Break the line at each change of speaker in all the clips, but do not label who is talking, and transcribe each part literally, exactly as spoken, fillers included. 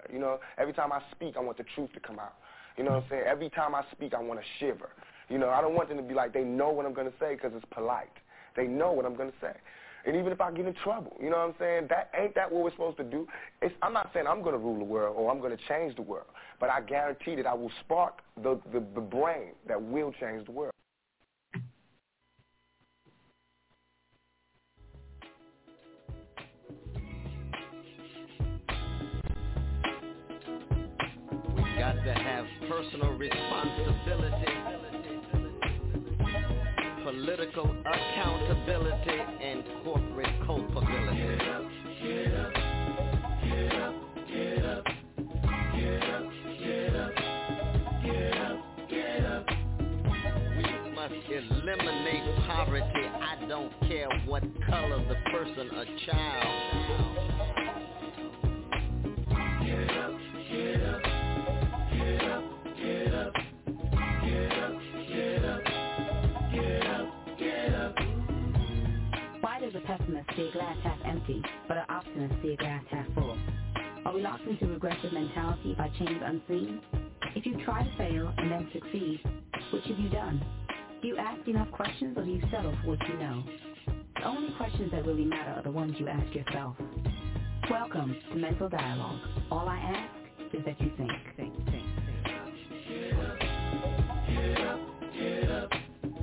You know, every time I speak, I want the truth to come out. You know what I'm saying? Every time I speak, I want to shiver. You know, I don't want them to be like they know what I'm going to say because it's polite. They know what I'm going to say. And even if I get in trouble, you know what I'm saying? That ain't that what we're supposed to do? It's, I'm not saying I'm going to rule the world or I'm going to change the world, but I guarantee that I will spark the, the, the brain that will change the world.
We got to have personal responsibility, political accountability, and corporate culpability. Get up, get up, get up, get up, get up, get up, get up, get up. We must eliminate poverty. I don't care what color the person or child. Get up, get up, get up, get up, get up, get up. Get up, get up.
Why does a pessimist see a glass half empty, but an optimist see a glass half full? Are we locked into regressive mentality by chains unseen? If you try to fail and then succeed, which have you done? Do you ask enough questions or do you settle for what you know? The only questions that really matter are the ones you ask yourself. Welcome to Mental Dialogue. All I ask is that you think. Think, think, think.
Get up, get up, get up.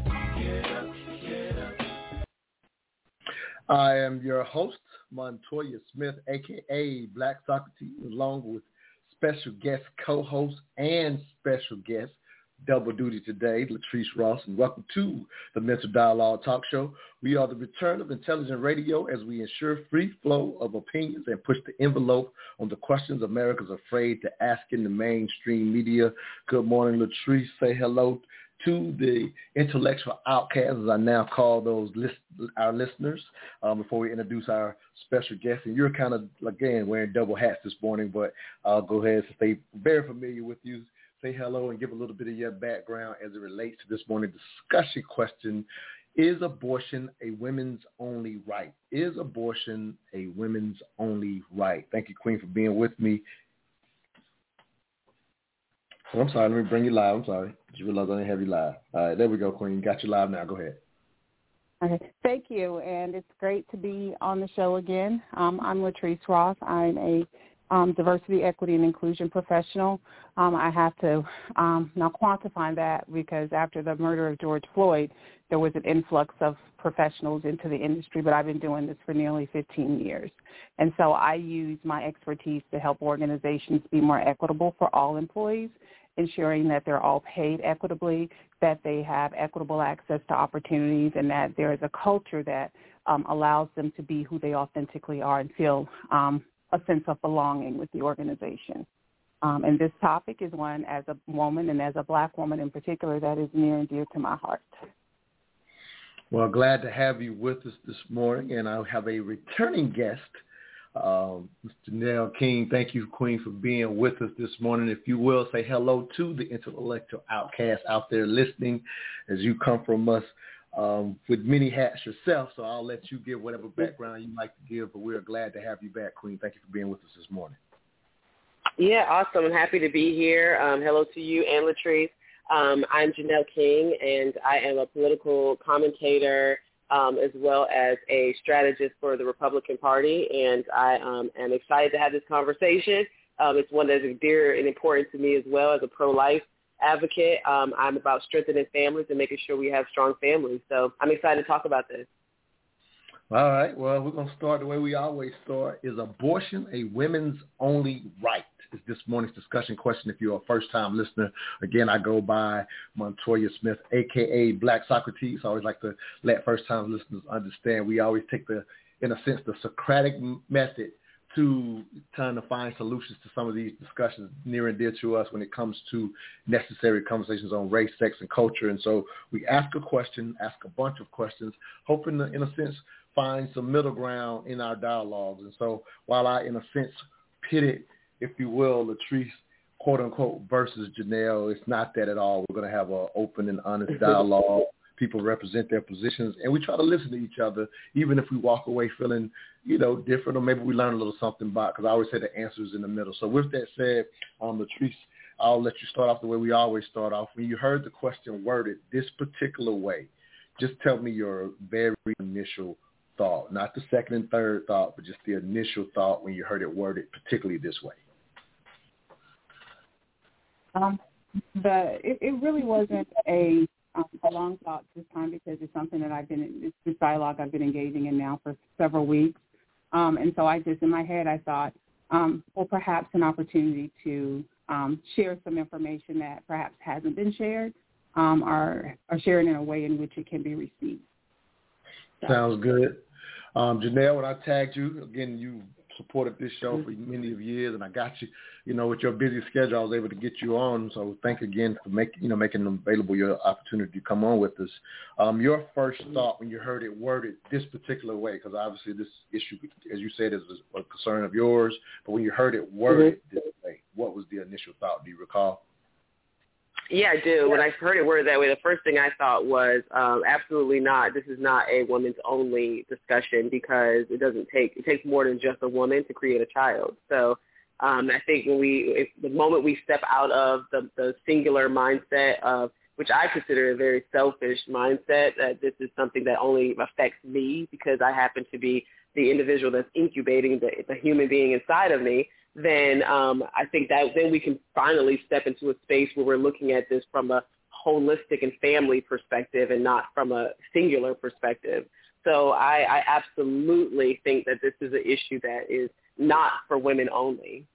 I am your host, Montoya Smith, a k a. Black Socrates, along with special guest co-host and special guest, double duty today, Latrice Ross, and welcome to the Mental Dialogue Talk Show. We are the return of intelligent radio as we ensure free flow of opinions and push the envelope on the questions America's afraid to ask in the mainstream media. Good morning, Latrice. Say hello to the intellectual outcasts, as I now call those list, our listeners, um, before we introduce our special guest. And you're kind of, again, wearing double hats this morning, but I'll go ahead and stay very familiar with you. Say hello and give a little bit of your background as it relates to this morning's discussion question. Is abortion a women's only right? Is abortion a women's only right? Thank you, Queen, for being with me. Oh, I'm sorry. Let me bring you live. I'm sorry. Did you realize I didn't have you live? All right, there we go, Queen. Got you live now. Go ahead.
Okay. Thank you, and it's great to be on the show again. Um, I'm Latrice Ross. I'm a um, diversity, equity, and inclusion professional. Um, I have to um, now quantify that because after the murder of George Floyd, there was an influx of professionals into the industry, but I've been doing this for nearly fifteen years. And so I use my expertise to help organizations be more equitable for all employees, ensuring that they're all paid equitably, that they have equitable access to opportunities, and that there is a culture that um, allows them to be who they authentically are and feel um, a sense of belonging with the organization. Um, and this topic is one, as a woman and as a Black woman in particular, that is near and dear to my heart.
Well, glad to have you with us this morning, and I have a returning guest, um, Mister Janelle King. Thank you, Queen, for being with us this morning. If you will, say hello to the intellectual outcasts out there listening, as you come from us um, with many hats yourself, so I'll let you give whatever background you like to give, but we're glad to have you back, Queen. Thank you for being with us this morning.
Yeah, awesome. I'm happy to be here. Um, hello to you and Latrice. Um, I'm Janelle King, and I am a political commentator um, as well as a strategist for the Republican Party, and I um, am excited to have this conversation. Um, it's one that is dear and important to me as well as a pro-life advocate. Um, I'm about strengthening families and making sure we have strong families, so I'm excited to talk about this.
All right. Well, we're going to start the way we always start. Is abortion a women's only right? Is this morning's discussion question. If you're a first-time listener, again, I go by Montoya Smith, a k a. Black Socrates. I always like to let first-time listeners understand we always take the, in a sense, the Socratic method to trying to find solutions to some of these discussions near and dear to us when it comes to necessary conversations on race, sex, and culture. And so we ask a question, ask a bunch of questions, hoping to, in a sense, find some middle ground in our dialogues. And so while I, in a sense, pitted, if you will, Latrice, quote unquote, versus Janelle, it's not that at all. We're going to have an open and honest dialogue people represent their positions, and we try to listen to each other, even if we walk away feeling, you know, different, or maybe we learn a little something about, because I always say the answer is in the middle. So with that said, um, Latrice, I'll let you start off the way we always start off. When you heard the question worded this particular way, just tell me your very initial thought, not the second and third thought, but just the initial thought when you heard it worded particularly this way.
Um, the it, it really wasn't a, um, a long thought this time, because it's something that I've been it's this dialogue I've been engaging in now for several weeks, um, and so I just in my head I thought, um, well, perhaps an opportunity to um, share some information that perhaps hasn't been shared, um, or or share it in a way in which it can be received. So.
Sounds good. Um, Janelle, when I tagged you, again, you supported this show for many of years, and I got you, you know, with your busy schedule, I was able to get you on. So thank you again for making, you know, making available your opportunity to come on with us. Um, your first thought when you heard it worded this particular way, because obviously this issue, as you said, is a concern of yours, but when you heard it worded mm-hmm. this way, what was the initial thought? Do you recall?
Yeah, I do. When I heard it worded that way, the first thing I thought was um, absolutely not. This is not a woman's only discussion, because it doesn't take, it takes more than just a woman to create a child. So um, I think when we, if the moment we step out of the, the singular mindset of, which I consider a very selfish mindset, that this is something that only affects me because I happen to be the individual that's incubating the, the human being inside of me, then um, I think that then we can finally step into a space where we're looking at this from a holistic and family perspective and not from a singular perspective. So I, I absolutely think that this is an issue that is not for women only.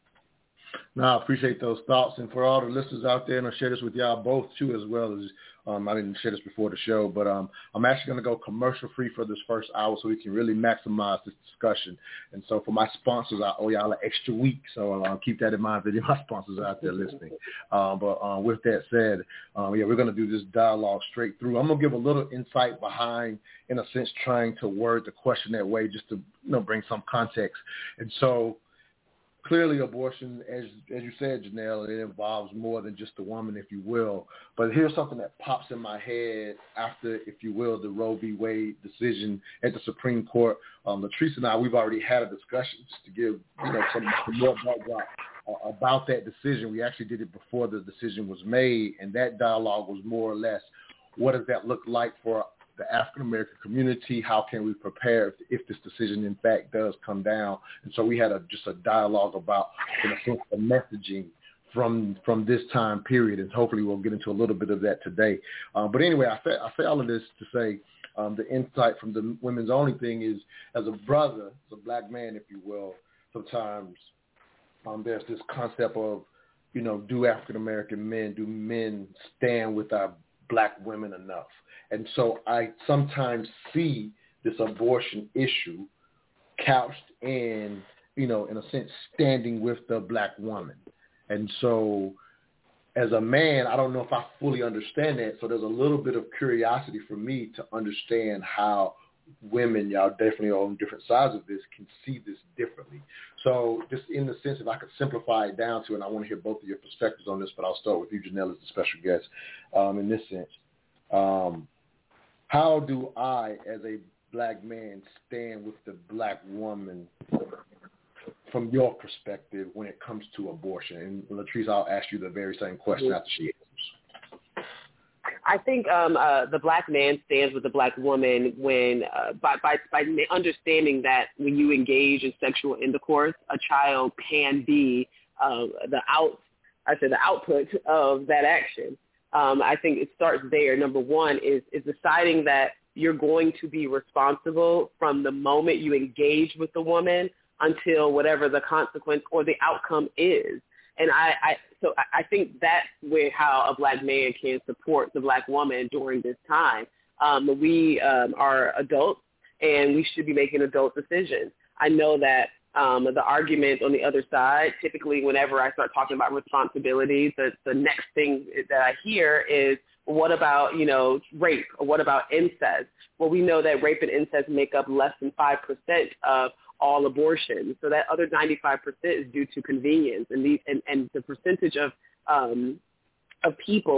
No, I appreciate those thoughts. And for all the listeners out there, and I'll share this with y'all both, too, as well as um, I didn't share this before the show, but um, I'm actually going to go commercial-free for this first hour so we can really maximize this discussion. And so for my sponsors, I owe y'all an extra week, so I'll keep that in mind for my sponsors out there listening. Um, but uh, with that said, um, yeah, we're going to do this dialogue straight through. I'm going to give a little insight behind, in a sense, trying to word the question that way just to, you know, bring some context. And so clearly, abortion, as as you said, Janelle, it involves more than just the woman, if you will. But here's something that pops in my head after, if you will, the Roe v. Wade decision at the Supreme Court. Um, Latrice and I, we've already had a discussion just to give, you know, some, some more background uh, about that decision. We actually did it before the decision was made, and that dialogue was more or less, what does that look like for the African-American community? How can we prepare if, if this decision, in fact, does come down? And so we had a, just a dialogue about, in a sense, the messaging from from this time period, and hopefully we'll get into a little bit of that today. Um, but anyway, I say, I say all of this to say um, the insight from the women's only thing is, as a brother, as a black man, if you will, sometimes um, there's this concept of, you know, do African-American men, do men stand with our black women enough? And so I sometimes see this abortion issue couched in, you know, in a sense, standing with the black woman. And so as a man, I don't know if I fully understand that. So there's a little bit of curiosity for me to understand how women, y'all definitely on different sides of this, can see this differently. So just in the sense, if I could simplify it down to, and I want to hear both of your perspectives on this, but I'll start with you, Janelle, as the special guest um, in this sense. Um, How do I, as a black man, stand with the black woman from your perspective when it comes to abortion? And Latrice, I'll ask you the very same question after she answers.
I think um, uh, the black man stands with the black woman when uh, by, by by understanding that when you engage in sexual intercourse, a child can be uh, the out, I said the output of that action. Um, I think it starts there. Number one is, is deciding that you're going to be responsible from the moment you engage with the woman until whatever the consequence or the outcome is. And I, I so I think that's where how a black man can support the black woman during this time. Um, we um, are adults, and we should be making adult decisions. I know that Um, the argument on the other side, typically whenever I start talking about responsibility, the, the next thing that I hear is, well, what about, you know, rape, or what about incest? Well, we know that rape and incest make up less than five percent of all abortions. So that other ninety-five percent is due to convenience. And, these, and, and the percentage of um, of people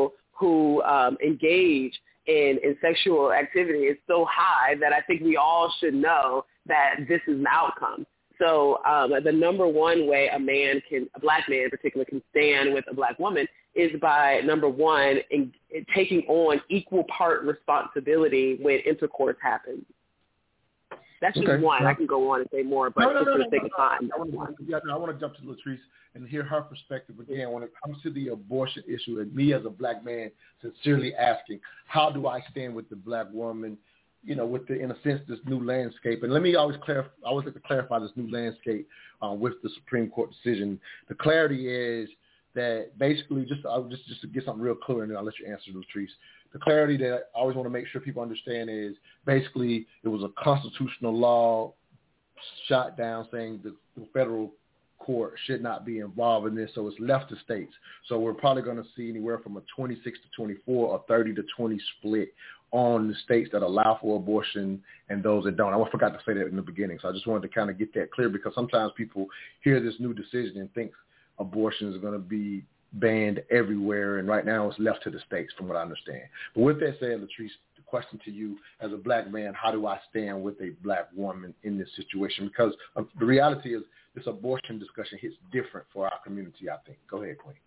who um, engage in, in sexual activity is so high that I think we all should know that this is an outcome. So um, the number one way a man can, a black man in particular, can stand with a black woman is by, number one, in, in taking on equal part responsibility when intercourse happens. That's just
okay.
one.
No.
I can go on and say more, but
no, no,
just
no,
for
no,
the sake
no,
of time.
I want, to, yeah, no, I want to jump to Latrice and hear her perspective again when it comes to the abortion issue, and me as a black man sincerely asking, how do I stand with the black woman, you know, with the, in a sense, this new landscape. And let me always clarify, I always like to clarify this new landscape uh, with the Supreme Court decision. The clarity is that basically, just I'll just, just to get something real clear, and then I'll let you answer, Latrice. The clarity that I always want to make sure people understand is basically it was a constitutional law shot down saying the, the federal court should not be involved in this, so it's left to states. So we're probably going to see anywhere from a twenty-six to twenty-four or thirty to twenty split on the states that allow for abortion and those that don't. I forgot to say that in the beginning, so I just wanted to kind of get that clear because sometimes people hear this new decision and think abortion is going to be banned everywhere, and right now it's left to the states from what I understand. But with that said, Latrice, the question to you as a black man, how do I stand with a black woman in this situation? Because uh, the reality is this abortion discussion hits different for our community, I think. Go ahead, Queen.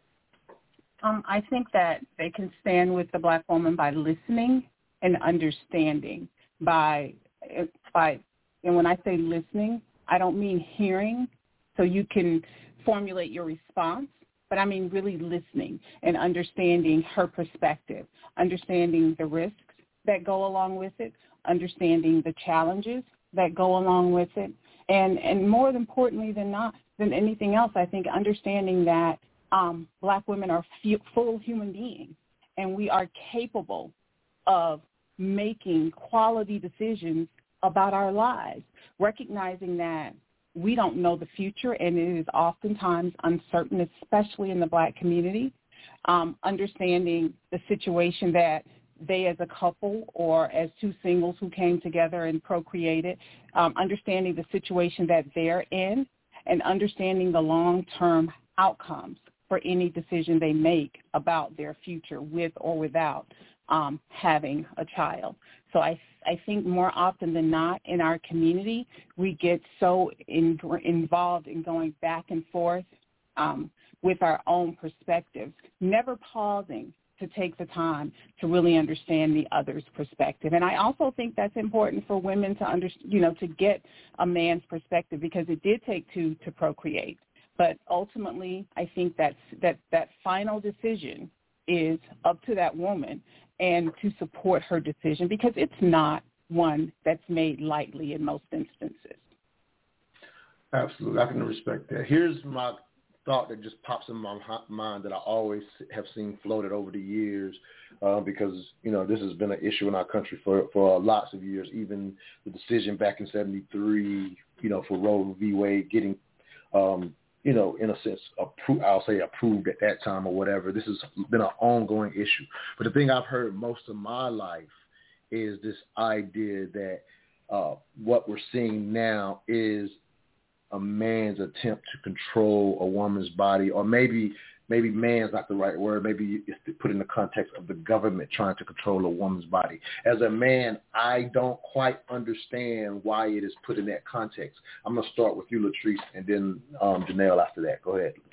Um, I think that they can stand with the black woman by listening and understanding. By, by, and when I say listening, I don't mean hearing so you can formulate your response, but I mean really listening and understanding her perspective, understanding the risks that go along with it, understanding the challenges that go along with it, and, and more importantly than not than anything else, I think understanding that Um, black women are f- full human beings, and we are capable of making quality decisions about our lives, recognizing that we don't know the future, and it is oftentimes uncertain, especially in the black community, um, understanding the situation that they as a couple or as two singles who came together and procreated, um, understanding the situation that they're in, and understanding the long-term outcomes for any decision they make about their future with or without um, having a child. So I I think more often than not in our community, we get so in, involved in going back and forth um, with our own perspectives, never pausing to take the time to really understand the other's perspective. And I also think that's important for women to under, you know, to get a man's perspective, because it did take two to procreate. But ultimately, I think that's, that that final decision is up to that woman and to support her decision, because it's not one that's made lightly in most instances.
Absolutely. I can respect that. Here's my thought that just pops in my mind that I always have seen floated over the years uh, because, you know, this has been an issue in our country for, for lots of years, even the decision back in seventy-three, you know, for Roe v. Wade getting um, you know, in a sense, appro- I'll say approved at that time or whatever. This has been an ongoing issue. But the thing I've heard most of my life is this idea that uh, what we're seeing now is a man's attempt to control a woman's body, or maybe maybe man's not the right word. Maybe it's to put in the context of the government trying to control a woman's body. As a man, I don't quite understand why it is put in that context. I'm going to start with you, Latrice, and then um, Janelle after that. Go ahead,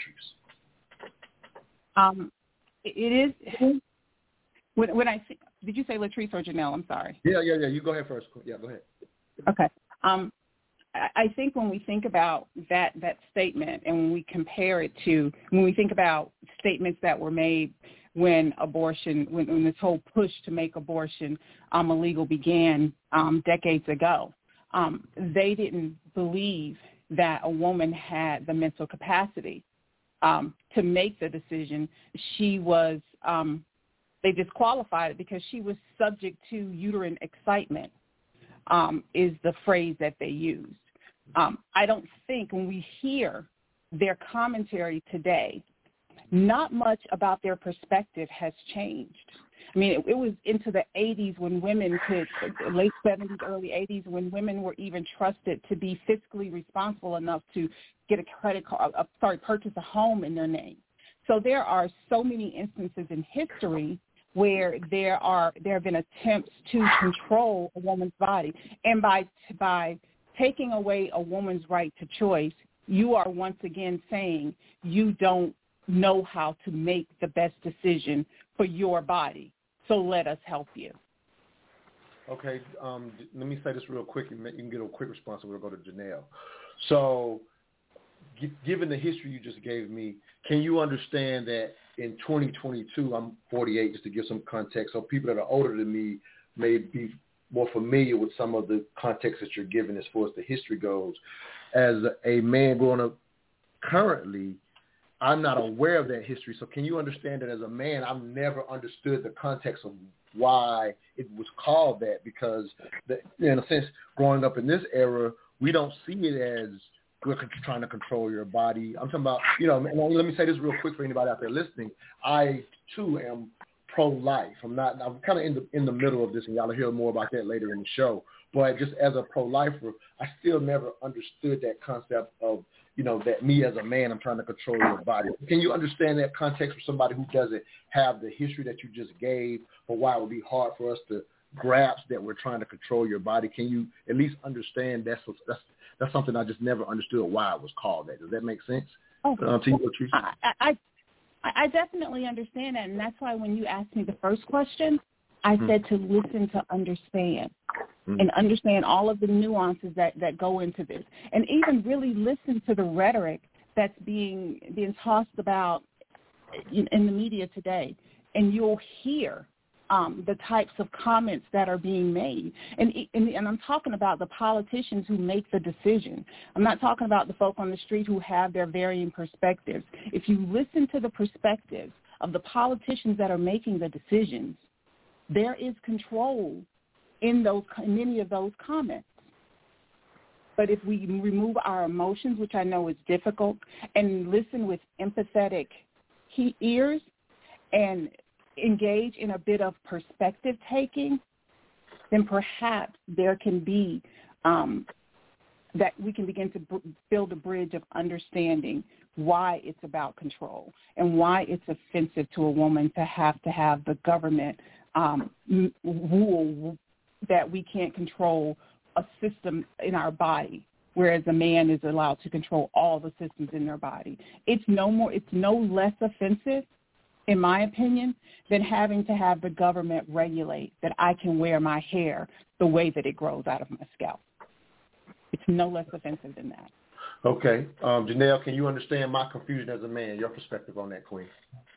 Latrice.
Um, it is, when, when I, did you say Latrice or Janelle? I'm sorry.
Yeah, yeah, yeah. You go ahead first. Yeah, go ahead.
Okay. Um, I think when we think about that, that statement, and when we compare it to, when we think about statements that were made when abortion, when, when this whole push to make abortion um, illegal began um, decades ago, um, they didn't believe that a woman had the mental capacity um, to make the decision. She was, um, they disqualified it because she was subject to uterine excitement. Um, is the phrase that they used. Um, I don't think when we hear their commentary today, not much about their perspective has changed. I mean, it, it was into the eighties when women could, late seventies, early eighties, when women were even trusted to be fiscally responsible enough to get a credit card, uh, sorry, purchase a home in their name. So there are so many instances in history where there are there have been attempts to control a woman's body. And by by taking away a woman's right to choice, you are once again saying you don't know how to make the best decision for your body. So let us help you.
Okay, um, let me say this real quick. You can get a quick response, and we'll go to Janelle. So g- given the history you just gave me, can you understand that in twenty twenty-two, I'm forty-eight, just to give some context, so people that are older than me may be more familiar with some of the context that you're giving as far as the history goes. As a man growing up currently, I'm not aware of that history. So can you understand that as a man, I've never understood the context of why it was called that? Because the, in a sense, growing up in this era, we don't see it as we're trying to control your body. I'm talking about, you know, and let me say this real quick for anybody out there listening. I, too, am pro-life. I'm not, I'm kind of in the in the middle of this, and y'all will hear more about that later in the show. But just as a pro-lifer, I still never understood that concept of, you know, that me as a man, I'm trying to control your body. Can you understand that context for somebody who doesn't have the history that you just gave, but why it would be hard for us to grasp that we're trying to control your body? Can you at least understand that's that's that's something I just never understood why it was called that? Does that make sense?
Oh,
uh, to you, Latrice?
I, I I definitely understand that, and that's why when you asked me the first question, I mm-hmm. said to listen to understand. Mm-hmm. And understand all of the nuances that, that go into this, and even really listen to the rhetoric that's being being tossed about in, in the media today, and you'll hear um, the types of comments that are being made. And, and and I'm talking about the politicians who make the decision. I'm not talking about the folk on the street who have their varying perspectives. If you listen to the perspectives of the politicians that are making the decisions, there is control in those in many of those comments. But if we remove our emotions, which I know is difficult, and listen with empathetic he- ears and engage in a bit of perspective taking, then perhaps there can be um, that we can begin to b- build a bridge of understanding why it's about control and why it's offensive to a woman to have to have the government um, rule that we can't control a system in our body, whereas a man is allowed to control all the systems in their body. It's no more, it's no less offensive, in my opinion, than having to have the government regulate that I can wear my hair the way that it grows out of my scalp. It's no less offensive than that.
Okay. Um, Janelle, can you understand my confusion as a man, your perspective on that, Queen?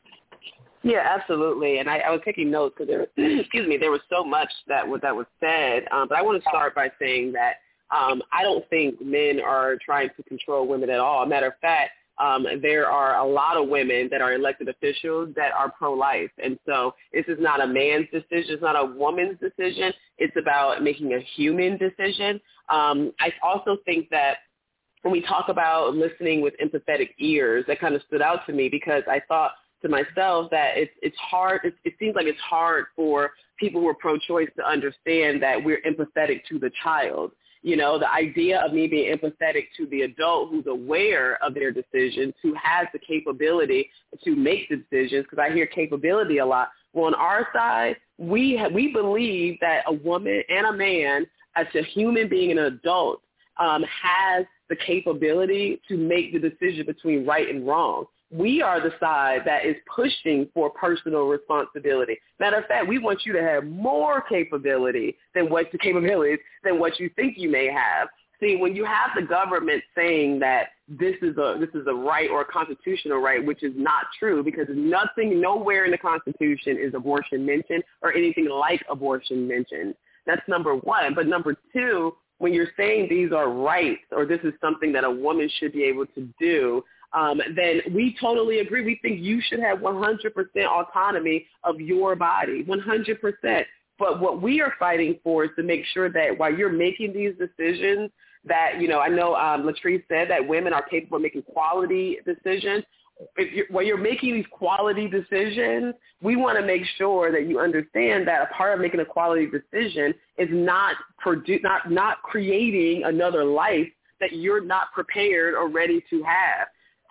Yeah, absolutely. And I, I was taking notes because there, excuse me, there was so much that was that was said. Um, but I want to start by saying that um, I don't think men are trying to control women at all. Matter of fact, um, there are a lot of women that are elected officials that are pro-life. And so this is not a man's decision. It's not a woman's decision. It's about making a human decision. Um, I also think that when we talk about listening with empathetic ears, that kind of stood out to me because I thought to myself that it's it's hard. It, it seems like it's hard for people who are pro-choice to understand that we're empathetic to the child. You know, the idea of me being empathetic to the adult who's aware of their decisions, who has the capability to make the decisions, because I hear capability a lot. Well, on our side, we ha- we believe that a woman and a man, as a human being and an adult, um, has the capability to make the decision between right and wrong. We are the side that is pushing for personal responsibility. Matter of fact, we want you to have more capability than what the capabilities than what you think you may have. See, when you have the government saying that this is a this is a right or a constitutional right, which is not true, because nothing, nowhere in the Constitution is abortion mentioned or anything like abortion mentioned. That's number one. But number two, when you're saying these are rights or this is something that a woman should be able to do, Um, then we totally agree. We think you should have one hundred percent autonomy of your body, one hundred percent. But what we are fighting for is to make sure that while you're making these decisions that, you know, I know um, Latrice said that women are capable of making quality decisions. If you're, while you're making these quality decisions, we want to make sure that you understand that a part of making a quality decision is not produ- not not creating another life that you're not prepared or ready to have.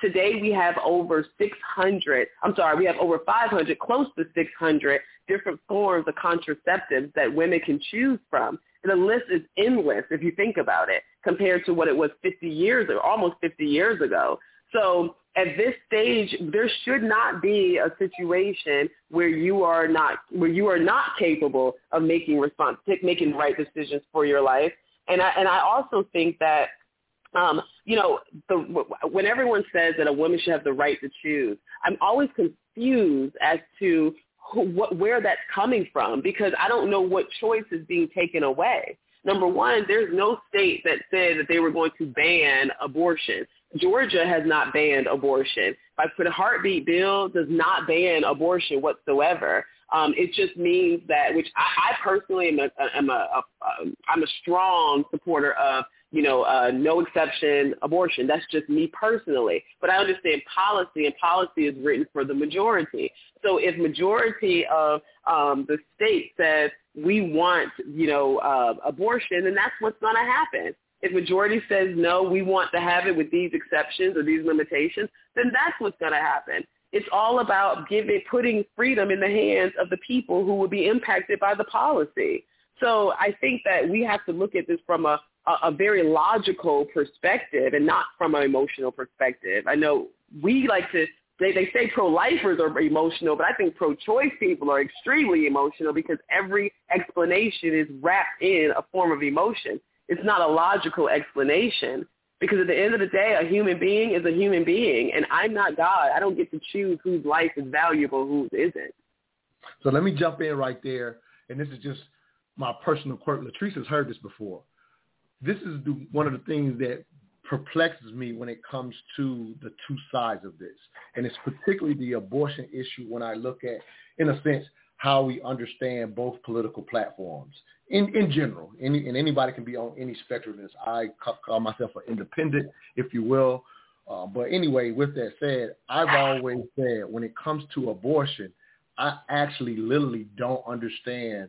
Today we have over six hundred, I'm sorry, we have over five hundred, close to six hundred different forms of contraceptives that women can choose from. And the list is endless if you think about it, compared to what it was fifty years or almost fifty years ago. So at this stage, there should not be a situation where you are not where you are not capable of making response, making the right decisions for your life. And I and I also think that, um, you know, the, when everyone says that a woman should have the right to choose, I'm always confused as to who, what, where that's coming from, because I don't know what choice is being taken away. Number one, there's no state that said that they were going to ban abortion. Georgia has not banned abortion. Like, the heartbeat bill does not ban abortion whatsoever. Um, it just means that, which I, I personally am a, am a, a, a, I'm a strong supporter of, you know, uh, no exception abortion. That's just me personally. But I understand policy, and policy is written for the majority. So if majority of um, the state says we want, you know, uh, abortion, then that's what's going to happen. If majority says, no, we want to have it with these exceptions or these limitations, then that's what's going to happen. It's all about giving, putting freedom in the hands of the people who will be impacted by the policy. So I think that we have to look at this from a, a, a very logical perspective and not from an emotional perspective. I know we like to, they, they say pro-lifers are emotional, but I think pro-choice people are extremely emotional because every explanation is wrapped in a form of emotion. It's not a logical explanation, because at the end of the day, a human being is a human being, and I'm not God. I don't get to choose whose life is valuable, whose isn't.
So let me jump in right there, and this is just my personal quirk. Latrice has heard this before. This is the, one of the things that perplexes me when it comes to the two sides of this, and it's particularly the abortion issue when I look at, in a sense, how we understand both political platforms in, in general. Any, and anybody can be on any spectrum of this. I call myself an independent, if you will. Uh, but anyway, with that said, I've always said when it comes to abortion, I actually literally don't understand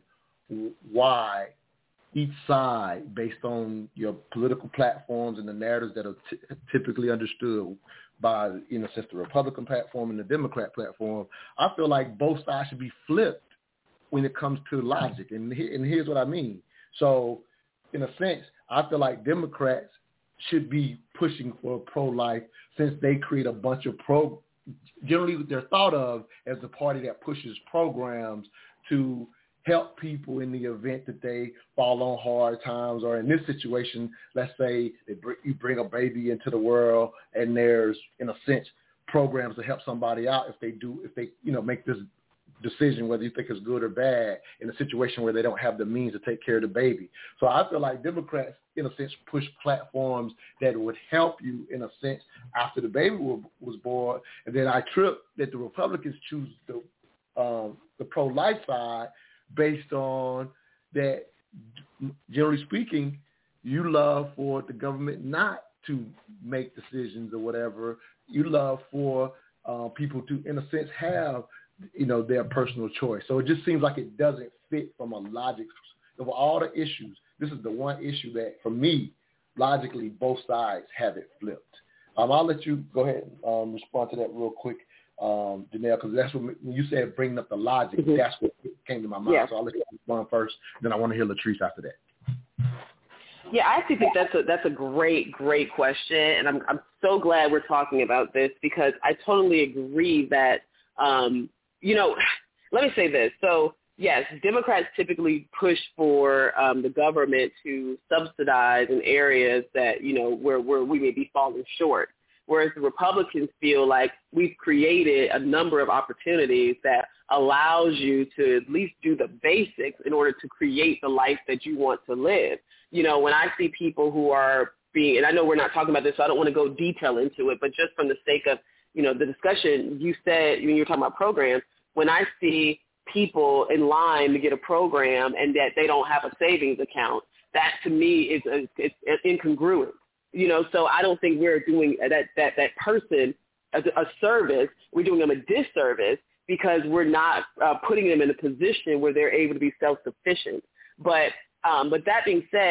why each side, based on your political platforms and the narratives that are t- typically understood by, in a sense, the Republican platform and the Democrat platform, I feel like both sides should be flipped when it comes to logic. And, he, and here's what I mean. So, in a sense, I feel like Democrats should be pushing for pro-life since they create a bunch of pro, generally they're thought of as the party that pushes programs to help people in the event that they fall on hard times, or in this situation, let's say they br- you bring a baby into the world and there's, in a sense, programs to help somebody out if they do, if they, you know, make this decision, whether you think it's good or bad, in a situation where they don't have the means to take care of the baby. So I feel like Democrats, in a sense, push platforms that would help you, in a sense, after the baby was born. And then I trip that the Republicans choose the um, the pro-life side based on that, generally speaking, you love for the government not to make decisions or whatever. You love for uh, people to, in a sense, have, you know, their personal choice. So it just seems like it doesn't fit from a logic. Of all the issues, this is the one issue that, for me, logically, both sides have it flipped. Um, I'll let you go ahead and um, respond to that real quick, um, Janelle, because that's what, when you said bringing up the logic, mm-hmm. that's what came to my mind. Yeah. So I'll let you respond first, then I want to hear Latrice after that.
Yeah, I actually think that's a that's a great, great question, and I'm I'm so glad we're talking about this, because I totally agree that, um, you know, let me say this. So, yes, Democrats typically push for um, the government to subsidize in areas that, you know, where, where we may be falling short, whereas the Republicans feel like we've created a number of opportunities that allows you to at least do the basics in order to create the life that you want to live. You know, when I see people who are being, and I know we're not talking about this, so I don't want to go detail into it, but just from the sake of, you know, the discussion, you said, when you were talking about programs, when I see people in line to get a program and that they don't have a savings account, that to me is a, it's incongruent. You know, so I don't think we're doing that that, that person a, a service. We're doing them a disservice because we're not uh, putting them in a position where they're able to be self-sufficient. But um, but that being said,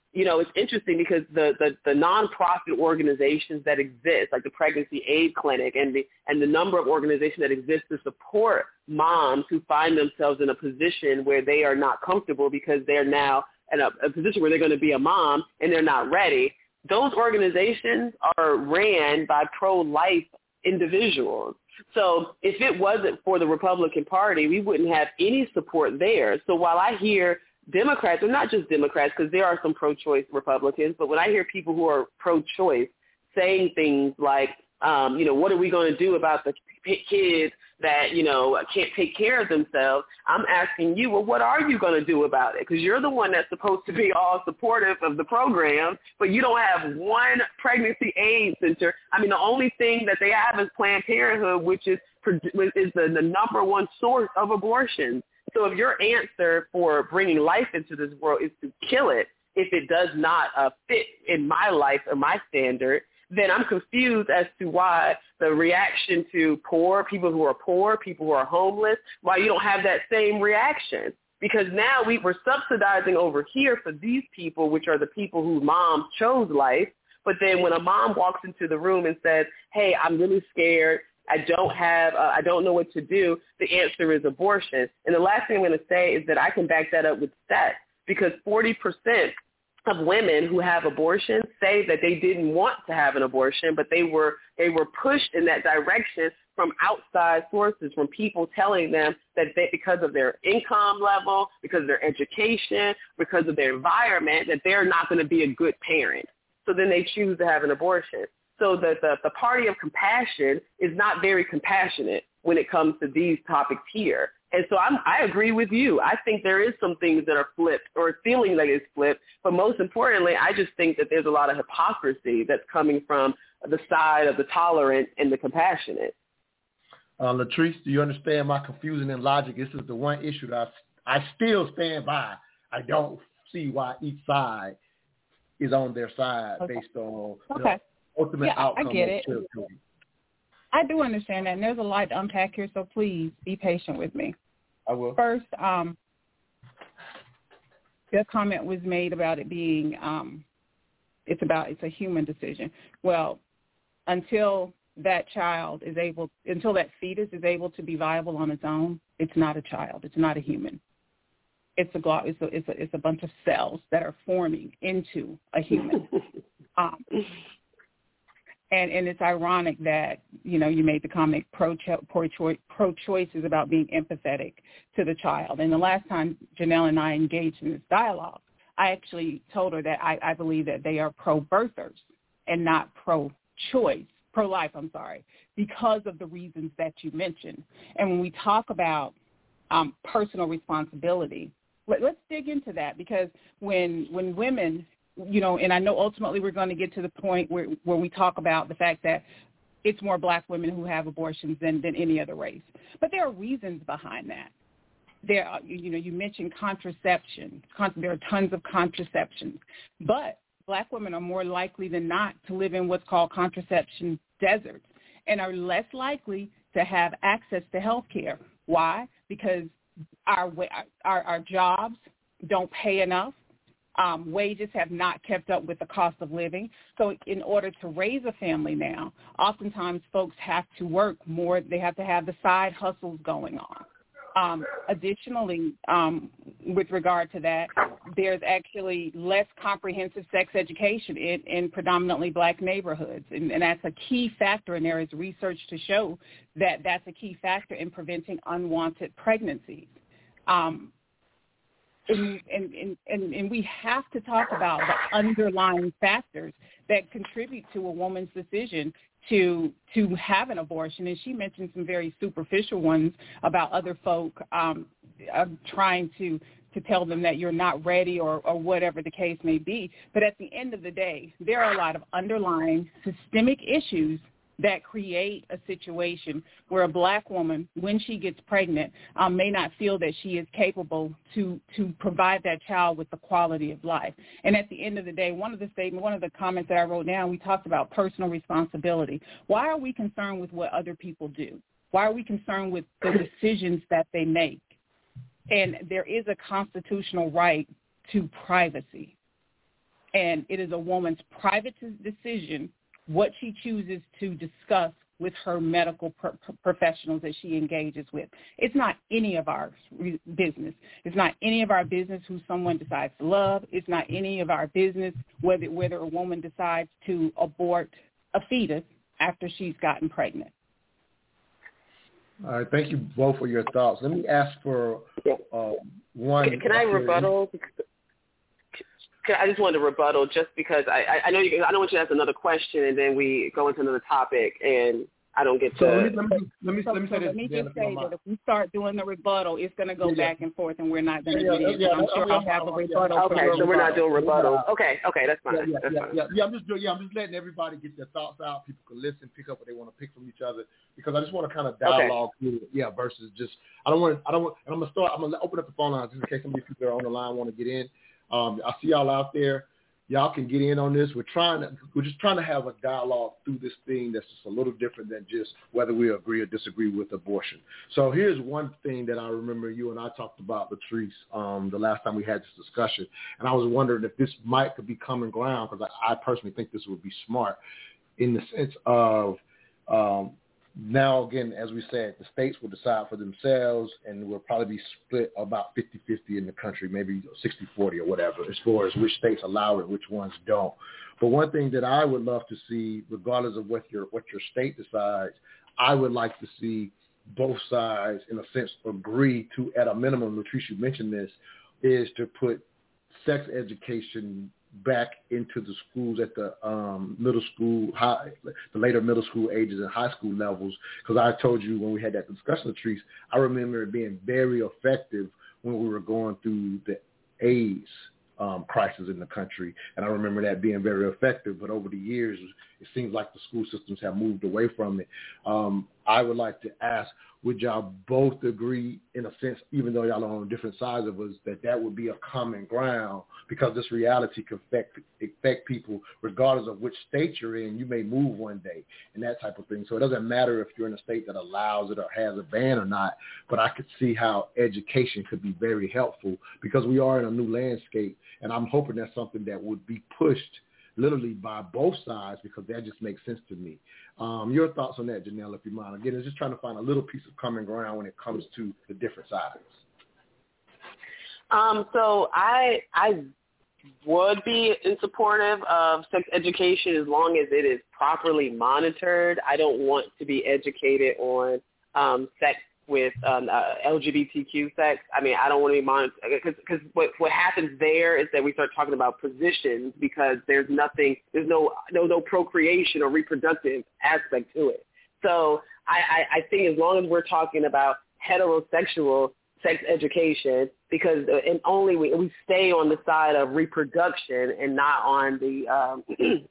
you know, it's interesting because the, the, the nonprofit organizations that exist, like the Pregnancy Aid Clinic and the and the number of organizations that exist to support moms who find themselves in a position where they are not comfortable because they're now in a, a position where they're going to be a mom and they're not ready, those organizations are ran by pro-life individuals. So if it wasn't for the Republican Party, we wouldn't have any support there. So while I hear Democrats, or not just Democrats, because there are some pro-choice Republicans, but when I hear people who are pro-choice saying things like, um, you know, what are we going to do about the kids that, you know, can't take care of themselves, I'm asking you, well, what are you going to do about it? Because you're the one that's supposed to be all supportive of the program, but you don't have one pregnancy aid center. I mean, the only thing that they have is Planned Parenthood, which is is the, the number one source of abortion. So if your answer for bringing life into this world is to kill it, if it does not uh, fit in my life or my standard, then I'm confused as to why the reaction to poor, people who are poor, people who are homeless, why you don't have that same reaction. Because now we, we're subsidizing over here for these people, which are the people whose moms chose life. But then when a mom walks into the room and says, hey, I'm really scared, I don't have, uh, I don't know what to do, the answer is abortion. And the last thing I'm going to say is that I can back that up with stats, because forty percent of women who have abortions say that they didn't want to have an abortion, but they were they were pushed in that direction from outside sources, from people telling them that they, because of their income level, because of their education, because of their environment, that they're not going to be a good parent. So then they choose to have an abortion. So the, the, the party of compassion is not very compassionate when it comes to these topics here. And so I'm, I agree with you. I think there is some things that are flipped or feeling like it's flipped. But most importantly, I just think that there's a lot of hypocrisy that's coming from the side of the tolerant and the compassionate.
Uh, Latrice, do you understand my confusion in logic? This is the one issue that I, I still stand by. I don't see why each side is on their side okay. based on
okay.
the ultimate
yeah,
outcome
I get
of
it.
children.
I do understand that, and there's a lot to unpack here, so please be patient with me.
I will.
First, um, the comment was made about it being, um, it's about, it's a human decision. Well, until that child is able, until that fetus is able to be viable on its own, it's not a child. It's not a human. It's a, it's a, it's a, it's a bunch of cells that are forming into a human. um, And, and it's ironic that, you know, you made the comment pro-cho- pro-choice, pro-choice is about being empathetic to the child. And the last time Janelle and I engaged in this dialogue, I actually told her that I, I believe that they are pro-birthers and not pro-choice, pro-life, I'm sorry, because of the reasons that you mentioned. And when we talk about um, personal responsibility, let, let's dig into that, because when when women – you know, and I know ultimately we're going to get to the point where, where we talk about the fact that it's more black women who have abortions than, than any other race. But there are reasons behind that. There are, you know, you mentioned contraception. Con- there are tons of contraception. But black women are more likely than not to live in what's called contraception deserts and are less likely to have access to health care. Why? Because our, our, our jobs don't pay enough. Um, wages have not kept up with the cost of living. So in order to raise a family now, oftentimes folks have to work more. They have to have the side hustles going on. Um, additionally, um, with regard to that, there's actually less comprehensive sex education in, in predominantly black neighborhoods. And, and that's a key factor, and there is research to show that that's a key factor in preventing unwanted pregnancies. Um, And, and, and, and we have to talk about the underlying factors that contribute to a woman's decision to to have an abortion. And she mentioned some very superficial ones about other folk um, uh, trying to, to tell them that you're not ready or, or whatever the case may be. But at the end of the day, there are a lot of underlying systemic issues that create a situation where a black woman, when she gets pregnant, um, may not feel that she is capable to to provide that child with the quality of life. And at the end of the day, one of the statement, one of the comments that I wrote down, we talked about personal responsibility. Why are we concerned with what other people do? Why are we concerned with the decisions that they make? And there is a constitutional right to privacy. and it is a woman's private decision what she chooses to discuss with her medical pro- professionals that she engages with. It's not any of our re- business. It's not any of our business who someone decides to love. It's not any of our business whether whether a woman decides to abort a fetus after she's gotten pregnant.
All right, thank you both for your thoughts. Let me ask for uh, one.
Can, can I rebuttal? Can, I just wanted to rebuttal just because I, I, I know you. I don't want you to ask another question and then we go into another topic and I don't get to.
So let me let me let me,
so,
let me
so
say this.
Let me just say that if we start doing the rebuttal, it's going to go
yeah.
back and forth, and we're not going to
yeah,
get in.
yeah,
I'm
yeah,
sure
yeah,
I'll have a rebuttal.
Okay,
for your
so we're not doing rebuttal.
Yeah.
Okay, okay, that's fine.
Yeah, yeah,
that's
yeah,
fine.
yeah, yeah. I'm just doing, yeah, I'm just letting everybody get their thoughts out. People can listen, pick up what they want to pick from each other, because I just want to kind of dialogue okay. through it. Yeah, versus just I don't want to, I don't want. And I'm gonna start. I'm gonna open up the phone lines just in case some of these people that are on the line want to get in. Um, I see y'all out there. Y'all can get in on this. We're trying to, we're just trying to have a dialogue through this thing that's just a little different than just whether we agree or disagree with abortion. So here's one thing that I remember you and I talked about, Latrice, um, the last time we had this discussion, and I was wondering if this might could be common ground, because I, I personally think this would be smart in the sense of um, now, again, as we said, the states will decide for themselves, and we'll probably be split about fifty-fifty in the country, maybe sixty forty or whatever, as far as which states allow it, which ones don't. But one thing that I would love to see, regardless of what your what your state decides, I would like to see both sides, in a sense, agree to, at a minimum, Latrice, you mentioned this, is to put sex education back into the schools at the um, middle school, high, the later middle school ages and high school levels. Because I told you when we had that discussion, Latrice, I remember it being very effective when we were going through the AIDS um, crisis in the country. And I remember that being very effective. But over the years, it seems like the school systems have moved away from it. Um, I would like to ask, would y'all both agree, in a sense, even though y'all are on different sides of us, that that would be a common ground, because this reality can affect, affect people regardless of which state you're in. You may move one day and that type of thing. So it doesn't matter if you're in a state that allows it or has a ban or not, but I could see how education could be very helpful, because we are in a new landscape, and I'm hoping that's something that would be pushed literally by both sides, because that just makes sense to me. Um, your thoughts on that, Janelle, if you mind? Again, it's just trying to find a little piece of common ground when it comes to the different sides.
Um, so I I would be in supportive of sex education as long as it is properly monitored. I don't want to be educated on um, sex with um, uh, L G B T Q sex. I mean, I don't want to be monitored, because what, what happens there is that we start talking about positions, because there's nothing, there's no no, no procreation or reproductive aspect to it. So I, I, I think as long as we're talking about heterosexual sex education, because and only we, we stay on the side of reproduction and not on the um,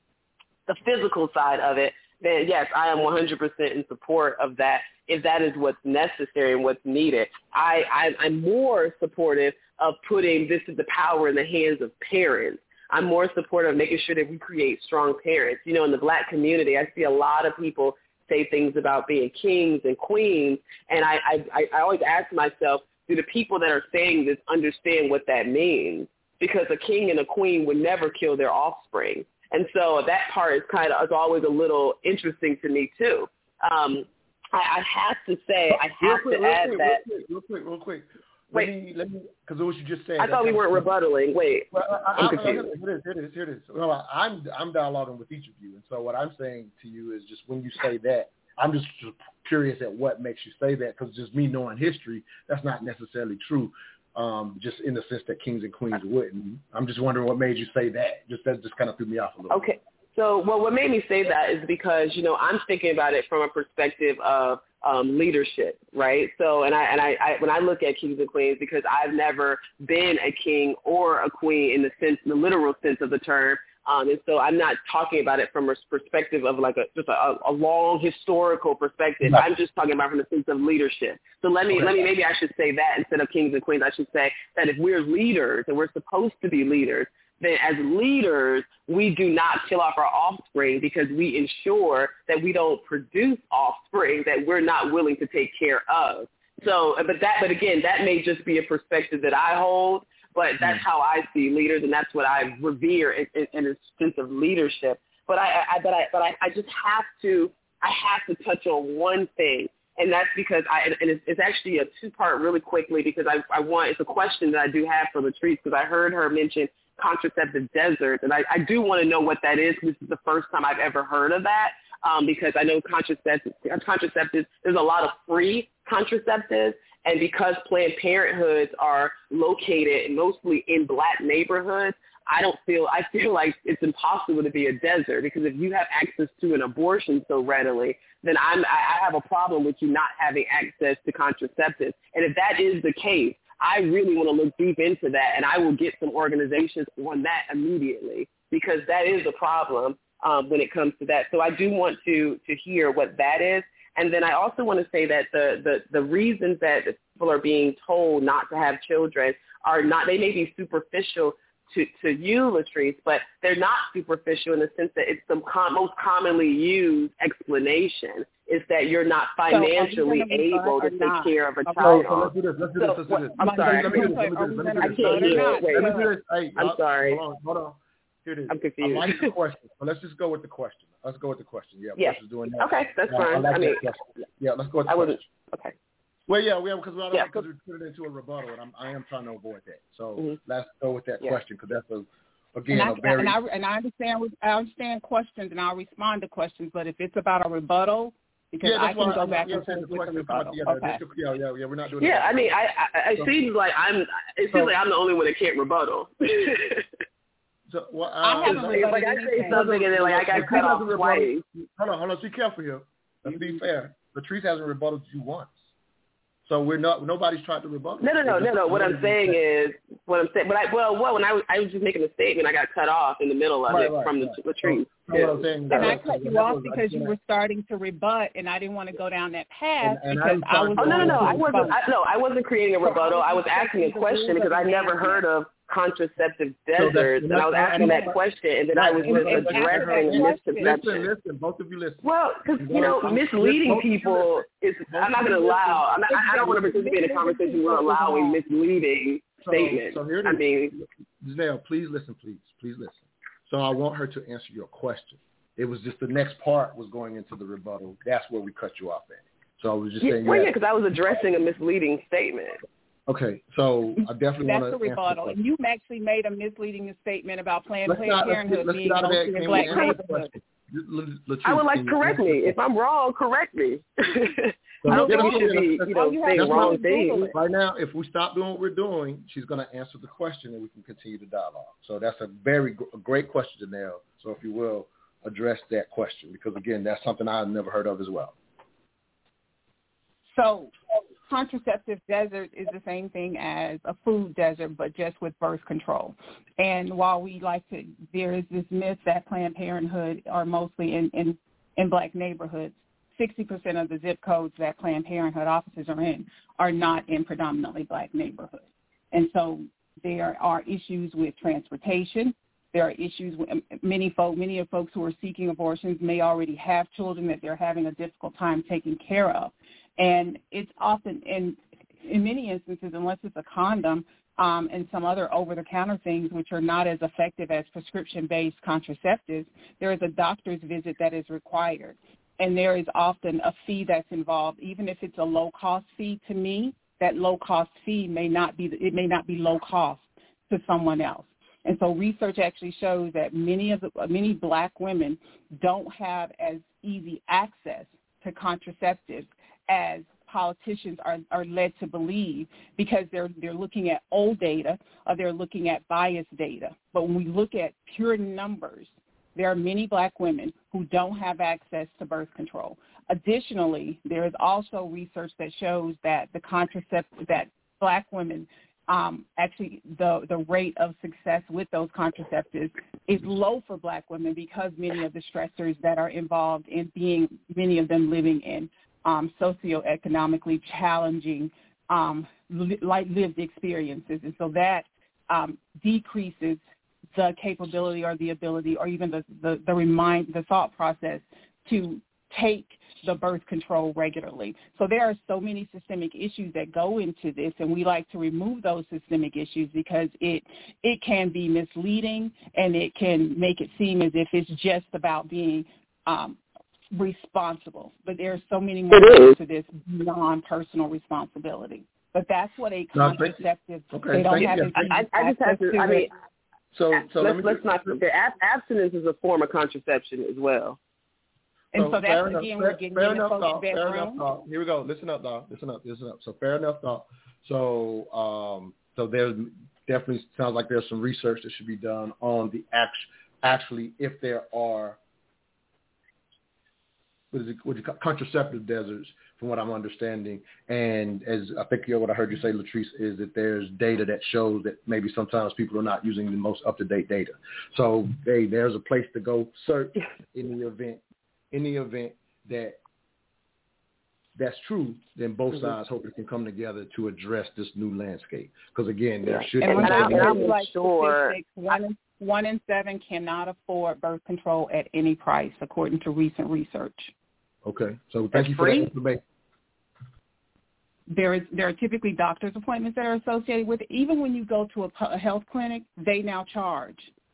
the physical side of it, then yes, I am one hundred percent in support of that, if that is what's necessary and what's needed. I, I, I'm more supportive of putting this is the power in the hands of parents. I'm more supportive of making sure that we create strong parents. You know, in the Black community, I see a lot of people say things about being kings and queens, and I, I, I always ask myself, do the people that are saying this understand what that means? Because a king and a queen would never kill their offspring. And so that part is kind of is always a little interesting to me, too. Um, I, I have to say, I have
quick,
to add
quick,
that.
Real quick, real quick, real quick. Let
Wait.
me, let me, because what you just said.
I thought we weren't rebuttaling. Wait.
Well, I, I,
I'm
I,
confused.
Here it is, here it is, here it is. Well, I'm, I'm dialoguing with each of you. And so what I'm saying to you is just when you say that, I'm just curious at what makes you say that, because just me knowing history, that's not necessarily true. Um, just in the sense that kings and queens wouldn't. I'm just wondering what made you say that. Just that just kind of threw me off a little.
Okay. So, well, what made me say that is because, you know, I'm thinking about it from a perspective of um, leadership, right? So, and I and I, I when I look at kings and queens, because I've never been a king or a queen in the sense, the literal sense of the term. Um, and so I'm not talking about it from a perspective of like a just a, a long historical perspective.
Right.
I'm just talking about from the sense of leadership. So let me, okay. let me, maybe I should say that instead of kings and queens, I should say that if we're leaders and we're supposed to be leaders, then as leaders, we do not kill off our offspring, because we ensure that we don't produce offspring that we're not willing to take care of. So, but that, but again, that may just be a perspective that I hold. but that's how I see leaders, and that's what I revere in, in, in a sense of leadership. But I, I but I but I, I just have to I have to touch on one thing, and that's because I and it's, it's actually a two part really quickly because I I want it's a question that I do have for Latrice because I heard her mention contraceptive desert, and I, I do want to know what that is. This is the first time I've ever heard of that. Um, because I know contraceptives, contraceptives, there's a lot of free contraceptives, and because Planned Parenthoods are located mostly in black neighborhoods, I don't feel, I feel like it's impossible to be a desert because if you have access to an abortion so readily, then I'm, I have a problem with you not having access to contraceptives. And if that is the case, I really want to look deep into that, and I will get some organizations on that immediately because that is a problem. Um, when it comes to that. So I do want to to hear what that is. And then I also want to say that the, the, the reasons that people are being told not to have children are not, they may be superficial to, to you, Latrice, but they're not superficial in the sense that it's the com- most commonly used explanation is that you're not financially so able to take
not?
care of a
okay.
child.
So let's do this. Let's do this. Let's do this.
I'm sorry.
Let me do this. Let me do this. Let me do this.
I can't hear it. Wait.
Let me do this. Hey,
I'm sorry.
Hold on. Hold on. Here it is.
I'm confused.
I like the question. But let's just go with the question. Let's go with the question. Yeah.
Yes.
Doing that.
Okay, that's
yeah,
fine.
I, like
I mean,
that yeah, let's go with the
I
question.
Okay.
Well, yeah, yeah, because we
yeah.
because we put it into a rebuttal, and I'm, I am trying to avoid that. So
mm-hmm.
let's go with that
yeah.
question because that's a again
and I,
a very
and I and I understand I understand questions, and I'll respond to questions. But if it's about a rebuttal. Because
yeah,
I can go
I,
back
yeah,
and forth with the
rebuttal. Yeah,
okay.
yeah, yeah, yeah, we're not doing
Yeah,
that.
I mean, I, I, it
so,
seems like I'm, it seems so, like I'm the only one that can't rebuttal.
so, well, uh,
I haven't
like, like I say something and then like I got cut off twice.
Hold on, hold on, be careful here. Let's be fair. Latrice hasn't rebutted you once. So we're not. Nobody's tried to rebuttal.
No, no, no, no, no. What I'm saying is, what I'm saying. But I, well, well, when I was, I was just making a statement, I got cut off in the middle of
right,
it
right,
from the
right.
Latrice.
So, so what I'm saying,
and
uh,
I cut you off because you were starting to rebut, and I didn't want to go down that path
and, and
because I was.
Oh no, no, no! I wasn't. I, no, I wasn't creating a rebuttal. I was asking a question because I never heard of contraceptive deserts, so and I was asking that question, and then I was just addressing misconception.
Listen, listen, both of you listen.
Well, because you know, misleading people is. I'm not going to allow. I'm not, I don't want to participate in a conversation where allowing misleading
so,
statements.
So here it is.
I mean,
Janelle, please listen, please, please listen. So I want her to answer your question. It was just the next part was going into the rebuttal. That's where we cut you off at. So I was just
yeah,
saying.
Well, yeah, because I was addressing a misleading statement.
Okay, so I definitely want to.
That's a rebuttal. And you actually made a misleading statement about Planned
let's not,
Parenthood
let's,
being
let's
mostly in black neighborhoods.
I would like to correct me. If I'm wrong, correct me.
So
I don't think
we
should be, you know, saying wrong things.
Right now, if we stop doing what we're doing, she's going to answer the question and we can continue the dialogue. So that's a very a great question, Janelle. So if you will, address that question because, again, that's something I've never heard of as well.
So contraceptive desert is the same thing as a food desert, but just with birth control. And while we like to, there is this myth that Planned Parenthood are mostly in, in, in black neighborhoods. sixty percent of the zip codes that Planned Parenthood offices are in are not in predominantly black neighborhoods. And so there are issues with transportation. There are issues with many folk, many of folks who are seeking abortions may already have children that they're having a difficult time taking care of. And it's often, in, in many instances, unless it's a condom um, and some other over-the-counter things which are not as effective as prescription-based contraceptives, there is a doctor's visit that is required. And there is often a fee that's involved, even if it's a low-cost fee to me. That low-cost fee may not be it may not be low cost to someone else. And so research actually shows that many of the, many black women don't have as easy access to contraceptives as politicians are, are led to believe because they're they're looking at old data or they're looking at biased data. But when we look at pure numbers, there are many black women who don't have access to birth control. Additionally, there is also research that shows that the contracept- that black women um, actually the, the rate of success with those contraceptives is low for black women because many of the stressors that are involved in being, many of them living in um, socioeconomically challenging um, li- like lived experiences. And so that um, decreases the capability or the ability or even the, the, the remind the thought process to take the birth control regularly. So there are so many systemic issues that go into this, and we like to remove those systemic issues because it it can be misleading and it can make it seem as if it's just about being um, responsible. But there are so many more things to this beyond personal responsibility. But that's what a contraceptive,
okay,
they don't have
I, I, I just have to,
to
I mean,
it.
so, so
let's,
let me
let's not forget, abstinence is a form of contraception as well.
And
So,
so
fair
that's,
enough,
again,
fair,
we're getting
fair
in the
enough
folks'
thought, fair enough
bedroom.
thought. Here we go. Listen up, dog. Listen up. Listen up. So fair enough thought. So, um, so there's definitely sounds like there's some research that should be done on the act, actually if there are what is it, what you call contraceptive deserts, from what I'm understanding. And as I think you know, what I heard you say, Latrice, is that there's data that shows that maybe sometimes people are not using the most up-to-date data. So, hey, there's a place to go search in the event, in the event that that's true, then both mm-hmm. sides hopefully can come together to address this new landscape. Because, again, there should
and
be...
And
I'm, I'm
like
sure...
One in, one in seven cannot afford birth control at any price, according to recent research.
Okay. So thank
That's
you
free?
for that information.
There is there are typically doctor's appointments that are associated with it. Even when you go to a, a health clinic, they now charge.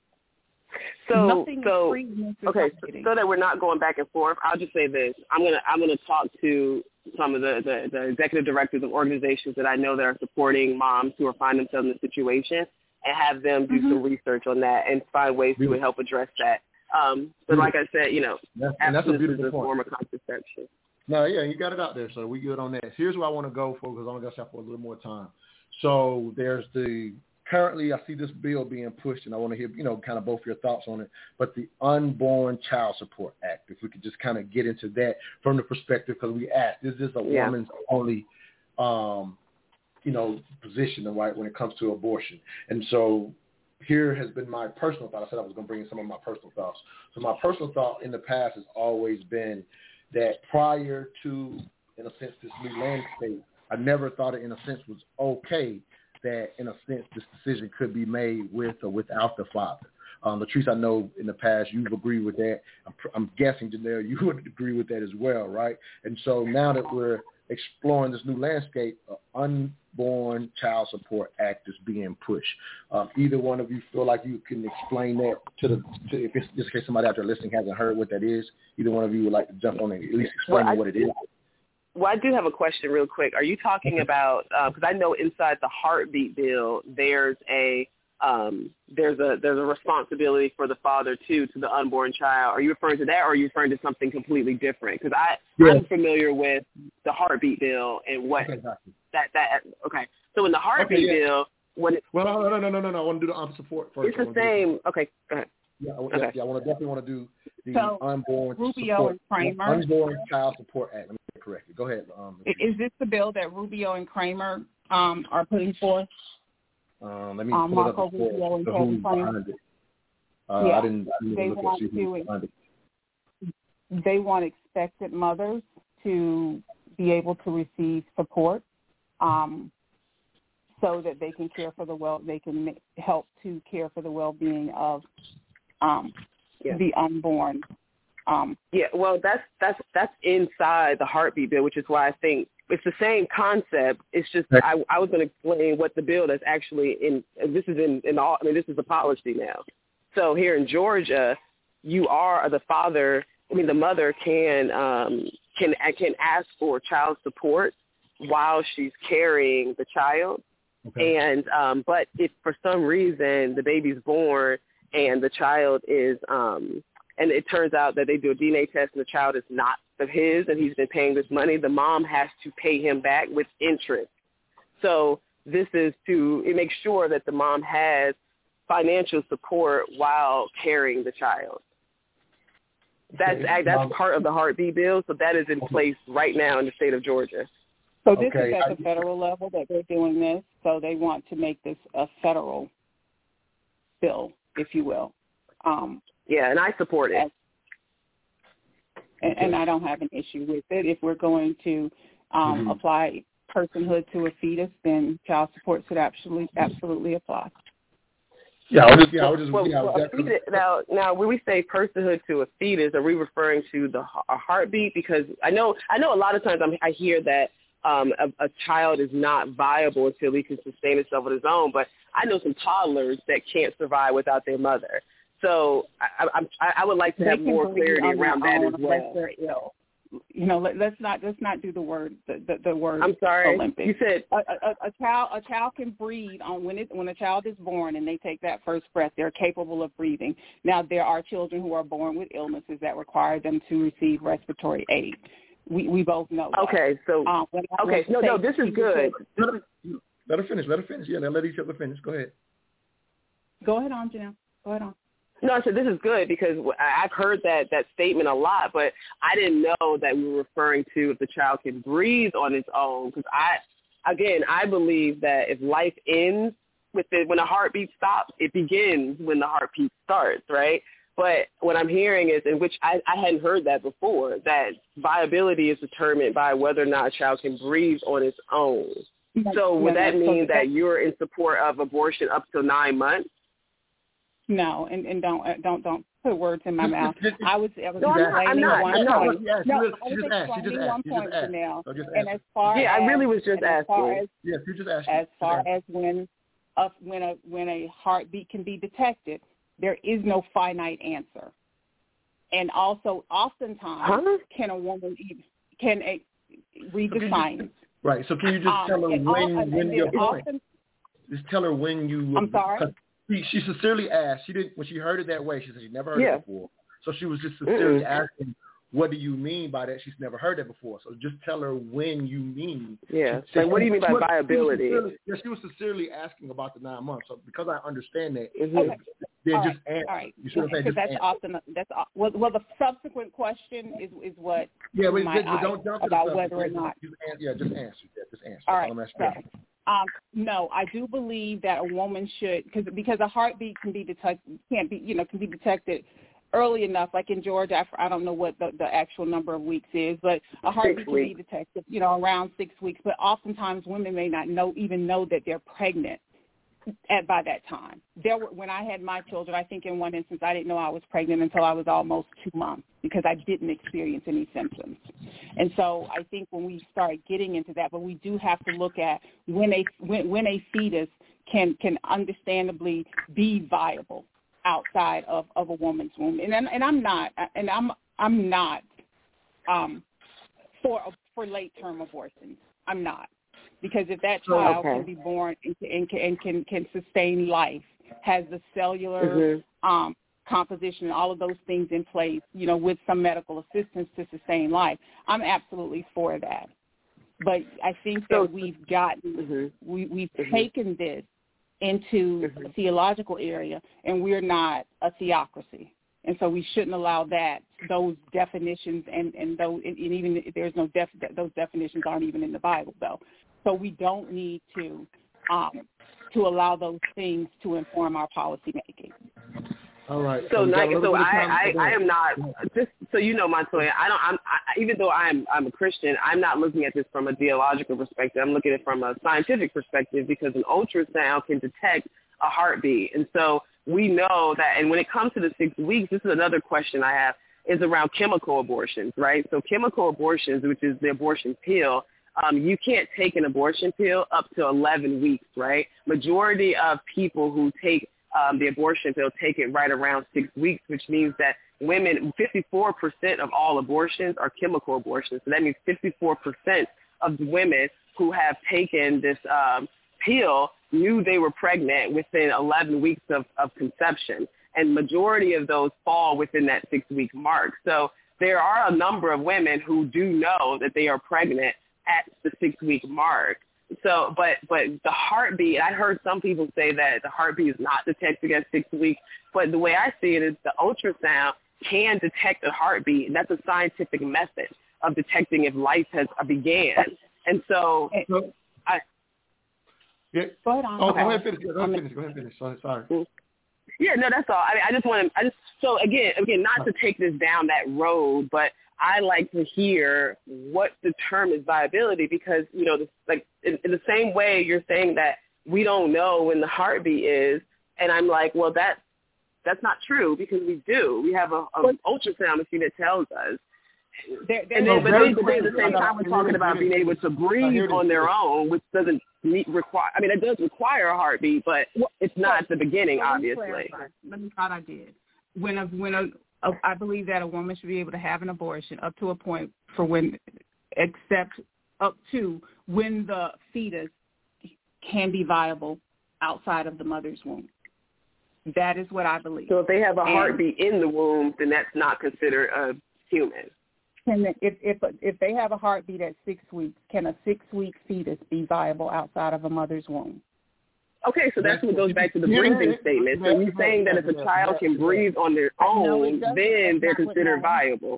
So,
Nothing
so
is free
okay, so, so that we're not going back and forth, I'll just say this: I'm gonna I'm gonna talk to some of the, the, the executive directors of organizations that I know that are supporting moms who are finding themselves in the situation, and have them do mm-hmm. some research on that and find ways to help address that. Um, but like I said, you know,
that's, and that's a beautiful
is a
point.
form of contraception.
No, yeah, you got it out there, so we good on that. Here's where I want to go for, because I'm going to have for a little more time. So there's the, currently I see this bill being pushed, and I want to hear, you know, kind of both your thoughts on it, but the Unborn Child Support Act, if we could just kind of get into that from the perspective, because we asked, is this a yeah. woman's only, um, you know, position, right, when it comes to abortion? And so here has been my personal thought. I said I was going to bring in some of my personal thoughts. So my personal thought in the past has always been that prior to, in a sense, this new landscape, I never thought it, in a sense, was okay that, in a sense, this decision could be made with or without the father. Um, Latrice, I know in the past you've agreed with that. I'm, I'm guessing, Janelle, you would agree with that as well, right? And so now that we're exploring this new landscape, an Unborn Child Support Act is being pushed. Um, either one of you feel like you can explain that to the, to, if it's just in case somebody out there listening hasn't heard what that is, either one of you would like to jump on and at least explain well, I, what it is.
Well, I do have a question real quick. Are you talking about, because uh, I know inside the heartbeat bill, there's a um, there's a there's a responsibility for the father too to the unborn child. Are you referring to that, or are you referring to something completely different? Because I yeah. I'm familiar with the heartbeat bill and what
okay, gotcha.
that that okay. So in the heartbeat
okay, yeah.
bill, when it,
well no no no no no no I want to do the unborn support first.
It's the same. Okay, go ahead.
Yeah, I,
okay.
yeah, yeah, I want to definitely want to do the
so,
unborn
Rubio
support,
and Kramer.
Unborn Child Support Act. Let me get corrected. Go ahead. Um,
is this the bill that Rubio and Kramer um, are putting forth?
Um, let me
um,
pull it
Marco
up
Rubio and
the who's behind it. Uh,
yeah.
I didn't, I didn't
they
look
want
at see who's
to,
behind it.
They want expectant mothers to be able to receive support um, so that they can care for the well, they can help to care for the well-being of um, yeah. the unborn. Um,
yeah, well, that's that's that's inside the heartbeat bill, which is why I think it's the same concept. It's just I, I was going to explain what the bill that's actually in. This is in, in all. I mean, this is the policy now. So here in Georgia, you are the father. I mean, the mother can um, can can ask for child support while she's carrying the child. Okay. And um, but if for some reason the baby's born and the child is um, and it turns out that they do a D N A test and the child is not of his and he's been paying this money, the mom has to pay him back with interest. So this is to it makes sure that the mom has financial support while carrying the child. That's okay. that's part of the heartbeat bill, so that is in place right now in the state of Georgia.
So this
okay.
is at the federal level that they're doing this, so they want to make this a federal bill, if you will. Um,
yeah, and I support it.
And, and I don't have an issue with it. If we're going to um, mm-hmm. apply personhood to a fetus, then child support should absolutely absolutely apply.
Yeah, I was just, yeah, I was just,
well,
yeah, I was
well, a
definitely-
fetus, now, now, when we say personhood to a fetus, are we referring to the a heartbeat? Because I know, I know, a lot of times I'm, I hear that um, a, a child is not viable until he can sustain himself on his own. But I know some toddlers that can't survive without their mother. So I, I, I would like to
They
have
can
more
breathe
clarity
on
around
their
that
own
as
unless
well.
they're ill. You know, let, let's not let's not do the word the, the, the word.
I'm sorry.
Olympics.
You said
a, a, a child a child can breathe on when it when a child is born and they take that first breath. They're capable of breathing. Now there are children who are born with illnesses that require them to receive respiratory aid. We we both know that.
Okay, so
um, when,
okay,
when
no, no, this is good.
Let her, let her finish. Let her finish. Yeah, let each other finish. Go ahead.
Go ahead on, Janelle. Go ahead on.
No, I said this is good because I've heard that, that statement a lot, but I didn't know that we were referring to if the child can breathe on its own. Because I, again, I believe that if life ends with it, when the heartbeat stops, it begins when the heartbeat starts, right? But what I'm hearing is, in which I, I hadn't heard that before, that viability is determined by whether or not a child can breathe on its own. So would
Yeah,
that mean that you're in support of abortion up to nine months?
No, and, and don't uh, don't don't put words in my mouth. I was I was
No, I'm not. I'm
explaining
not.
one
I'm not.
point.
Yeah, she
No,
just-
I
she
was
just asked. She just
explaining one
asked. She
point,
just asked.
Janelle.
So just
And
ask.
as far
Yeah,
as,
I really was just
and as far
asking.
as
Yes, you just asked.
as far
Just ask.
as when a when a when a heartbeat can be detected, there is no finite answer. And also, oftentimes,
Huh?
can a woman even, can a read the
Okay,
science?
Right. So can you just
Um,
tell her
and
when
all- and
when
then
your point?
often,
Just tell her when you.
I'm sorry?
'cause She, she sincerely asked. She didn't when she heard it that way. She said she never heard
Yeah.
it before. So she was just sincerely
Mm-mm.
asking, "What do you mean by that?" She's never heard that before. So just tell her when you mean.
Yeah.
She-
Like, what do you mean by
she was- she was
viability?
sincerely- Yeah, she was sincerely asking about the nine months. So because I understand that,
Mhm.
Okay.
then
All
just
right,
answer.
all right.
You should have said
Because
just
that's
answer.
often that's well, well. The subsequent question is is what
Yeah, but,
my
but don't jump to the
about
subject.
whether or
Just-
not.
Just answer. Yeah, just answer. Yeah, just answer.
All
That's
right.
I'm asking.
So, um, no, I do believe that a woman should because because a heartbeat can be detected can't be you know can be detected early enough. Like in Georgia, I, I don't know what the, the actual number of weeks is, but a heartbeat can be
weeks.
detected you know around six weeks. But oftentimes women may not know even know that they're pregnant at by that time. There were when I had my children, I think in one instance I didn't know I was pregnant until I was almost two months because I didn't experience any symptoms. And so I think when we start getting into that, but we do have to look at when a when, when a fetus can can understandably be viable outside of, of a woman's womb. And and I'm not and I'm I'm not um, for for late term abortions. I'm not. Because if that child
Okay.
can be born and, and, and can, can sustain life, has the cellular
Mm-hmm.
um, composition and all of those things in place, you know, with some medical assistance to sustain life, I'm absolutely for that. But I think that
So-
we've gotten,
Mhm.
we, we've
Mhm.
taken this into
Mhm.
a theological area, and we're not a theocracy. And so we shouldn't allow that, those definitions, and, and, those, and even if there's no def, those definitions aren't even in the Bible, though. So we don't need to um, to allow those things to inform our policy making.
All right.
So,
we got a
like,
little
so
bit of
I,
time.
I,
Go
I
ahead.
am not just so you know, Montoya. I don't. I'm I, even though I'm I'm a Christian, I'm not looking at this from a theological perspective. I'm looking at it from a scientific perspective because an ultrasound can detect a heartbeat, and so we know that. And when it comes to the six weeks, this is another question I have is around chemical abortions, right? So chemical abortions, which is the abortion pill. Um, you can't take an abortion pill up to eleven weeks, right? Majority of people who take um, the abortion pill take it right around six weeks, which means that women, fifty-four percent of all abortions are chemical abortions. So that means fifty-four percent of the women who have taken this um, pill knew they were pregnant within eleven weeks of, of conception. And majority of those fall within that six-week mark. So there are a number of women who do know that they are pregnant at the six-week mark. So, but but the heartbeat, I heard some people say that the heartbeat is not detected at six weeks, but the way I see it is the ultrasound can detect a heartbeat, and that's a scientific method of detecting if life has began. And so,
So,
I,
yeah.
Go ahead on.
Oh,
Okay.
go ahead and finish. Go ahead and finish. Go ahead and finish. Sorry. sorry.
yeah, no, that's all. I mean, I just want to, I just, so again, again, not to take this down that road, but I like to hear what determines viability because, you know, this, like in, in the same way you're saying that we don't know when the heartbeat is, And I'm like, well, that that's not true because we do. We have a, a ultrasound machine that tells us.
There,
and then, but then, but then at the same time, we're talking about being able to breathe on their own, which doesn't meet require. I mean, it does require a heartbeat, but it's not at the beginning,
Let me
obviously.
clarify. Let me thought I did. When a when a, a I believe that a woman should be able to have an abortion up to a point for when, except up to when the fetus can be viable outside of the mother's womb. That is what I believe.
So if they have a
and
heartbeat in the womb, then that's not considered a human.
Can the, if if if they have a heartbeat at six weeks, can a six-week fetus be viable outside of a mother's womb?
Okay, so that's what goes back to the breathing statement. So you're saying that if a child can breathe on their own, then they're considered viable.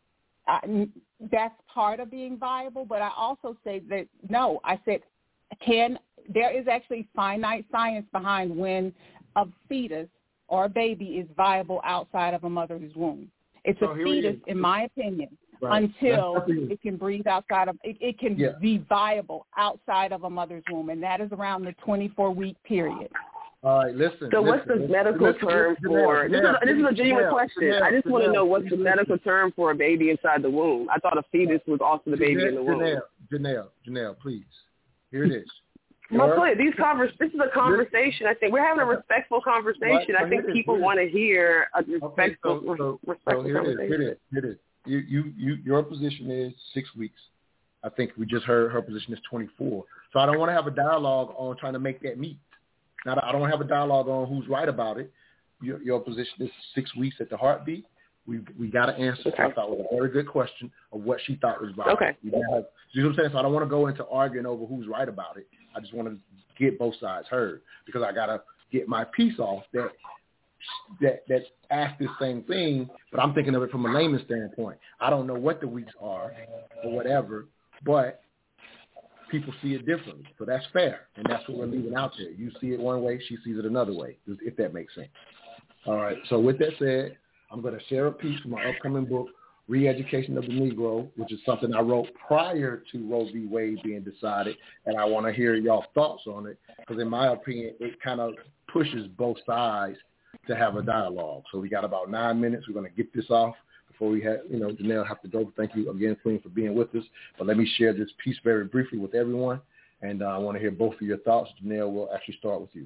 I, that's part of being viable, but I also say that, no, I said can, there is actually finite science behind when a fetus or a baby is viable outside of a mother's womb. It's
so
a fetus, in my opinion, right. until it can breathe outside of, it, it can yeah. be viable outside of a mother's womb, and that is around the twenty-four week period.
All right, listen.
So
listen,
what's the
listen,
medical
listen,
term
listen,
for,
Janelle,
this, is a, this is a genuine
Janelle,
question.
Janelle,
I just
Janelle,
want to know what's
Janelle,
the medical term for a baby inside the womb. I thought a fetus was also the baby
Janelle,
in the womb.
Janelle, Janelle, Janelle, please. Here it is.
My point, these convers- this is a conversation. I think we're having a respectful conversation.
Right,
I think people want to hear a respectful,
okay, so, so,
respectful
so here
conversation.
It is, here it is. Here it is. You, you, you, your position is six weeks. I think we just heard her position is twenty-four. So I don't want to have a dialogue on trying to make that meet. Now, I don't want to have a dialogue on who's right about it. Your, your position is six weeks at the heartbeat. We we got to answer.
Okay.
I thought it was a very good question of what she thought was right.
Okay.
We have, you know what I'm saying? So I don't want to go into arguing over who's right about it. I just want to get both sides heard because I got to get my piece off that that that asked this same thing, but I'm thinking of it from a layman's standpoint. I don't know what the weeks are or whatever, but people see it differently. So that's fair, and that's what we're leaving out there. You see it one way, she sees it another way, if that makes sense. All right, so with that said, I'm going to share a piece from my upcoming book, Re-Education of the Negro, which is something I wrote prior to Roe v. Wade being decided, and I want to hear y'all's thoughts on it, because in my opinion, it kind of pushes both sides to have a dialogue. So we got about nine minutes. We're going to get this off before we have, you know, Janelle have to go. Thank you again, Queen, for being with us. But let me share this piece very briefly with everyone, and uh, I want to hear both of your thoughts. Janelle, we'll actually start with you.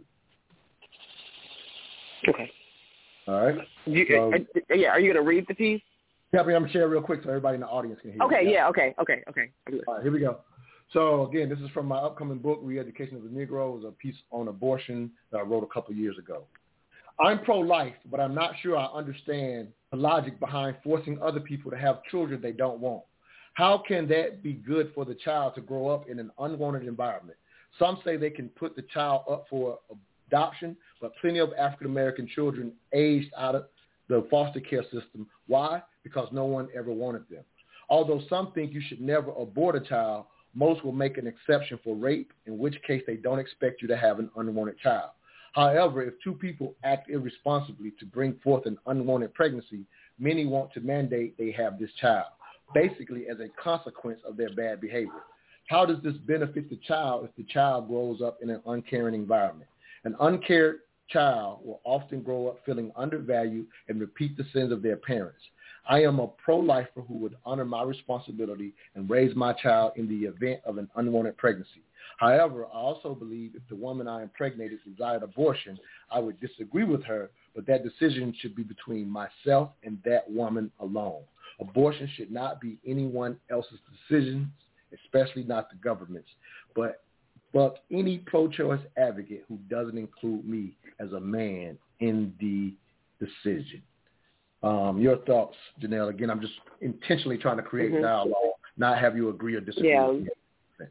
Okay.
All right.
You,
so,
uh, yeah, are you going to read the piece?
Yeah, I'm going to share real quick so everybody in the audience can hear.
Okay,
it.
yeah, okay, okay, okay.
All right, here we go. So, again, this is from my upcoming book, Re-Education of the Negro. It was a piece on abortion that I wrote a couple years ago. I'm pro-life, but I'm not sure I understand the logic behind forcing other people to have children they don't want. How can that be good for the child to grow up in an unwanted environment? Some say they can put the child up for adoption, but plenty of African-American children aged out of the foster care system. Why? Because no one ever wanted them. Although some think you should never abort a child, most will make an exception for rape, in which case they don't expect you to have an unwanted child. However, if two people act irresponsibly to bring forth an unwanted pregnancy, many want to mandate they have this child, basically as a consequence of their bad behavior. How does this benefit the child if the child grows up in an uncaring environment? An uncared child will often grow up feeling undervalued and repeat the sins of their parents. I am a pro-lifer who would honor my responsibility and raise my child in the event of an unwanted pregnancy. However, I also believe if the woman I impregnated desired abortion, I would disagree with her, but that decision should be between myself and that woman alone. Abortion should not be anyone else's decision, especially not the government's, but but any pro-choice advocate who doesn't include me as a man in the decision. Um, your thoughts, Janelle? Again, I'm just intentionally trying to create mm-hmm. dialogue, not have you agree or disagree.
Yeah.
With me.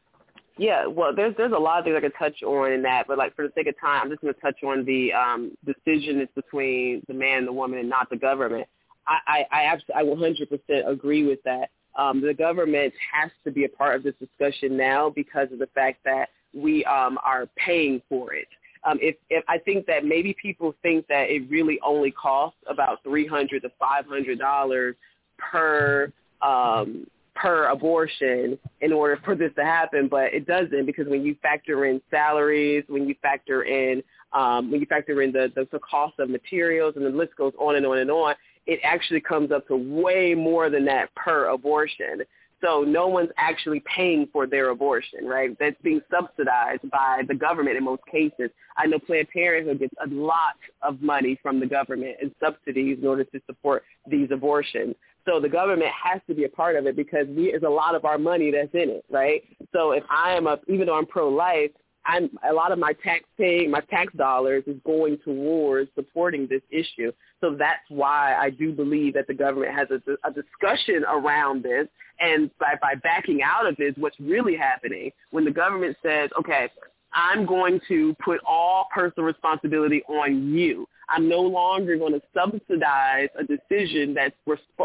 Yeah, well, there's there's a lot of things I could touch on in that, but like for the sake of time, I'm just going to touch on the um, decision is between the man and the woman and not the government. I I, I absolutely I one hundred percent agree with that. Um, the government has to be a part of this discussion now because of the fact that we um, are paying for it. Um, if, if I think that maybe people think that it really only costs about three hundred to five hundred dollars per um, per abortion in order for this to happen, but it doesn't, because when you factor in salaries, when you factor in um, when you factor in the, the, the cost of materials, and the list goes on and on and on, it actually comes up to way more than that per abortion. So no one's actually paying for their abortion, right? That's being subsidized by the government in most cases. I know Planned Parenthood gets a lot of money from the government in subsidies in order to support these abortions. So the government has to be a part of it, because we, there's a lot of our money that's in it, right? So if I am a, even though I'm pro-life, I'm, a lot of my tax paying, my tax dollars is going towards supporting this issue. So that's why I do believe that the government has a, a discussion around this, and by, by backing out of it is what's really happening. When the government says, okay, I'm going to put all personal responsibility on you. I'm no longer going to subsidize a decision that's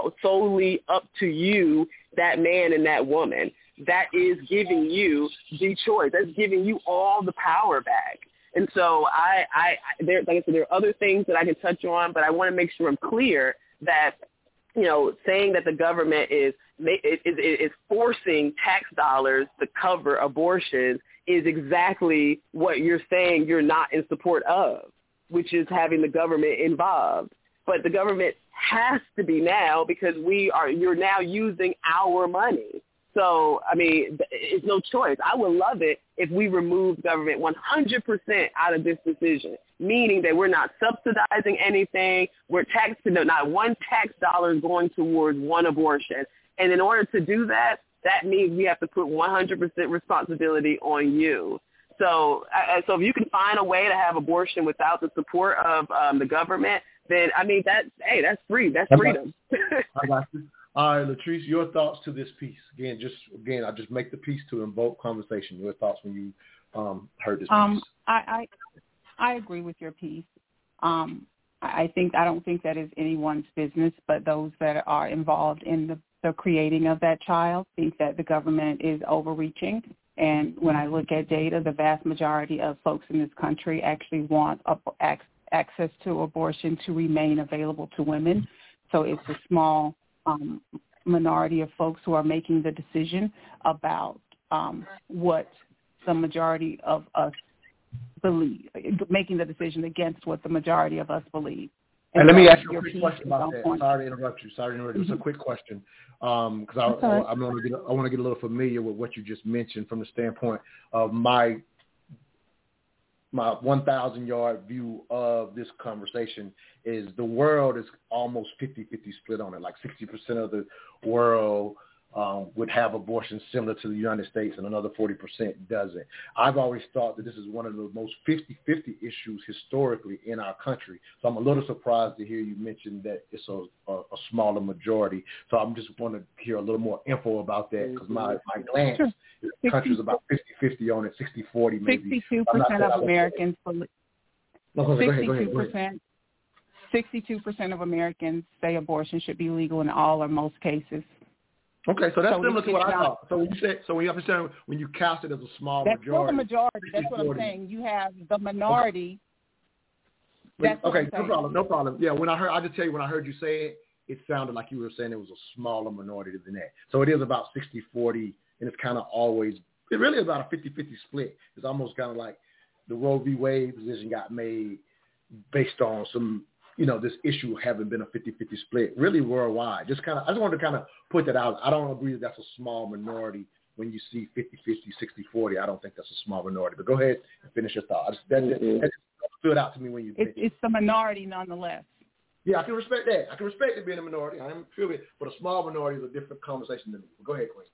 solely up to you, that man and that woman. That is giving you the choice. That's giving you all the power back. And so I, I, there, like I said, there are other things that I can touch on, but I want to make sure I'm clear that, you know, saying that the government is is, is forcing tax dollars to cover abortions is exactly what you're saying you're not in support of, which is having the government involved. But the government has to be now, because we are, you're now using our money. So, I mean, it's no choice. I would love it if we removed government one hundred percent out of this decision, meaning that we're not subsidizing anything. We're taxing, not one tax dollar is going towards one abortion. And in order to do that, that means we have to put one hundred percent responsibility on you. So, uh, so if you can find a way to have abortion without the support of um, the government, then, I mean, that, hey, that's free. That's freedom.
I got you. All right, Latrice, your thoughts to this piece. Again, just again, I just make the piece to invoke conversation. Your thoughts when you um, heard this piece.
Um, I, I I agree with your piece. Um, I think I don't think that is anyone's business, but those that are involved in the, the creating of that child think that the government is overreaching. And when I look at data, the vast majority of folks in this country actually want a, access to abortion to remain available to women. So it's a small Um, minority of folks who are making the decision about um, what the majority of us believe, making the decision against what the majority of us believe.
And, and let me ask you a quick question about that. Point. Sorry to interrupt you. Sorry to interrupt you. It's mm-hmm. a quick question because um, I, I, I, want to get, I want to get a little familiar with what you just mentioned from the standpoint of my my one thousand yard view of this conversation is the world is almost fifty-fifty split on it. Like sixty percent of the world um, would have abortions similar to the United States, and another forty percent doesn't. I've always thought that this is one of the most fifty-fifty issues historically in our country. So I'm a little surprised to hear you mention that it's a, a, a smaller majority. So I'm just want to hear a little more info about that, because my, my glance
sure.
is the country's about fifty-fifty on it, sixty forty maybe.
sixty-two percent of Americans believe.
No,
sixty-two percent. sixty-two percent of Americans say abortion should be legal in all or most cases.
Okay, so that's so similar to what I
not,
thought. So when you say, so when you understand, when you cast it as a small
that's
majority.
That's the majority. That's what I'm saying. You have the minority.
Okay,
That's
okay no problem, no problem. Yeah, when I heard, I just tell you, when I heard you say it, it sounded like you were saying it was a smaller minority than that. So it is about sixty forty, and it's kind of always, it really is about a fifty-fifty split. It's almost kind of like the Roe v. Wade decision got made based on some, you know, this issue having been a fifty-fifty split, really worldwide. Just kind of, I just wanted to kind of put that out. I don't agree that that's a small minority when you see fifty-fifty, sixty forty. I don't think that's a small minority. But go ahead and finish your thought. I just, that, mm-hmm. that just stood out to me when you
It's, it's the minority nonetheless.
Yeah, I can respect that. I can respect it being a minority. I am feel it, but a small minority is a different conversation than me. Go ahead, Queen.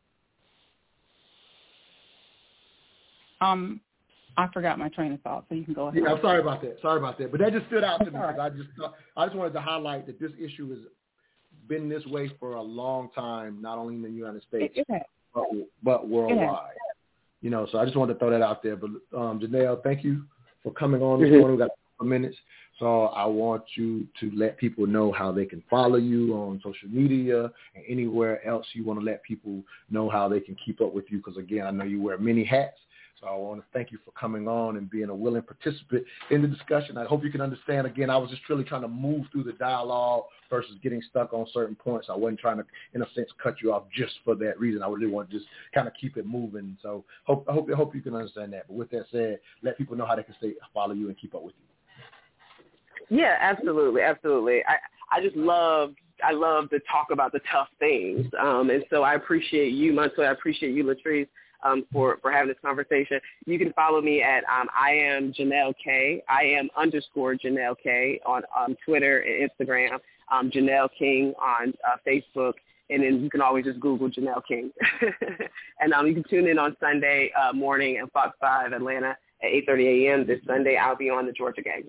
Um. I forgot my train of thought, so you can go ahead.
Yeah, I'm sorry about that. Sorry about that. But that just stood out to me because I just I just wanted to highlight that this issue has been this way for a long time, not only in the United States, but, but worldwide. You know, so I just wanted to throw that out there. But um, Janelle, thank you for coming on this mm-hmm. morning. We got a couple minutes. So I want you to let people know how they can follow you on social media and anywhere else you want to let people know how they can keep up with you. Because, again, I know you wear many hats. So I want to thank you for coming on and being a willing participant in the discussion. I hope you can understand, again, I was just really trying to move through the dialogue versus getting stuck on certain points. I wasn't trying to, in a sense, cut you off just for that reason. I really want to just kind of keep it moving. So hope, I hope, I hope you can understand that. But with that said, let people know how they can stay, follow you and keep up with you.
Yeah, absolutely, absolutely. I, I just love I love to talk about the tough things, um, and so I appreciate you, Montoya. I appreciate you, Latrice, um, for for having this conversation. You can follow me at um, I am Janelle K. I am underscore Janelle K on um, Twitter and Instagram. Um, Janelle King on uh, Facebook, and then you can always just Google Janelle King. And um, you can tune in on Sunday uh, morning at Fox five Atlanta at eight thirty a.m. This Sunday. I'll be on the Georgia Gang.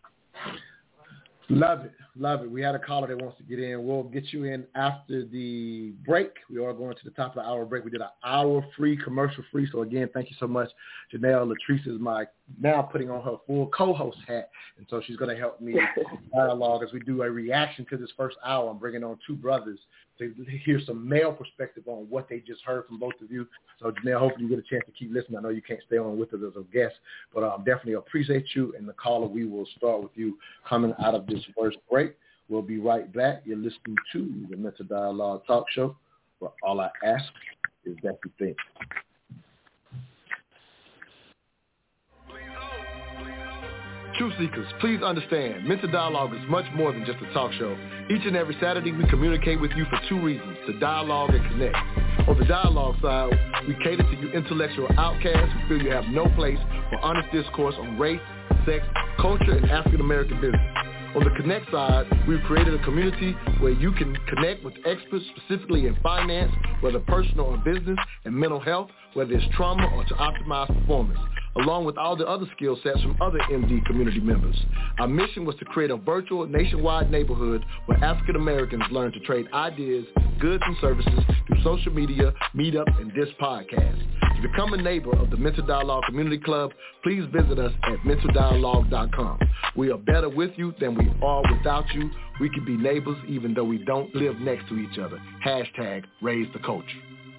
Love it. Love it. We had a caller that wants to get in. We'll get you in after the break. We are going to the top of the hour break. We did an hour free, commercial free. So, again, thank you so much. Janelle Latrice is my now putting on her full co-host hat. And so she's going to help me dialogue as we do a reaction to this first hour. I'm bringing on two brothers to hear some male perspective on what they just heard from both of you. So, Janelle, hopefully you get a chance to keep listening. I know you can't stay on with us as a guest, but I um, definitely appreciate you. And the caller, we will start with you coming out of this first break. We'll be right back. You're listening to the Mental Dialogue Talk Show, where all I ask is that you think. Truth seekers, please understand, Mental Dialogue is much more than just a talk show. Each and every Saturday, we communicate with you for two reasons, to dialogue and connect. On the dialogue side, we cater to you intellectual outcasts who feel you have no place for honest discourse on race, sex, culture, and African-American business. On the Connect side, we've created a community where you can connect with experts specifically in finance, whether personal or business, and mental health, whether it's trauma or to optimize performance, along with all the other skill sets from other M D community members. Our mission was to create a virtual nationwide neighborhood where African Americans learn to trade ideas, goods, and services through social media, meetup, and this podcast. To become a neighbor of the Mental Dialogue Community Club, please visit us at mental dialogue dot com. We are better with you than we are without you. We can be neighbors even though we don't live next to each other. Hashtag raise the culture.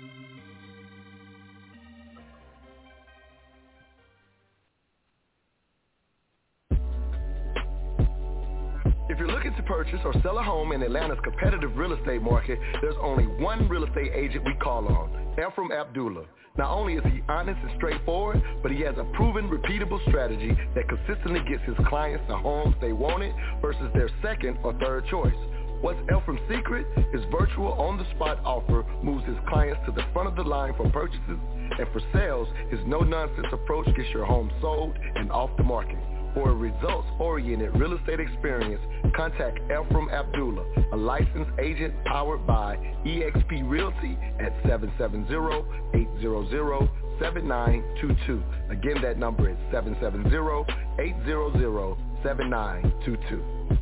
If you're looking to purchase or sell a home in Atlanta's competitive real estate market, there's only one real estate agent we call on, Ephraim Abdullah. Not only is he honest and straightforward, but he has a proven, repeatable strategy that consistently gets his clients the homes they wanted versus their second or third choice. What's Ephraim's secret? His virtual on-the-spot offer moves his clients to the front of the line for purchases, and for sales, his no-nonsense approach gets your home sold and off the market. For a results-oriented real estate experience, contact Ephraim Abdullah, a licensed agent powered by E X P Realty at seven seven zero, eight zero zero, seven nine two two. Again, that number is seven seven zero, eight zero zero, seven nine two two.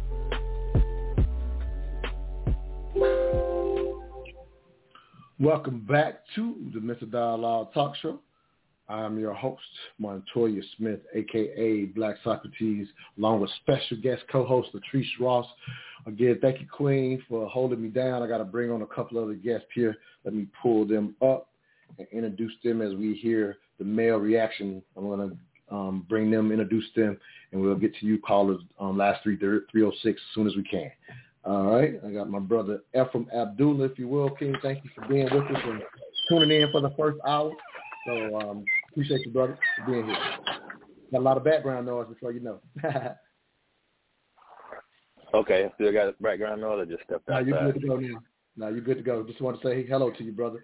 Welcome back to the Mental Dialogue Talk Show. I'm your host, Montoya Smith, a k a. Black Socrates, along with special guest co-host Latrice Ross. Again, thank you, Queen, for holding me down. I got to bring on a couple other guests here. Let me pull them up and introduce them as we hear the male reaction. I'm going to um, bring them, introduce them, and we'll get to you callers um, last three oh six as soon as we can. All right, I got my brother Ephraim Abdullah, if you will, King. Thank you for being with us and tuning in for the first hour. So um, appreciate you, brother, for being here. Got a lot of background noise before you know.
Okay, still got background noise. I just stepped outside.
No, you're good to go now. No, you're good to go. Just want to say hello to you, brother.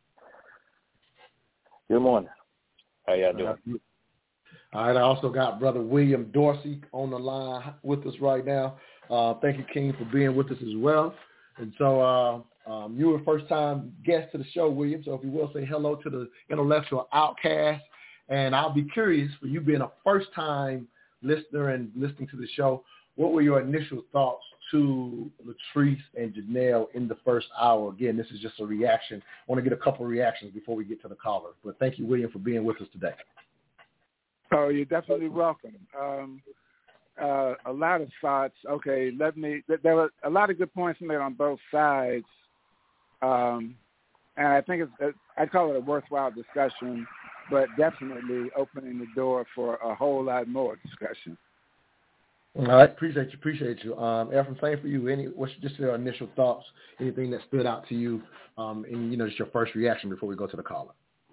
Good morning. How y'all doing?
Uh, all right, I also got brother William Dorsey on the line with us right now. Uh, thank you, King, for being with us as well. And so uh, um, you were a first-time guest to the show, William, so if you will, say hello to the intellectual outcast. And I'll be curious, for you being a first-time listener and listening to the show, what were your initial thoughts to Latrice and Janelle in the first hour? Again, this is just a reaction. I want to get a couple of reactions before we get to the caller. But thank you, William, for being with us today.
Oh, you're definitely welcome. Um, uh, a lot of thoughts. Okay, let me. There were a lot of good points made on both sides, um, and I think it's. I call it a worthwhile discussion. but definitely opening the door for a whole lot more discussion.
All right, appreciate you, appreciate you. Um, Efren, same for you. Any, what's just your initial thoughts? Anything that stood out to you, um, and you know, just your first reaction before we go to the caller?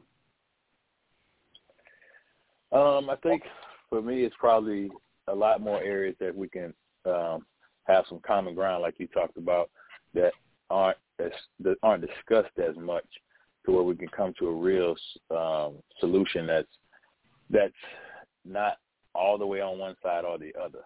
Um, I think for me, it's probably a lot more areas that we can um, have some common ground, like you talked about, that aren't as, that aren't discussed as much, to where we can come to a real um, solution that's that's not all the way on one side or the other.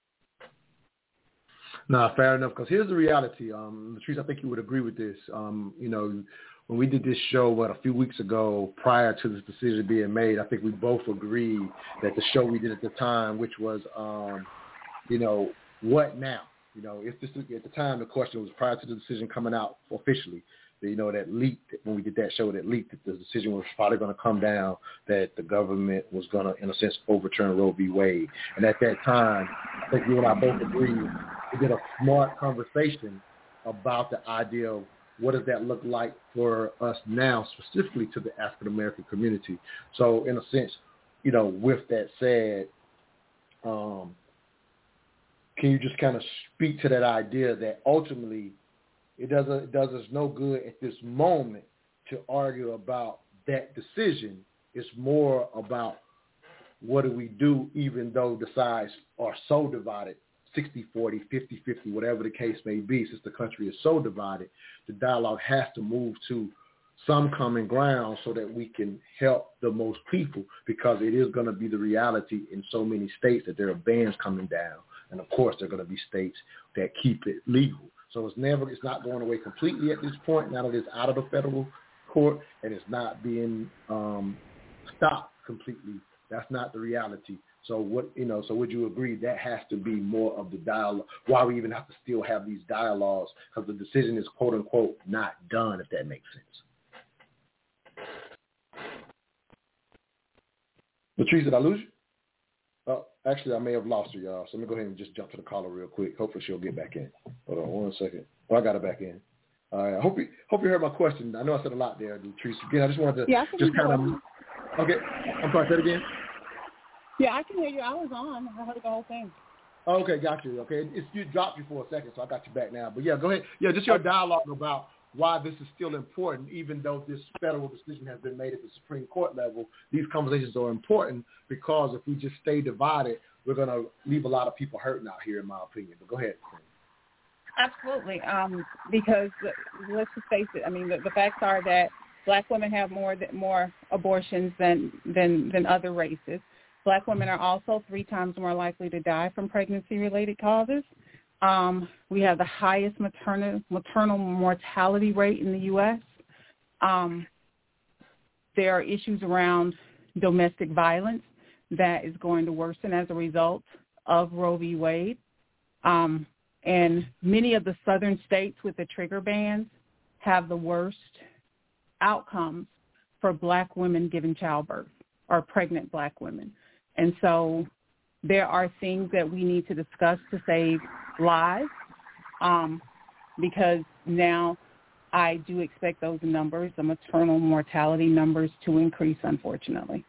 No, fair enough. Because here's the reality, um, Latrice, I think you would agree with this. Um, you know, when we did this show, what, a few weeks ago, prior to this decision being made, I think we both agreed that the show we did at the time, which was, um, you know, what now? You know, if this at the time the question was prior to the decision coming out officially, you know, that leaked when we did that show, that leaked that the decision was probably going to come down, that the government was going to, in a sense, overturn Roe v. Wade. And at that time, I think you and I both agreed we did a smart conversation about the idea of what does that look like for us now, specifically to the African American community. So, in a sense, you know, with that said, um, can you just kind of speak to that idea that ultimately it doesn't it does us no good at this moment to argue about that decision? It's more about what do we do, even though the sides are so divided, sixty forty, fifty fifty, whatever the case may be, since the country is so divided, the dialogue has to move to some common ground so that we can help the most people, because it is going to be the reality in so many states that there are bans coming down. And, of course, there are going to be states that keep it legal. So it's never, it's not going away completely at this point, now that it's out of the federal court, and it's not being um, stopped completely. That's not the reality. So what, you know, so would you agree that has to be more of the dialogue, why we even have to still have these dialogues, because the decision is, quote unquote, not done, if that makes sense. Latrice, did I lose you? Oh, actually, I may have lost her, y'all. So let me go ahead and just jump to the caller real quick. Hopefully she'll get back in. Hold on one second. Oh, I got her back in. All right. I hope you, hope you heard my question. I know I said a lot there, Latrice. Again, I just wanted to
yeah,
just kind of – okay. I'm sorry, say it again.
Yeah, I can hear you. I was on. I heard the whole thing.
Okay, got you. Okay. It's, you dropped you for a second, so I got you back now. But, yeah, go ahead. Yeah, just your dialogue about why this is still important, even though this federal decision has been made at the Supreme Court level. These conversations are important because if we just stay divided, we're going to leave a lot of people hurting out here, in my opinion. But go ahead.
Absolutely, um, because let's just face it. I mean, the, the facts are that black women have more more abortions than, than, than other races. Black women are also three times more likely to die from pregnancy-related causes. Um, we have the highest maternal maternal mortality rate in the U S Um, there are issues around domestic violence that is going to worsen as a result of Roe v. Wade. Um, and many of the southern states with the trigger bans have the worst outcomes for black women giving childbirth, or pregnant black women. And so there are things that we need to discuss to save lives, um, because now I do expect those numbers, the maternal mortality numbers, to increase, unfortunately.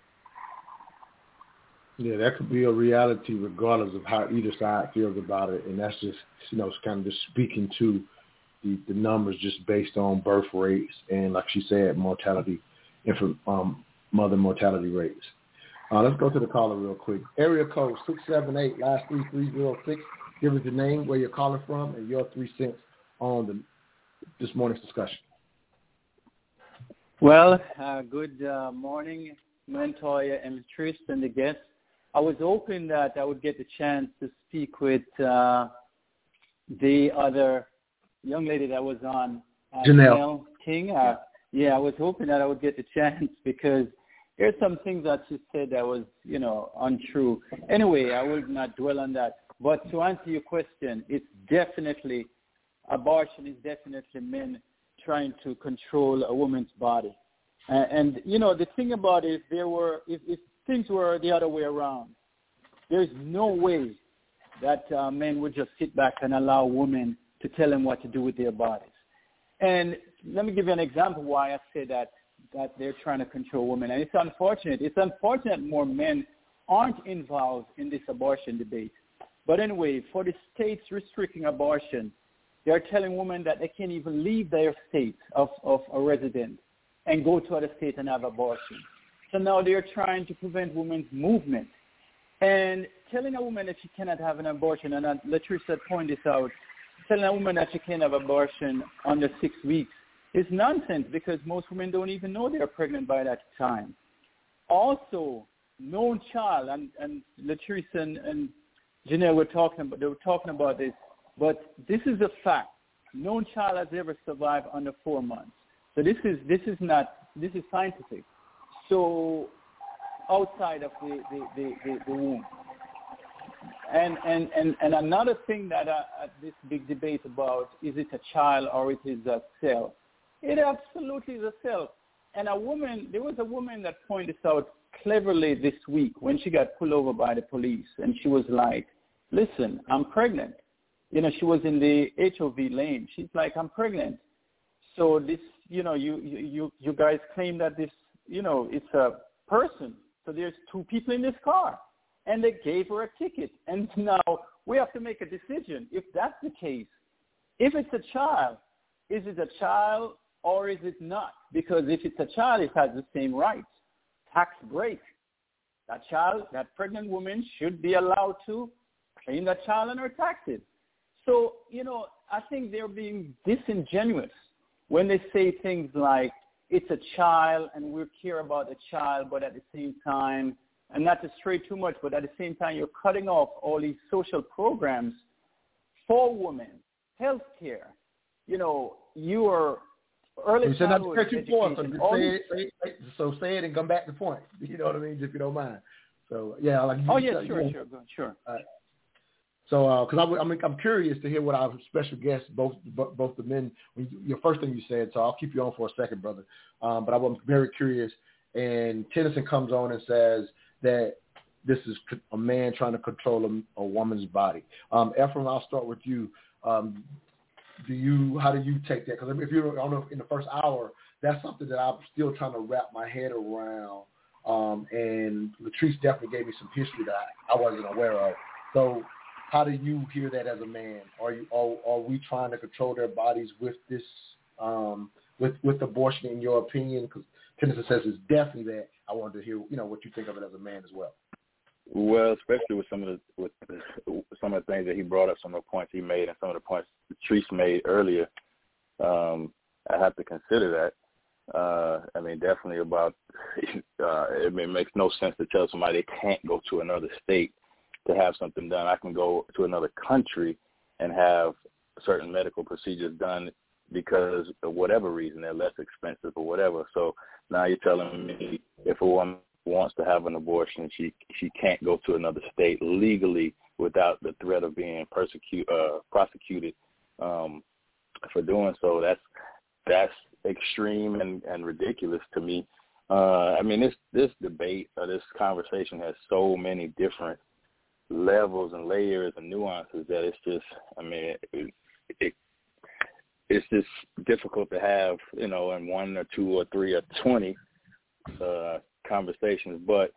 Yeah, that could be a reality regardless of how either side feels about it. And that's just, you know, it's kind of just speaking to the, the numbers just based on birth rates and, like she said, mortality, um, mother mortality rates. Uh, let's go to the caller real quick. Area code six seven eight, last three three zero six. Give us your name, where you're calling from, and your three cents on the, this morning's discussion.
Well, uh, good uh, morning, Montoya and Latrice and the guests. I was hoping that I would get the chance to speak with uh, the other young lady that was on, uh,
Janelle.
Janelle King. Uh, yeah, I was hoping that I would get the chance because there's some things that she said that was, you know, untrue. Anyway, I will not dwell on that. But to answer your question, it's definitely, abortion is definitely men trying to control a woman's body. Uh, and, you know, the thing about it, there were, if, if things were the other way around, there's no way that uh, men would just sit back and allow women to tell them what to do with their bodies. And let me give you an example why I say that that they're trying to control women. And it's unfortunate. It's unfortunate more men aren't involved in this abortion debate. But anyway, for the states restricting abortion, they're telling women that they can't even leave their state of, of a resident and go to other states and have abortion. So now they're trying to prevent women's movement. And telling a woman that she cannot have an abortion, and Latrice had pointed this out, telling a woman that she can't have abortion under six weeks is nonsense because most women don't even know they're pregnant by that time. Also, no child, and, and Latrice and, and Janelle were talking about, they were talking about this, but this is a fact. No child has ever survived under four months. So this is this is not this is scientific. So outside of the the, the, the, the womb. And, and, and, and another thing that uh, this big debate about, is it a child or it is a cell? It absolutely is a cell. And a woman, there was a woman that pointed this out cleverly this week when she got pulled over by the police. And she was like, listen, I'm pregnant. You know, she was in the H O V lane. She's like, I'm pregnant. So this, you know, you, you, you guys claim that this, you know, it's a person. So there's two people in this car. And they gave her a ticket. And now we have to make a decision. If that's the case, if it's a child, is it a child or is it not? Because if it's a child, it has the same rights. Tax break. That child, that pregnant woman should be allowed to claim that child on her taxes. So, you know, I think they're being disingenuous when they say things like, it's a child and we care about the child, but at the same time, and not to stray too much, but at the same time, you're cutting off all these social programs for women, health care. You know, you are early
so
childhood
education. So,
education.
say it, say it, so say it and come back to point. You know what I mean, if you don't mind. So, yeah. Like
oh,
you,
yeah,
you
sure,
know,
sure, sure.
Uh, so, because uh, I'm, I'm curious to hear what our special guests, both both the men, when you, your first thing you said, so I'll keep you on for a second, brother. Um, but I'm very curious. And Tennyson comes on and says that this is a man trying to control a, a woman's body. Um, Ephraim, I'll start with you. Um, do you, how do you take that? Because if you're on in the first hour, that's something that I'm still trying to wrap my head around. Um, and Latrice definitely gave me some history that I, I wasn't aware of. So, how do you hear that as a man? Are you, are, are we trying to control their bodies with this, um, with with abortion? In your opinion, because Tennyson says it's definitely that. I wanted to hear, you know, what you think of it as a man as well.
Well, especially with some of the with some of the things that he brought up, some of the points he made, and some of the points Latrice made earlier, um, I have to consider that. Uh, I mean, definitely about. Uh, it, it makes no sense to tell somebody they can't go to another state to have something done. I can go to another country and have certain medical procedures done because of whatever reason they're less expensive or whatever. So now you're telling me if a woman wants to have an abortion, she she can't go to another state legally without the threat of being persecute uh, prosecuted um, for doing so. That's that's extreme and, and ridiculous to me. Uh, I mean, this this debate or this conversation has so many different levels and layers and nuances that it's just, I mean, it, it it's just difficult to have, you know, in one or two or three or twenty uh, conversations. But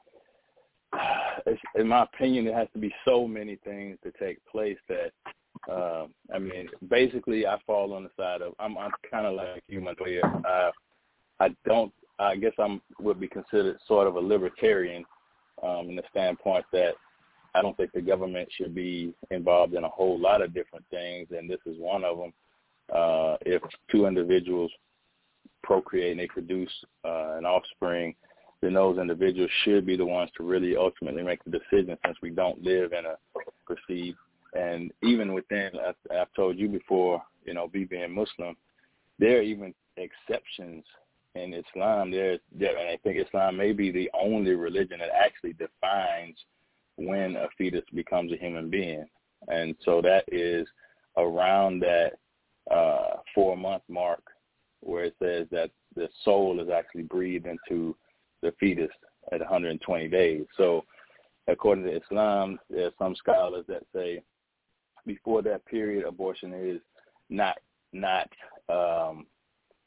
it's, in my opinion, there has to be so many things to take place that, uh, I mean, basically I fall on the side of, I'm, I'm kind of like you, Montoya. I, I don't, I guess I'm would be considered sort of a libertarian um, in the standpoint that I don't think the government should be involved in a whole lot of different things, and this is one of them. Uh, if two individuals procreate and they produce uh, an offspring, then those individuals should be the ones to really ultimately make the decision, since we don't live in a perceived. And even within, I've told you before, you know, me being Muslim, there are even exceptions in Islam. There, there, and I think Islam may be the only religion that actually defines when a fetus becomes a human being. And so that is around that uh, four-month mark where it says that the soul is actually breathed into the fetus at one hundred twenty days. So according to Islam, there are some scholars that say before that period, abortion is not not um,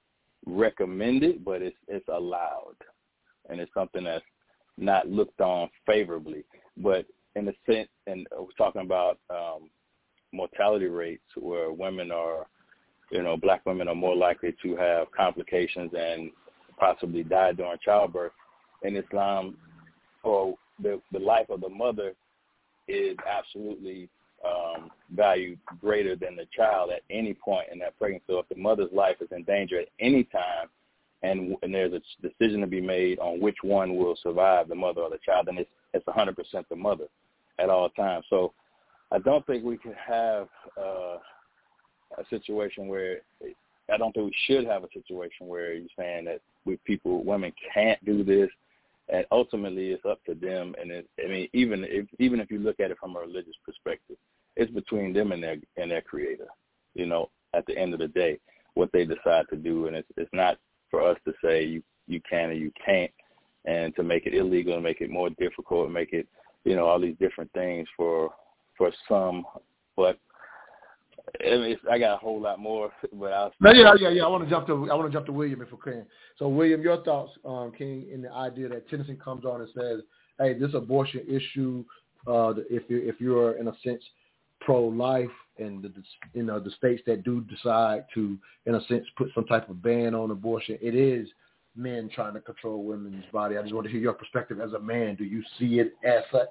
recommended, but it's it's allowed, and it's something that's not looked on favorably. But in a sense, and I was talking about um, mortality rates where women are, you know, black women are more likely to have complications and possibly die during childbirth. In Islam, or the, the life of the mother is absolutely um, valued greater than the child at any point in that pregnancy. So if the mother's life is in danger at any time, and, and there's a decision to be made on which one will survive, the mother or the child, then it's, it's one hundred percent the mother at all times. So I don't think we can have uh, a situation where, I don't think we should have a situation where you're saying that with people, women can't do this, and ultimately it's up to them. And it, I mean, even if even if you look at it from a religious perspective, it's between them and their and their creator. You know, at the end of the day, what they decide to do, and it's it's not for us to say you you can or you can't, and to make it illegal and make it more difficult and make it, you know, all these different things for for some. But I, mean, it's, I got a whole lot more, but I'll.
No, yeah, yeah, yeah. I want to jump to I want to jump to William if I can. So, William, your thoughts, um, King, in the idea that Tennyson comes on and says, "Hey, this abortion issue, uh, if you if you're in a sense pro-life, and the you know the states that do decide to, in a sense, put some type of ban on abortion, it is men trying to control women's body." I just want to hear your perspective as a man. Do you see it as such?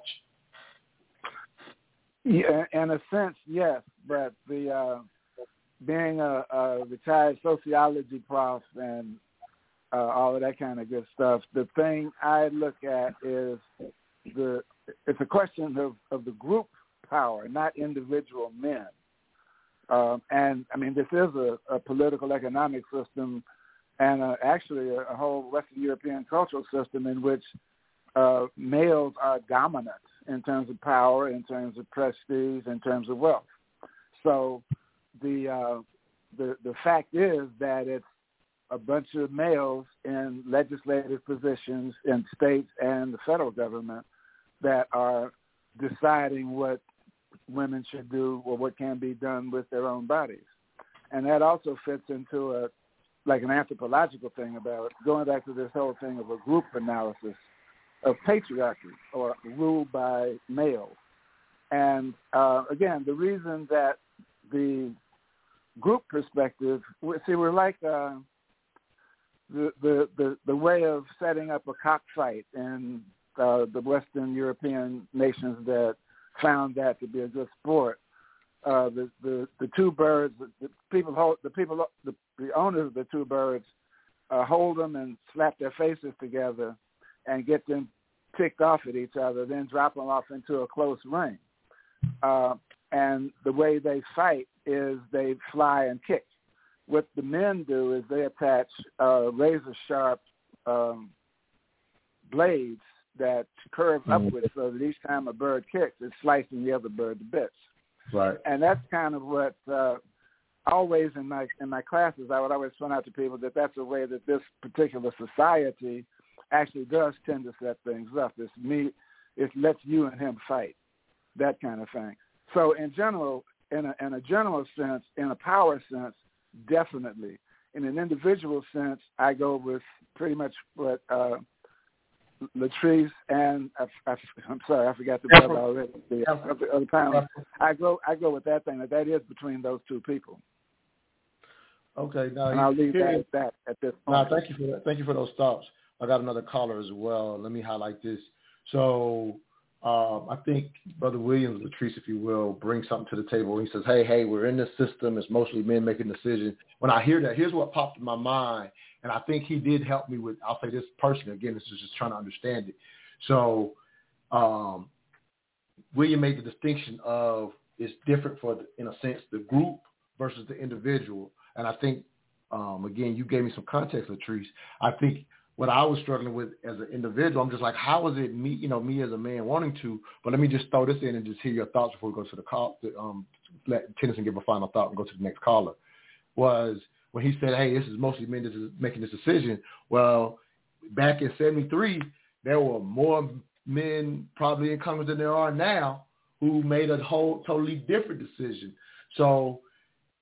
Yeah, in a sense, yes. But the uh, being a, a retired sociology prof and uh, all of that kind of good stuff, the thing I look at is the it's a question of, of the group power, not individual men. Um, and, I mean, this is a, a political economic system and uh, actually a, a whole Western European cultural system in which uh, males are dominant in terms of power, in terms of prestige, in terms of wealth. So the uh, the the fact is that it's a bunch of males in legislative positions in states and the federal government that are deciding what women should do or what can be done with their own bodies. And that also fits into a like an anthropological thing about going back to this whole thing of a group analysis of patriarchy or ruled by males. And uh, again, the reason that the group perspective, see, we're like uh, the, the, the, the way of setting up a cockfight in uh, the Western European nations that found that to be a good sport. Uh, the, the the two birds, the people hold the people the, the owners of the two birds uh, hold them and slap their faces together and get them ticked off at each other, then drop them off into a close ring. Uh, and the way they fight is they fly and kick. What the men do is they attach uh, razor-sharp um, blades that curve upwards so that each time a bird kicks, it's slicing the other bird to bits.
Right.
And that's kind of what uh, always in my in my classes, I would always point out to people that that's a way that this particular society actually does tend to set things up. It's me, it lets you and him fight, that kind of thing. So in general, in a, in a general sense, in a power sense, definitely. In an individual sense, I go with pretty much what uh, Latrice and I, I, I'm sorry, I forgot the brother already. The other, other panel. I go, I go with that thing. That that is between those two people.
Okay, now
and I'll leave that at that at this point.
No, thank you for that. Thank you for those thoughts. I got another caller as well. Let me highlight this. So um, I think Brother Williams, Latrice, if you will, brings something to the table. He says, hey, hey, we're in this system. It's mostly men making decisions. When I hear that, here's what popped in my mind. And I think he did help me with, I'll say this personally, again, this is just trying to understand it. So um, William made the distinction of it's different for, the, in a sense, the group versus the individual. And I think, um, again, you gave me some context, Latrice. I think what I was struggling with as an individual, I'm just like, how is it me, you know, me as a man wanting to, but let me just throw this in and just hear your thoughts before we go to the call, to, um, let Tennyson give a final thought and go to the next caller, was when he said, hey, this is mostly men that is making this decision. Well, back in seventy-three, there were more men probably in Congress than there are now who made a whole totally different decision. So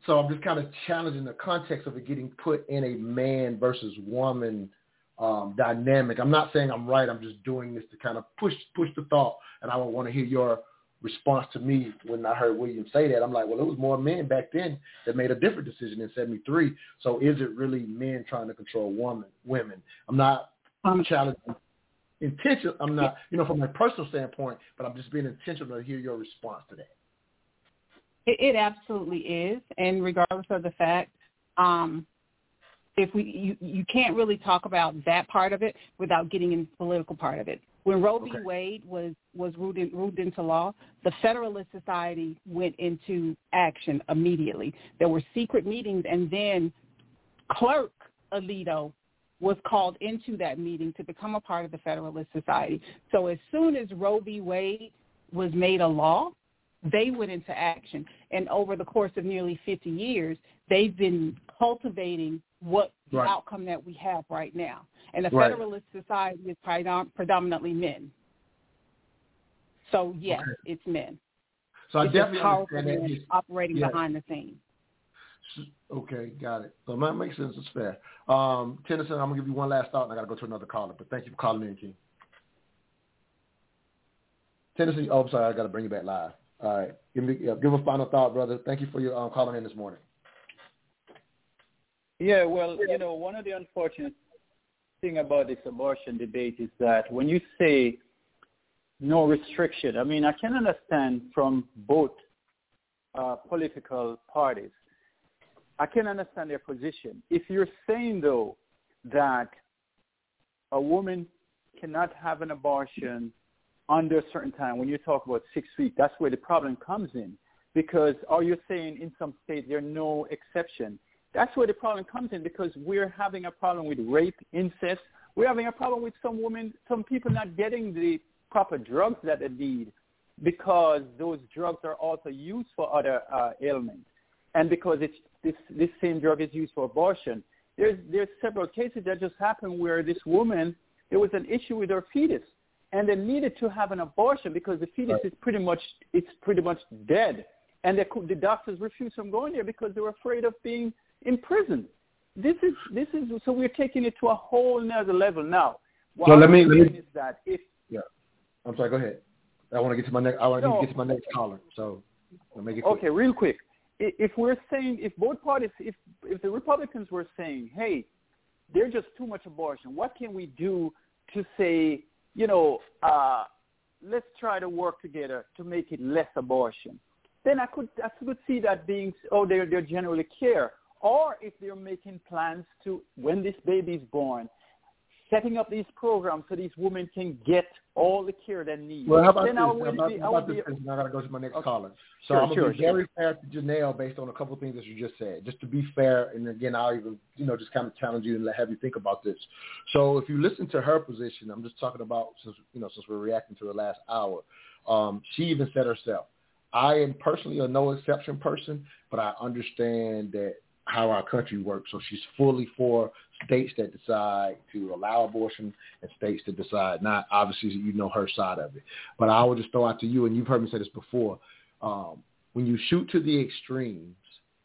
so I'm just kind of challenging the context of it getting put in a man versus woman um, dynamic. I'm not saying I'm right. I'm just doing this to kind of push push the thought, and I would want to hear your response to me when I heard William say that. I'm like, well, it was more men back then that made a different decision in seventy-three. So is it really men trying to control woman, women? I'm not um, challenging intention. I'm not, you know, from a personal standpoint, but I'm just being intentional to hear your response to that.
It, it absolutely is, and regardless of the fact, um, if we you, you can't really talk about that part of it without getting into the political part of it. When Roe v.
Okay.
Wade was was ruled, in, ruled into law, the Federalist Society went into action immediately. There were secret meetings, and then Clerk Alito was called into that meeting to become a part of the Federalist Society. So as soon as Roe v. Wade was made a law, they went into action. And over the course of nearly fifty years, they've been cultivating what the
right.
outcome that we have right now. And the
right.
Federalist Society is predominantly men. So, yes,
okay.
it's men.
So I
it's
definitely
powerful
understand
men
that.
operating
yeah.
behind the scenes.
Okay, got it. So that makes sense. It's fair. Um, Tennyson, I'm going to give you one last thought, and I got to go to another caller. But thank you for calling in, King. Tennyson, oh, I'm sorry. I got to bring you back live. All right. Give me yeah, give a final thought, brother. Thank you for your um, calling in this morning.
Yeah, well, you know, one of the unfortunate thing about this abortion debate is that when you say no restriction, I mean, I can understand from both uh, political parties. I can understand their position. If you're saying, though, that a woman cannot have an abortion under a certain time, when you talk about six weeks, that's where the problem comes in. Because are you saying in some states there are no exception? That's where the problem comes in, because we're having a problem with rape, incest. We're having a problem with some women, some people not getting the proper drugs that they need, because those drugs are also used for other uh, ailments. And because it's, this, this same drug is used for abortion. There's, there's several cases that just happened where this woman, there was an issue with her fetus, and they needed to have an abortion because the fetus right. is pretty much, it's pretty much dead. And they could, the doctors refused from going there because they were afraid of being in prison. This is this is so we're taking it to a whole nother level now. What
so let me, let me
is that if
yeah, I'm sorry. Go ahead. I want to get to my next. I want to
no,
get to my next caller. So I'll make it
quick.
Okay,
real quick. If we're saying, if both parties, if if the Republicans were saying, hey, there's just too much abortion, what can we do to say, you know, uh, let's try to work together to make it less abortion? Then I could I could see that being, oh, they they generally care. Or if they're making plans to, when this baby is born, setting up these programs so these women can get all the care they need.
Well, how about
then
this?
I
How
will
about,
be,
how
I will
about
be,
this? And I got to go to my next
okay.
caller. So
sure,
I'm going to
sure,
be very
sure.
fair to Janelle based on a couple of things that you just said. Just to be fair, and again, I'll even, you know, just kind of challenge you and have you think about this. So if you listen to her position, I'm just talking about, since, you know, since we're reacting to the last hour, um, she even said herself, I am personally a no exception person, but I understand that how our country works. So she's fully for states that decide to allow abortion and states that decide not. Obviously, you know her side of it. But I would just throw out to you, and you've heard me say this before, um, when you shoot to the extremes,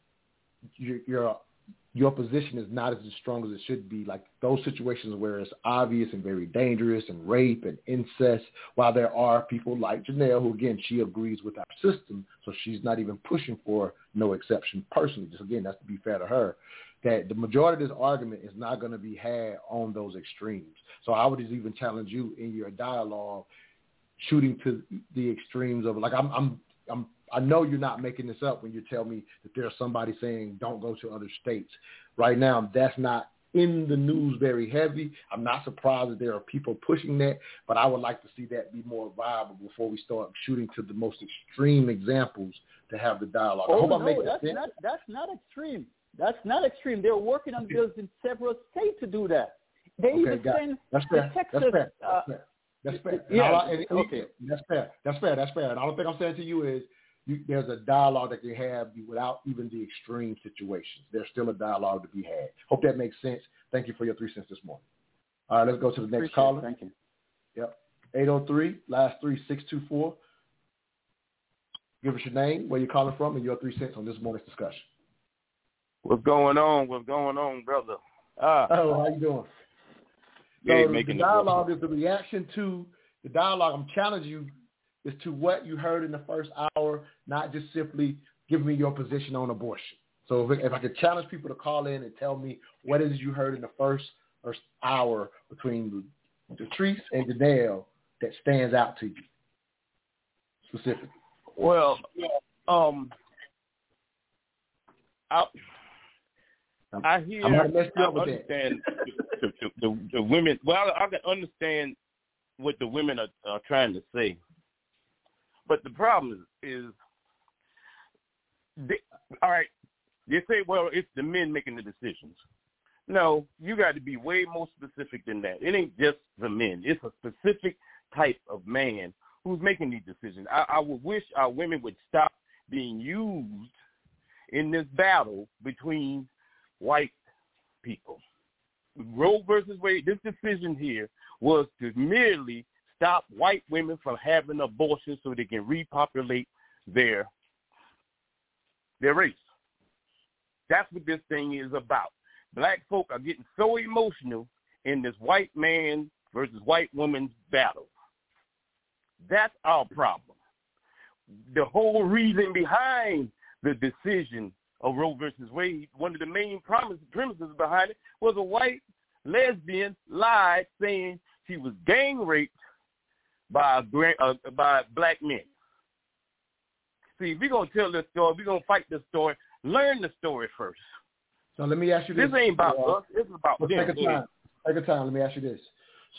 you're, you're your position is not as strong as it should be. Like those situations where it's obvious and very dangerous and rape and incest, while there are people like Janelle who, again, she agrees with our system, so she's not even pushing for no exception personally. Just, again, that's to be fair to her, that the majority of this argument is not going to be had on those extremes. So I would just even challenge you in your dialogue, shooting to the extremes of, like, I'm, I'm, I'm I know you're not making this up when you tell me that there's somebody saying don't go to other states. Right now, that's not in the news very heavy. I'm not surprised that there are people pushing that, but I would like to see that be more viable before we start shooting to the most extreme examples to have the dialogue.
Oh,
I hope
no,
I'm making
that's
sense.
not, that's not extreme. That's not extreme. They're working on bills in several states to do that. They
okay,
even send
that's fair.
Texas.
That's fair.
Uh,
that's fair. That's fair.
Yeah,
I, and,
okay.
That's fair. That's fair. That's fair. And all the thing I'm saying to you is, You, there's a dialogue that you have without even the extreme situations. There's still a dialogue to be had. Hope that makes sense. Thank you for your three cents this morning. All right, let's go to the next
Appreciate
caller.
It. Thank you.
Yep. eight oh three, last three, six two four. Give us your name, where you're calling from, and your three cents on this morning's discussion.
What's going on? What's going on, brother? Ah.
Oh, how you doing?
Yeah,
so the,
making
the dialogue is the reaction to the dialogue. I'm challenging you is to what you heard in the first hour, not just simply give me your position on abortion. So if, if I could challenge people to call in and tell me what it is you heard in the first, first hour between Latrice and Janelle that stands out to you specifically.
Well, um, I, I hear, I, I understand the, the, the, the women. Well, I can understand what the women are, are trying to say, but the problem is, is they, all right. They say, well, it's the men making the decisions. No, you got to be way more specific than that. It ain't just the men. It's a specific type of man who's making these decisions. I, I would wish our women would stop being used in this battle between white people. Roe versus Wade, this decision here was to merely stop white women from having abortions so they can repopulate their their race. That's what this thing is about. Black folk are getting so emotional in this white man versus white woman battle. That's our problem. The whole reason behind the decision of Roe versus Wade, one of the main promise, premises behind it was a white lesbian lied saying she was gang raped by a, uh, by black men. See, if we're going to tell this story, we're going to fight this story, learn the story first.
So let me ask you this.
This ain't about uh, us. This is about them.
Take a time. Take a time. Let me ask you this.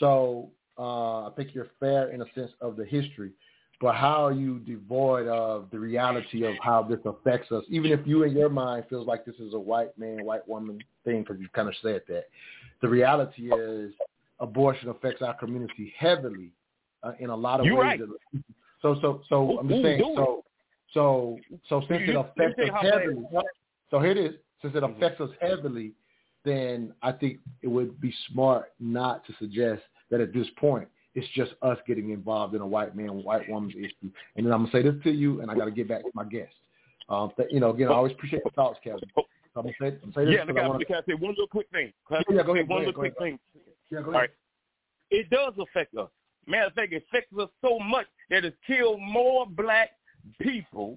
So uh, I think you're fair in a sense of the history, but how are you devoid of the reality of how this affects us? Even if you in your mind feels like this is a white man, white woman thing, because you kind of said that. The reality is abortion affects our community heavily uh, in a lot of
you're
ways.
Right.
So, so, so I'm just saying, so, so, so since it affects us heavily, so here it is, since it affects us heavily, then I think it would be smart not to suggest that at this point it's just us getting involved in a white man, white woman's issue. And then I'm going to say this to you, and I got to get back to my guest. Um, th- you know, again, I always appreciate your thoughts, Kevin. So I'm going to say, say this.
Yeah, can I, wanna... can I say one little quick thing? Can I
yeah, go ahead.
One
go
little
ahead,
quick thing.
Yeah, go ahead.
All right. It does affect us. Matter of fact, it affects us so much that it's killed more black people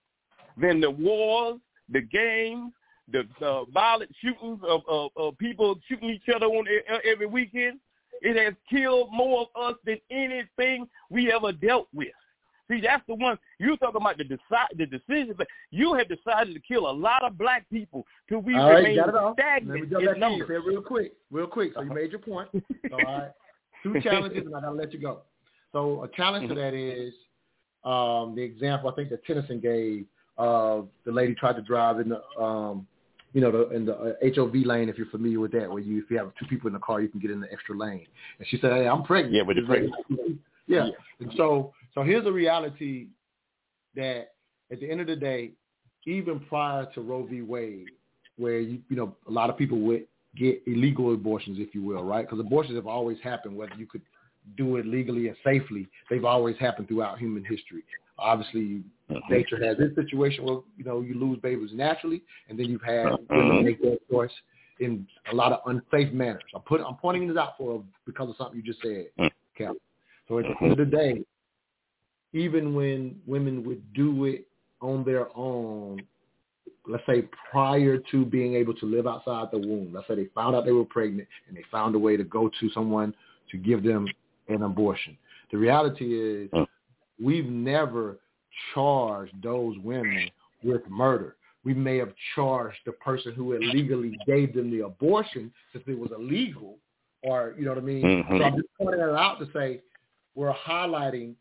than the wars, the gangs, the uh, violent shootings of, of, of people shooting each other on every weekend. It has killed more of us than anything we ever dealt with. See, that's the one you talking about the decide the decision, but you have decided to kill a lot of black people till we
all
remain
right,
stagnant
Let me
in numbers.
Say it real quick, real quick. So you made your point. So, all right, two challenges, and I gotta let you go. So a challenge to that is um, the example I think that Tennyson gave of the lady tried to drive in the um, you know, the, in the uh, H O V lane, if you're familiar with that, where you, if you have two people in the car, you can get in the extra lane. And she said, hey, I'm pregnant.
Yeah, but you're pregnant.
Yeah. yeah. And so, so here's a reality that at the end of the day, even prior to Roe v. Wade, where, you, you know, a lot of people would get illegal abortions, if you will, right? Because abortions have always happened, whether you could do it legally and safely. They've always happened throughout human history. Obviously, nature has this situation where, you know, you lose babies naturally, and then you've had women make that choice in a lot of unsafe manners. I'm putting, I'm pointing this out for because of something you just said, Captain. So at the end of the day, even when women would do it on their own, let's say prior to being able to live outside the womb, let's say they found out they were pregnant and they found a way to go to someone to give them an abortion. The reality is we've never charged those women with murder. We may have charged the person who illegally gave them the abortion since it was illegal, or, you know what I mean? Mm-hmm. So I'm just pointing that out to say we're highlighting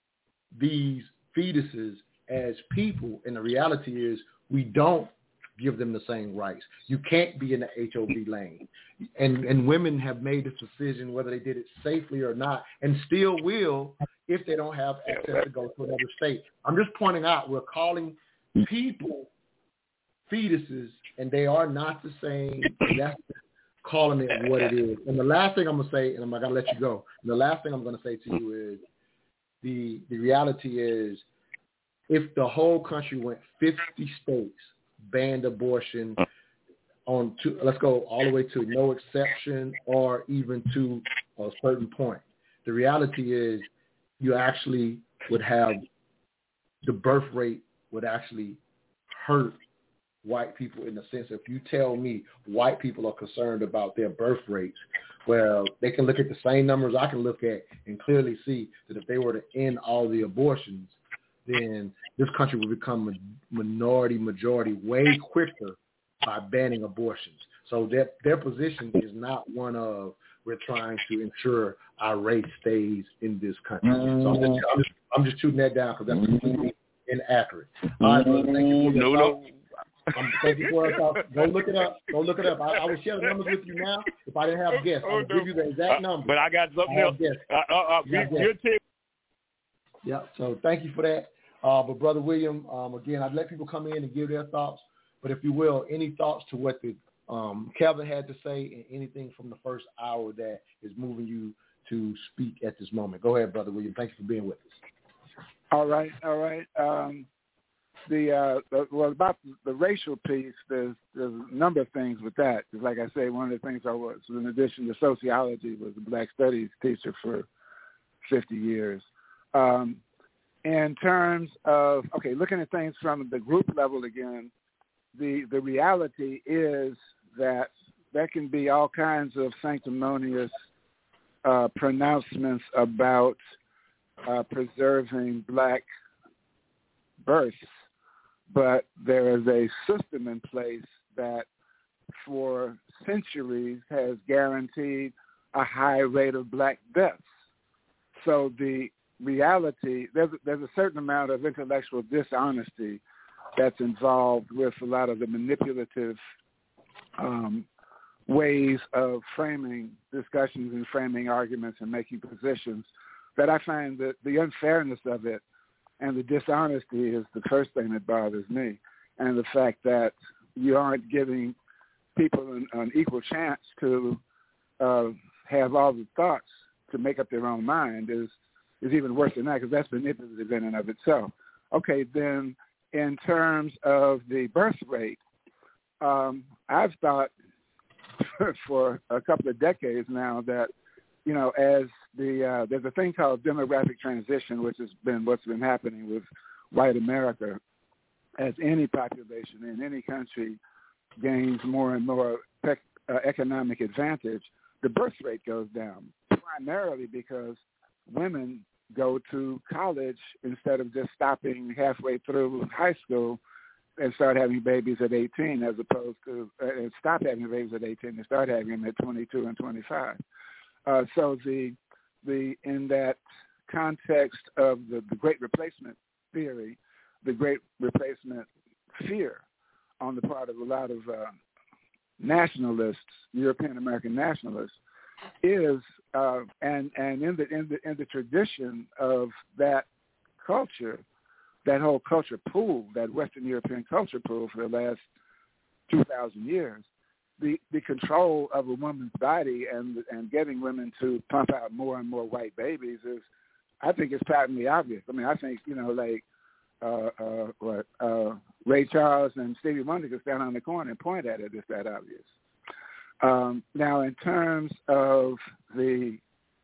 these fetuses as people, and the reality is we don't give them the same rights. You can't be in the H O V lane. And and women have made this decision whether they did it safely or not, and still will if they don't have access to go to another state. I'm just pointing out we're calling people fetuses, and they are not the same. And that's calling it what it is. And the last thing I'm going to say, and I'm going to let you go, and the last thing I'm going to say to you is the the reality is if the whole country went fifty states, banned abortion, on to, let's go all the way to no exception or even to a certain point. The reality is you actually would have the birth rate would actually hurt white people in the sense if you tell me white people are concerned about their birth rates, well, they can look at the same numbers I can look at and clearly see that if they were to end all the abortions, then this country would become a minority majority way quicker by banning abortions. So their, their position is not one of we're trying to ensure our race stays in this country. Mm-hmm. So I'm just, I'm just, I'm just shooting that down because that's completely inaccurate. Mm-hmm. All right, brother, thank you for your no, thoughts. No. Um, thank you for your thoughts. Go look it up. Go look it up. I, I will share the numbers with you now. If I didn't have guests, I would give you the exact number.
Uh, but I got something I else. Uh, uh, uh, your tip.
Yeah, so thank you for that. Uh, but Brother William, um, again, I'd let people come in and give their thoughts. But if you will, any thoughts to what the um, Kevin had to say and anything from the first hour that is moving you to speak at this moment. Go ahead, Brother William. Thank you for being with us.
All right, all right. Um, the, uh, the well about the, the racial piece, there's, there's a number of things with that. Because like I say, one of the things I was, in addition to sociology, was a Black Studies teacher for fifty years. Um, in terms of, okay, looking at things from the group level again, the the reality is that there can be all kinds of sanctimonious uh, pronouncements about uh, preserving Black births, but there is a system in place that for centuries has guaranteed a high rate of Black deaths. So the reality, there's, there's a certain amount of intellectual dishonesty that's involved with a lot of the manipulative um, ways of framing discussions and framing arguments and making positions that I find that the unfairness of it and the dishonesty is the first thing that bothers me. And the fact that you aren't giving people an, an equal chance to uh, have all the thoughts to make up their own mind is, is even worse than that, because that's manipulative in and of itself. Okay, then in terms of the birth rate, um, I've thought for a couple of decades now that, you know, as the uh, there's a thing called demographic transition, which has been what's been happening with white America. As any population in any country gains more and more pec- uh, economic advantage, the birth rate goes down, primarily because women go to college instead of just stopping halfway through high school and start having babies at eighteen, as opposed to uh, stop having babies at eighteen and start having them at twenty-two and twenty-five. Uh, so the the in that context of the, the Great Replacement theory, the Great Replacement fear on the part of a lot of uh, nationalists, European American nationalists, is uh, and and in the in the in the tradition of that culture, that whole culture pool, that Western European culture pool for the last two thousand years, the the control of a woman's body and and getting women to pump out more and more white babies is, I think, it's patently obvious. I mean, I think, you know, like uh, uh, what uh, Ray Charles and Stevie Wonder can stand on the corner and point at it. It's that obvious. Um, now, in terms of the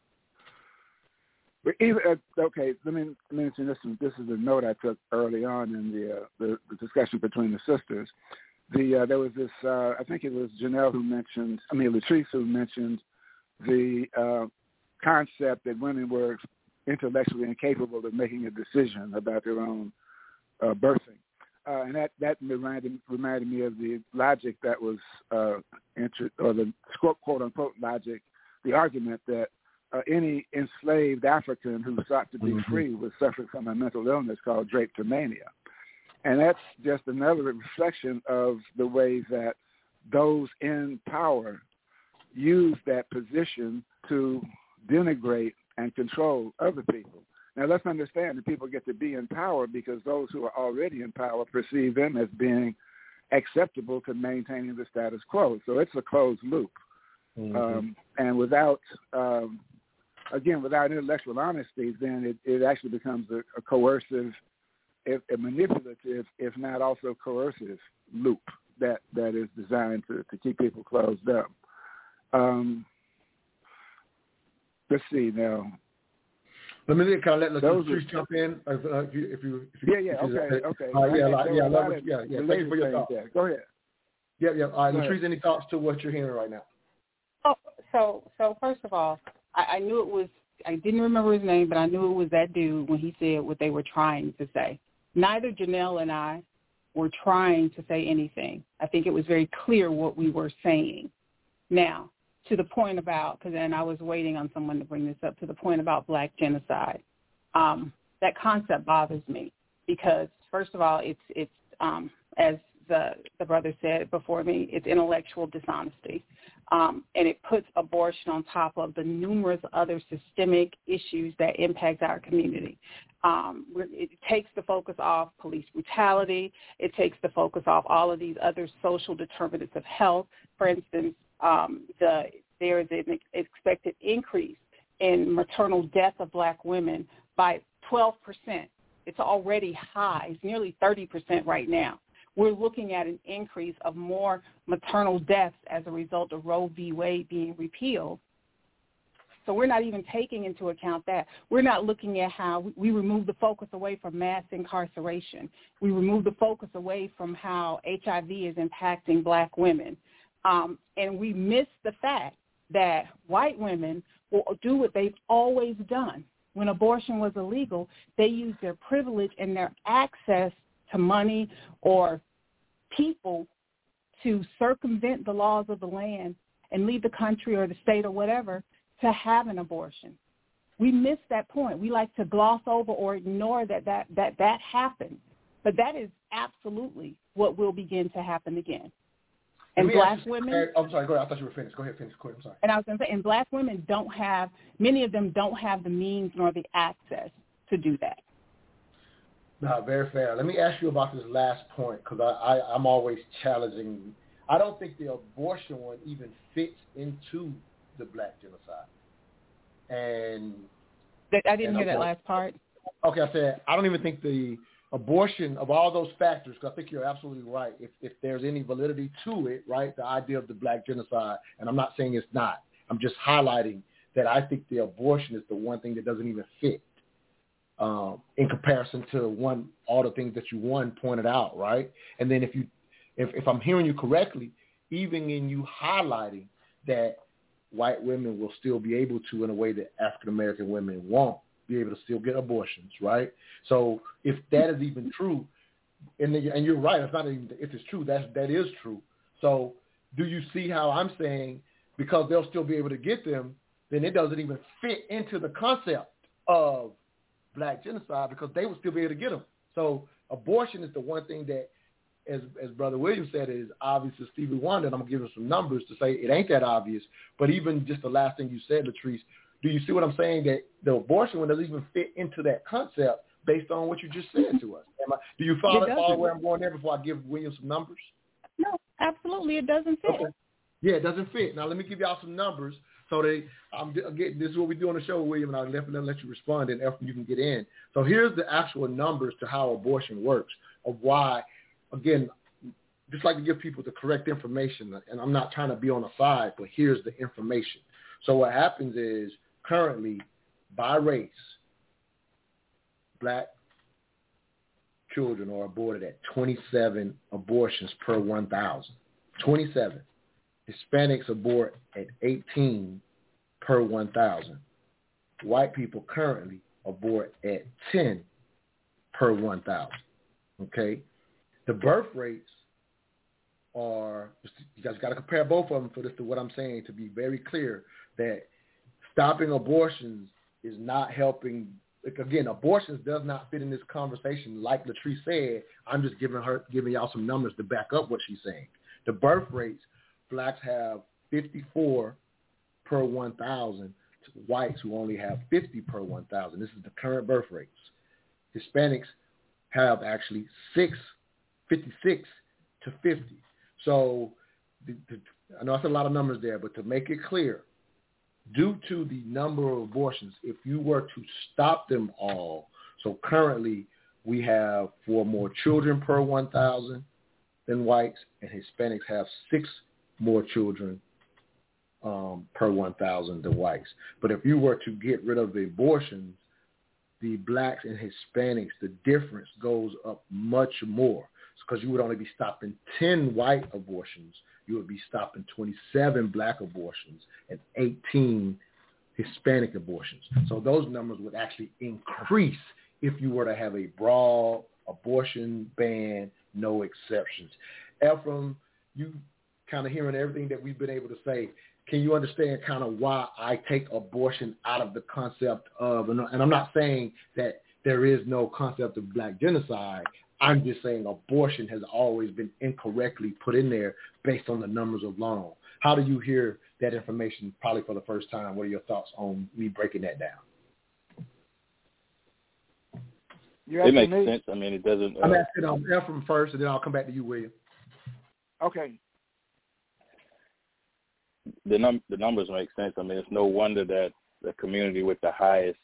okay, let me mention this. This is a note I took early on in the uh, the, the discussion between the sisters. The uh, there was this. Uh, I think it was Janelle who mentioned. I mean, Latrice who mentioned the uh, concept that women were intellectually incapable of making a decision about their own uh, birthing, uh, and that that reminded reminded me of the logic that was uh, inter- or the quote unquote logic, the argument that Uh, any enslaved African who sought to be mm-hmm. free was suffering from a mental illness called drapetomania. And that's just another reflection of the way that those in power use that position to denigrate and control other people. Now, let's understand that people get to be in power because those who are already in power perceive them as being acceptable to maintaining the status quo. So it's a closed loop. Mm-hmm. Um, and without... Um, Again, without intellectual honesty, then it, it actually becomes a, a coercive, a, a manipulative, if not also coercive loop that, that is designed to, to keep people closed up. Um, let's see now.
Let me kind of let Latrice jump in. If, uh, if you, if you, if you,
yeah, yeah,
if you,
okay, okay.
Uh, yeah,
like,
yeah, like,
it,
yeah, yeah. Thank you for your thoughts.
There. Go ahead.
Yeah, yeah. All right,
Go
Latrice,
ahead.
any thoughts to what you're hearing right now?
Oh, so so first of all, I, I knew it was. I didn't remember his name, but I knew it was that dude when he said what they were trying to say. Neither Janelle and I were trying to say anything. I think it was very clear what we were saying. Now, to the point about, because then I was waiting on someone to bring this up, to the point about black genocide, um, that concept bothers me because, first of all, it's, it's um, as the, the brother said before me, it's intellectual dishonesty. Um, and it puts abortion on top of the numerous other systemic issues that impact our community. Um, it takes the focus off police brutality. It takes the focus off all of these other social determinants of health. For instance, um, the, there is an expected increase in maternal death of black women by twelve percent. It's already high. It's nearly thirty percent right now. We're looking at an increase of more maternal deaths as a result of Roe v. Wade being repealed. So we're not even taking into account that. We're not looking at how we remove the focus away from mass incarceration. We remove the focus away from how H I V is impacting black women. Um, and we miss the fact that white women will do what they've always done. When abortion was illegal, they used their privilege and their access to money or people to circumvent the laws of the land and leave the country or the state or whatever to have an abortion. We miss that point. We like to gloss over or ignore that that, that, that happened. But that is absolutely what will begin to happen again. And black women...
I'm sorry, go ahead. I thought you were finished. Go ahead, finish. Go ahead, I'm sorry.
And I was going to say, and black women don't have, many of them don't have the means nor the access to do that.
No, very fair. Let me ask you about this last point because I, I, I'm always challenging. I don't think the abortion one even fits into the black genocide. And
I didn't hear that last part.
Okay, I said I don't even think the abortion of all those factors, because I think you're absolutely right. If, if there's any validity to it, right, the idea of the black genocide, and I'm not saying it's not. I'm just highlighting that I think the abortion is the one thing that doesn't even fit. Um, in comparison to one, all the things that you one pointed out, right? And then if you, if, if I'm hearing you correctly, even in you highlighting that white women will still be able to, in a way that African American women won't, be able to still get abortions, right? So if that is even true, and the, and you're right, it's not even if it's true, that's that is true. So do you see how I'm saying because they'll still be able to get them, then it doesn't even fit into the concept of black genocide because they would still be able to get them. So abortion is the one thing that, as as Brother Williams said, is obvious to Stevie Wonder, and I'm going to give him some numbers to say it ain't that obvious. But even just the last thing you said, Latrice, do you see what I'm saying, that the abortion one doesn't even fit into that concept based on what you just said to us? Am I, do you follow, follow where I'm going there before I give Williams some numbers?
No, absolutely. It doesn't fit.
Okay. Yeah, it doesn't fit. Now, let me give y'all some numbers. So they, I'm again, this is what we do on the show, William, and I'll let, let you respond, and after you can get in. So here's the actual numbers to how abortion works, of why, again, just like to give people the correct information, and I'm not trying to be on a side, but here's the information. So what happens is, currently, by race, black children are aborted at twenty-seven abortions per one thousand. twenty-seven. Hispanics abort at eighteen per one thousand. White people currently abort at ten per one thousand. Okay? The birth rates are, you guys got to compare both of them for this to what I'm saying, to be very clear that stopping abortions is not helping. Like, again, abortions does not fit in this conversation. Like Latrice said, I'm just giving her, giving y'all some numbers to back up what she's saying. The birth rates, blacks have fifty-four per one thousand to whites who only have fifty per one thousand. This is the current birth rates. Hispanics have actually six, fifty-six to fifty. So the, the, I know that's a lot of numbers there, but to make it clear, due to the number of abortions, if you were to stop them all, so currently we have four more children per one thousand, than whites, and Hispanics have six more children um, per one thousand than whites. But if you were to get rid of the abortions, the blacks and Hispanics, the difference goes up much more, because you would only be stopping ten white abortions. You would be stopping twenty-seven black abortions and eighteen Hispanic abortions. So those numbers would actually increase if you were to have a broad abortion ban, no exceptions. Ephraim, you kind of hearing everything that we've been able to say. Can you understand kind of why I take abortion out of the concept of, and I'm not saying that there is no concept of black genocide. I'm just saying abortion has always been incorrectly put in there based on the numbers alone. How do you hear that information probably for the first time? What are your thoughts on me breaking that down?
It makes me? sense. I mean, it doesn't. Uh,
I'm asking um, Ephraim first, and then I'll come back to you, William.
Okay.
The num the numbers make sense. I mean, it's no wonder that the community with the highest,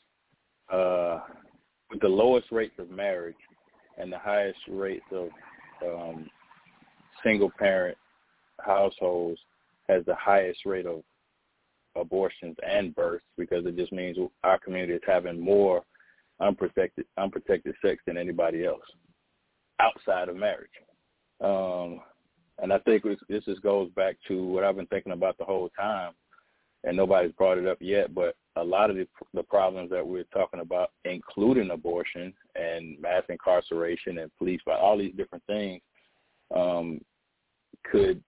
uh, with the lowest rates of marriage and the highest rates of um, single parent households has the highest rate of abortions and births, because it just means our community is having more unprotected unprotected sex than anybody else outside of marriage. Um, and I think this just goes back to what I've been thinking about the whole time, and nobody's brought it up yet, but a lot of the, the problems that we're talking about, including abortion and mass incarceration and police, all these different things, um, could,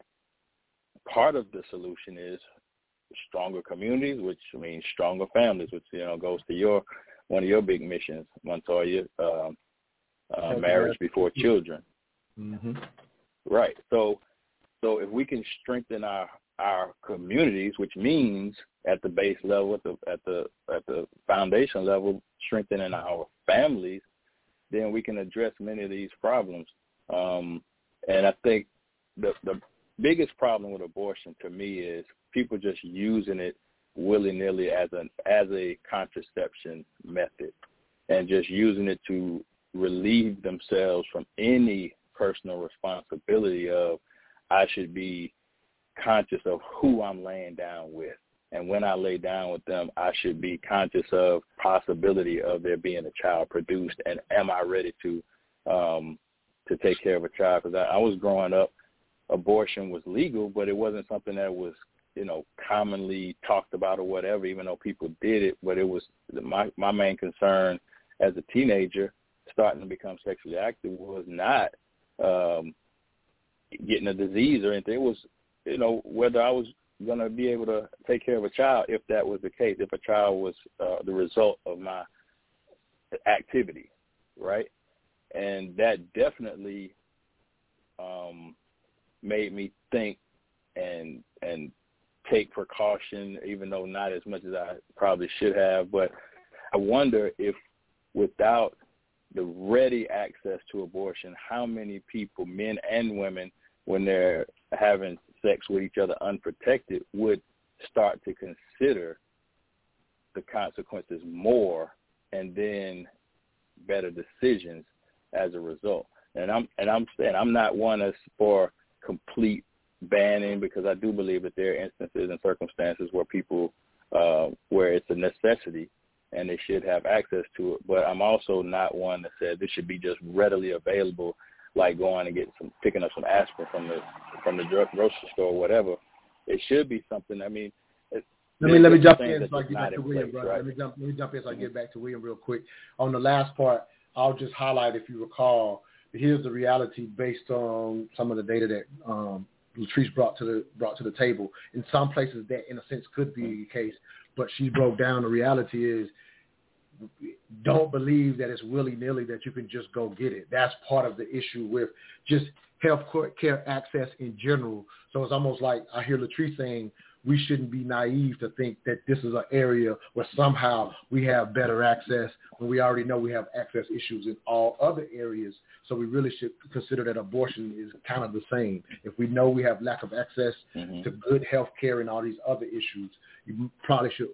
part of the solution is stronger communities, which means stronger families, which, you know, goes to your, one of your big missions, Montoya, uh, uh, marriage before children.
Mm-hmm.
Right. So, so if we can strengthen our, our communities, which means at the base level, at the at the at the foundation level, strengthening our families, then we can address many of these problems. Um, and I think the the biggest problem with abortion to me is people just using it willy-nilly as an as a contraception method, and just using it to relieve themselves from any personal responsibility of, I should be conscious of who I'm laying down with. And when I lay down with them, I should be conscious of possibility of there being a child produced, and am I ready to um, to take care of a child? Because I, I was growing up, abortion was legal, but it wasn't something that was, you know, commonly talked about or whatever, even though people did it. But it was my, my main concern as a teenager starting to become sexually active was not um, getting a disease or anything. It was, you know, whether I was going to be able to take care of a child, if that was the case, if a child was uh, the result of my activity, right? And that definitely um, made me think and and take precaution, even though not as much as I probably should have. But I wonder if without the ready access to abortion, how many people, men and women, when they're having sex with each other unprotected, would start to consider the consequences more, and then better decisions as a result. And I'm and I'm saying I'm not one that's for complete banning, because I do believe that there are instances and circumstances where people uh, where it's a necessity and they should have access to it. But I'm also not one that said this should be just readily available, like going and getting some, picking up some aspirin from the from the drug grocery store or whatever. It should be something. I mean, it,
let me let me jump in so I get back to
in
William,
place,
brother.
right?
Let me jump let me jump in so I get back to William real quick. On the last part, I'll just highlight, if you recall, here's the reality based on some of the data that um, Latrice brought to the brought to the table. In some places, that in a sense could be the case, but she broke down the reality is, don't believe that it's willy-nilly that you can just go get it. That's part of the issue with just health care access in general. So it's almost like I hear Latrice saying we shouldn't be naive to think that this is an area where somehow we have better access when we already know we have access issues in all other areas. So we really should consider that abortion is kind of the same. If we know we have lack of access mm-hmm. to good health care and all these other issues, you probably should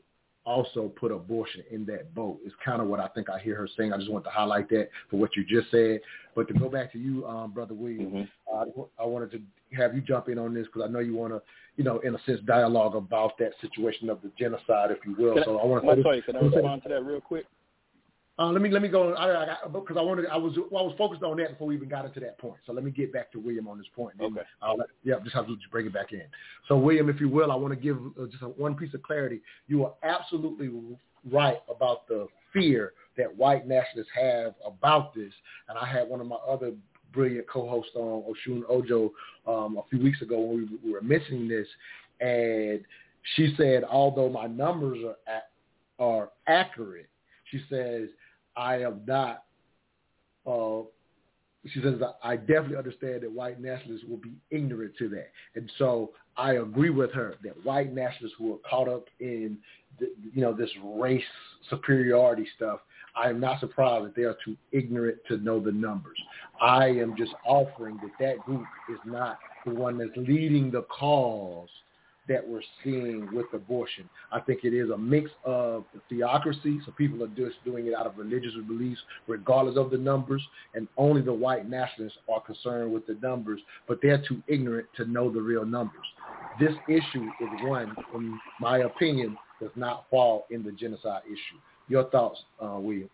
also put abortion in that boat. It's kind of what I think I hear her saying. I just want to highlight that for what you just said. But to go back to you, um, Brother William, mm-hmm. uh, I wanted to have you jump in on this because I know you want to, you know, in a sense, dialogue about that situation of the genocide, if you will.
Can
so
I,
I want
to. Sorry, can I respond to that real quick?
Uh, let me let me go because I, I, I wanted I was well, I was focused on that before we even got into that point. So let me get back to William on this point.
Okay.
I'll let, yeah, just have to just bring it back in. So William, if you will, I want to give uh, just a, one piece of clarity. You are absolutely right about the fear that white nationalists have about this. And I had one of my other brilliant co-hosts on, Oshun Ojo, um, a few weeks ago when we, we were mentioning this, and she said, although my numbers are at, are accurate, she says, I am not, uh, she says, I definitely understand that white nationalists will be ignorant to that. And so I agree with her that white nationalists who are caught up in, the, you know, this race superiority stuff, I am not surprised that they are too ignorant to know the numbers. I am just offering that that group is not the one that's leading the cause that we're seeing with abortion. I think it is a mix of the theocracy, so people are just doing it out of religious beliefs regardless of the numbers, and only the white nationalists are concerned with the numbers, but they're too ignorant to know the real numbers. This issue is one, in my opinion, does not fall in the genocide issue. Your thoughts, uh, William?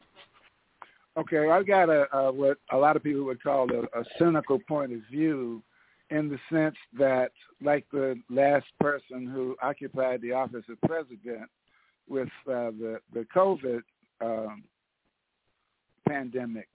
Okay, I've got a, uh, what a lot of people would call a, a cynical point of view, in the sense that, like the last person who occupied the office of president with uh, the, the COVID um, pandemic,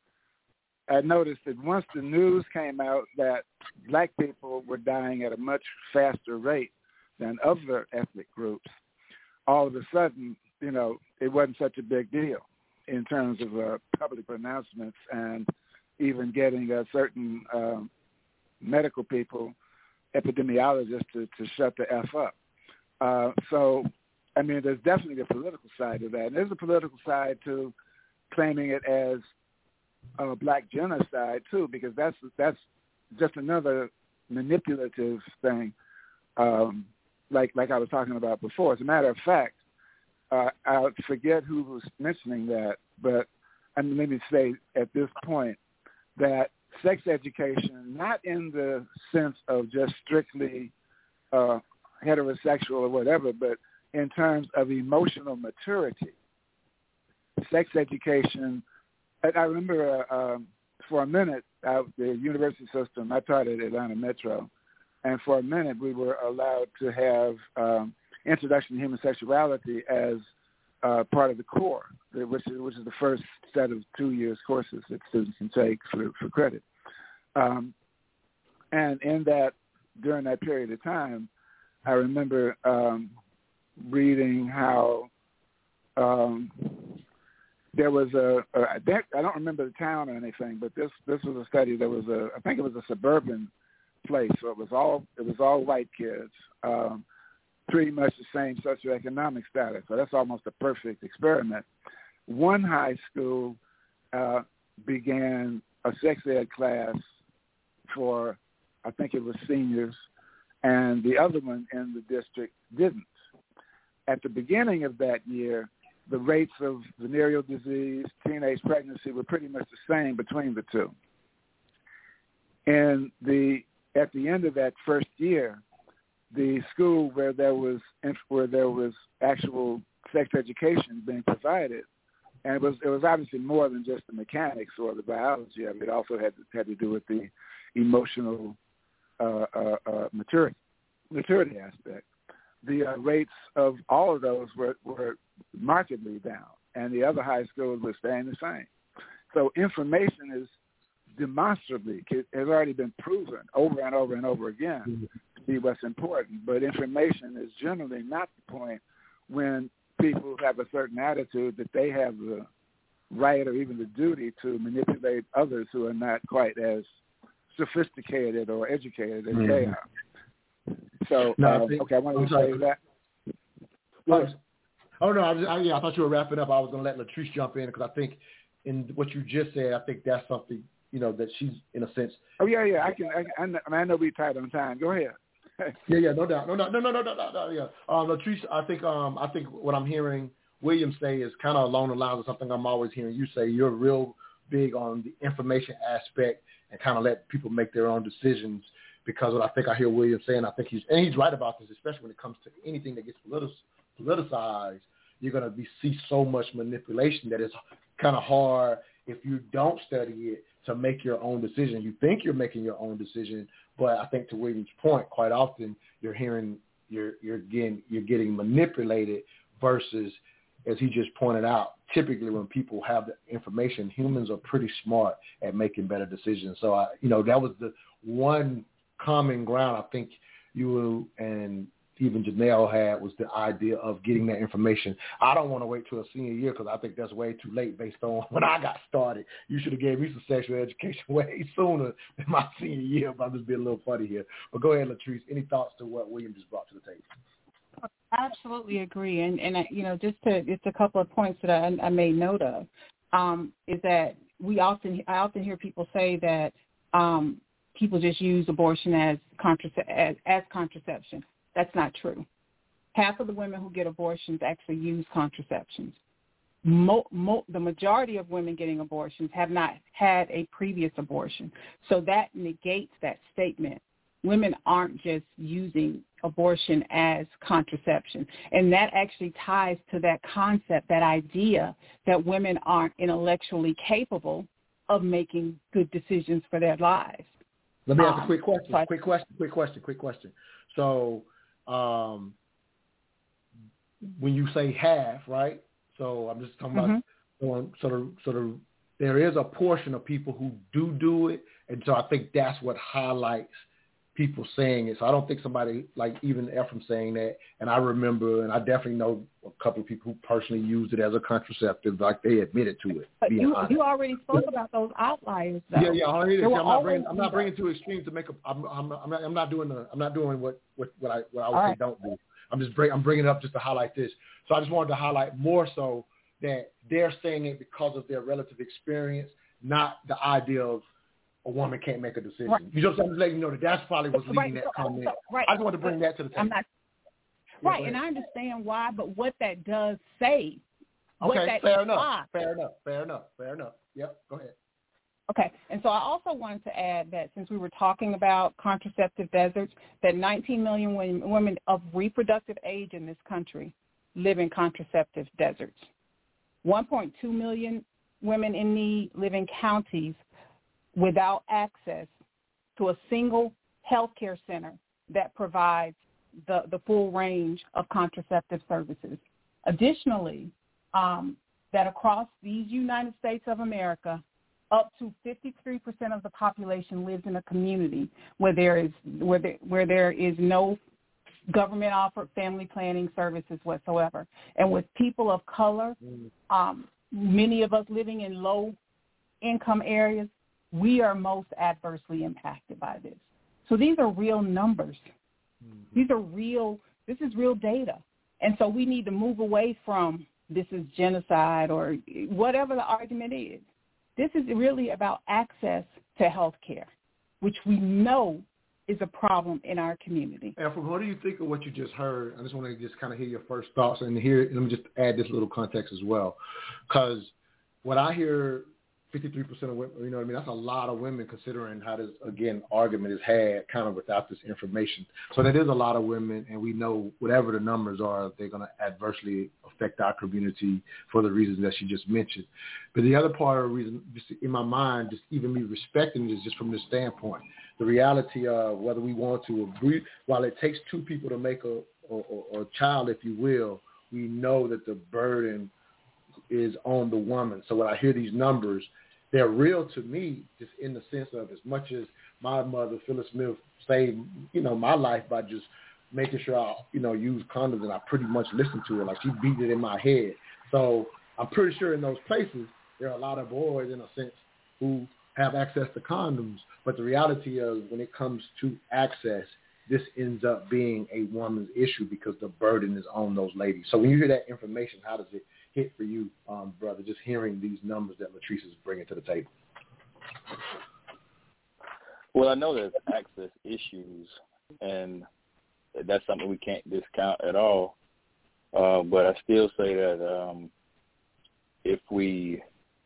I noticed that once the news came out that black people were dying at a much faster rate than other ethnic groups, all of a sudden, you know, it wasn't such a big deal in terms of uh, public pronouncements and even getting a certain um, medical people, epidemiologists, to, to shut the F up. Uh, so, I mean, there's definitely a political side to that. And there's a political side to claiming it as a black genocide, too, because that's that's just another manipulative thing, um, like like I was talking about before. As a matter of fact, uh, I forget who was mentioning that, but I mean, let me say at this point that sex education, not in the sense of just strictly uh, heterosexual or whatever, but in terms of emotional maturity. Sex education, I, I remember uh, um, for a minute, uh, the university system, I taught at Atlanta Metro, and for a minute we were allowed to have um, Introduction to Human Sexuality as uh, part of the core, which is, which is the first set of two years courses that students can take for, for credit. Um, and in that, during that period of time, I remember um, reading how um, there was a, a, I don't remember the town or anything, but this, this was a study. There was a, I think it was a suburban place, so it was all, it was all white kids, um, pretty much the same socioeconomic status. So that's almost a perfect experiment. One high school uh, began a sex ed class for, I think it was seniors, and the other one in the district didn't. At the beginning of that year, the rates of venereal disease, teenage pregnancy were pretty much the same between the two. And the at the end of that first year, the school where there was where there was actual sex education being provided, and it was it was obviously more than just the mechanics or the biology of it. It also had to, had to do with the emotional uh, uh, uh, maturity maturity aspect. The uh, rates of all of those were, were markedly down, and the other high schools were staying the same. So information is demonstrably, it has already been proven over and over and over again to be what's important, but information is generally not the point when people have a certain attitude that they have the right or even the duty to manipulate others who are not quite as sophisticated or educated as mm-hmm. they are. So, no, um, I think, okay, I wanted to say that.
Well, oh, no, I, was, I, yeah, I thought you were wrapping up. I was going to let Latrice jump in because I think in what you just said, I think that's something, you know, that she's, in a sense.
Oh, yeah, yeah, I can, I, I, know, I know we're tight on time. Go ahead.
yeah, yeah, no doubt, no, no, no, no, no, no, no, no yeah. Um, Latrice, I think, um, I think what I'm hearing William say is kind of along the lines of something I'm always hearing you say. You're real big on the information aspect and kind of let people make their own decisions. Because what I think I hear William saying, I think he's and he's right about this, especially when it comes to anything that gets politic, politicized. You're going to be see so much manipulation that it's kind of hard if you don't study it to make your own decision. You think you're making your own decision, but I think to William's point, quite often you're hearing you're you're getting you're getting manipulated versus, as he just pointed out, typically when people have the information, humans are pretty smart at making better decisions. So I, you know, that was the one common ground I think you and even Janelle had was the idea of getting that information. I don't want to wait till a senior year because I think that's way too late based on when I got started. You should have gave me some sexual education way sooner than my senior year, but I'm just being a little funny here. But go ahead, Latrice. Any thoughts to what William just brought to the table?
I absolutely agree. And, and I, you know, just to, it's a couple of points that I, I made note of, um, is that we often, I often hear people say that um, people just use abortion as, contrace- as, as contraception. That's not true. Half of the women who get abortions actually use contraceptions. Mo- mo- the majority of women getting abortions have not had a previous abortion. So that negates that statement. Women aren't just using abortion as contraception. And that actually ties to that concept, that idea that women aren't intellectually capable of making good decisions for their lives.
Let me ask
um,
a quick question,
so I,
quick question, quick question, quick question. So um, when you say half, right? So I'm just talking
mm-hmm.
about sort of, sort of, there is a portion of people who do do it. And so I think that's what highlights people saying it. So I don't think somebody like even Ephraim saying that. And I remember, and I definitely know a couple of people who personally used it as a contraceptive, like they admitted to it.
But you,
honest.
you already spoke about those outliers, though.
Yeah, yeah. I mean, I'm not bringing, I'm not
that.
bringing to extremes to make a. I'm, I'm, I'm not, I'm not doing the. I'm not doing what, what, what I, what I would
All
say
right.
don't do. I'm just bring, I'm bringing it up just to highlight this. So I just wanted to highlight more so that they're saying it because of their relative experience, not the idea of a woman can't make a decision.
Right.
You know what I'm saying? I'm just letting you know that that's probably what's leading
right.
that
so,
comment.
So, right.
I just wanted to bring that to the table.
I'm not,
yeah,
right, and I understand why, but what that does say, what
okay,
that
fair
implies,
enough, fair enough, fair enough, fair enough. Yep, go ahead.
Okay, and so I also wanted to add that since we were talking about contraceptive deserts, that nineteen million women, women of reproductive age in this country live in contraceptive deserts. one point two million women in need live in counties without access to a single healthcare center that provides the, the full range of contraceptive services. Additionally, um, that across these United States of America, up to fifty-three percent of the population lives in a community where there is where there, where there is no government-offered family planning services whatsoever. And with people of color, um, many of us living in low-income areas, we are most adversely impacted by this. So these are real numbers. Mm-hmm. These are real, this is real data. And so we need to move away from this is genocide or whatever the argument is. This is really about access to health care, which we know is a problem in our community.
Ephraim, what do you think of what you just heard? I just want to just kind of hear your first thoughts and here, let me just add this little context as well. Because what I hear, fifty-three percent of women, you know what I mean? That's a lot of women considering how this, again, argument is had kind of without this information. So that is a lot of women, and we know whatever the numbers are, they're going to adversely affect our community for the reasons that she just mentioned. But the other part of the reason, just in my mind, just even me respecting this just from this standpoint, the reality of whether we want to agree, while it takes two people to make a, or, or, or a child, if you will, we know that the burden is on the woman. So when I hear these numbers, they're real to me, just in the sense of as much as my mother, Phyllis Smith, saved, you know, my life by just making sure I, you know, use condoms, and I pretty much listened to her. Like, she beat it in my head. So I'm pretty sure in those places, there are a lot of boys, in a sense, who have access to condoms. But the reality is, when it comes to access, this ends up being a woman's issue because the burden is on those ladies. So when you hear that information, how does it hit for you, um, brother, just hearing these numbers that Latrice is bringing to the table?
Well, I know there's access issues, and that's something we can't discount at all. Uh, but I still say that um, if we,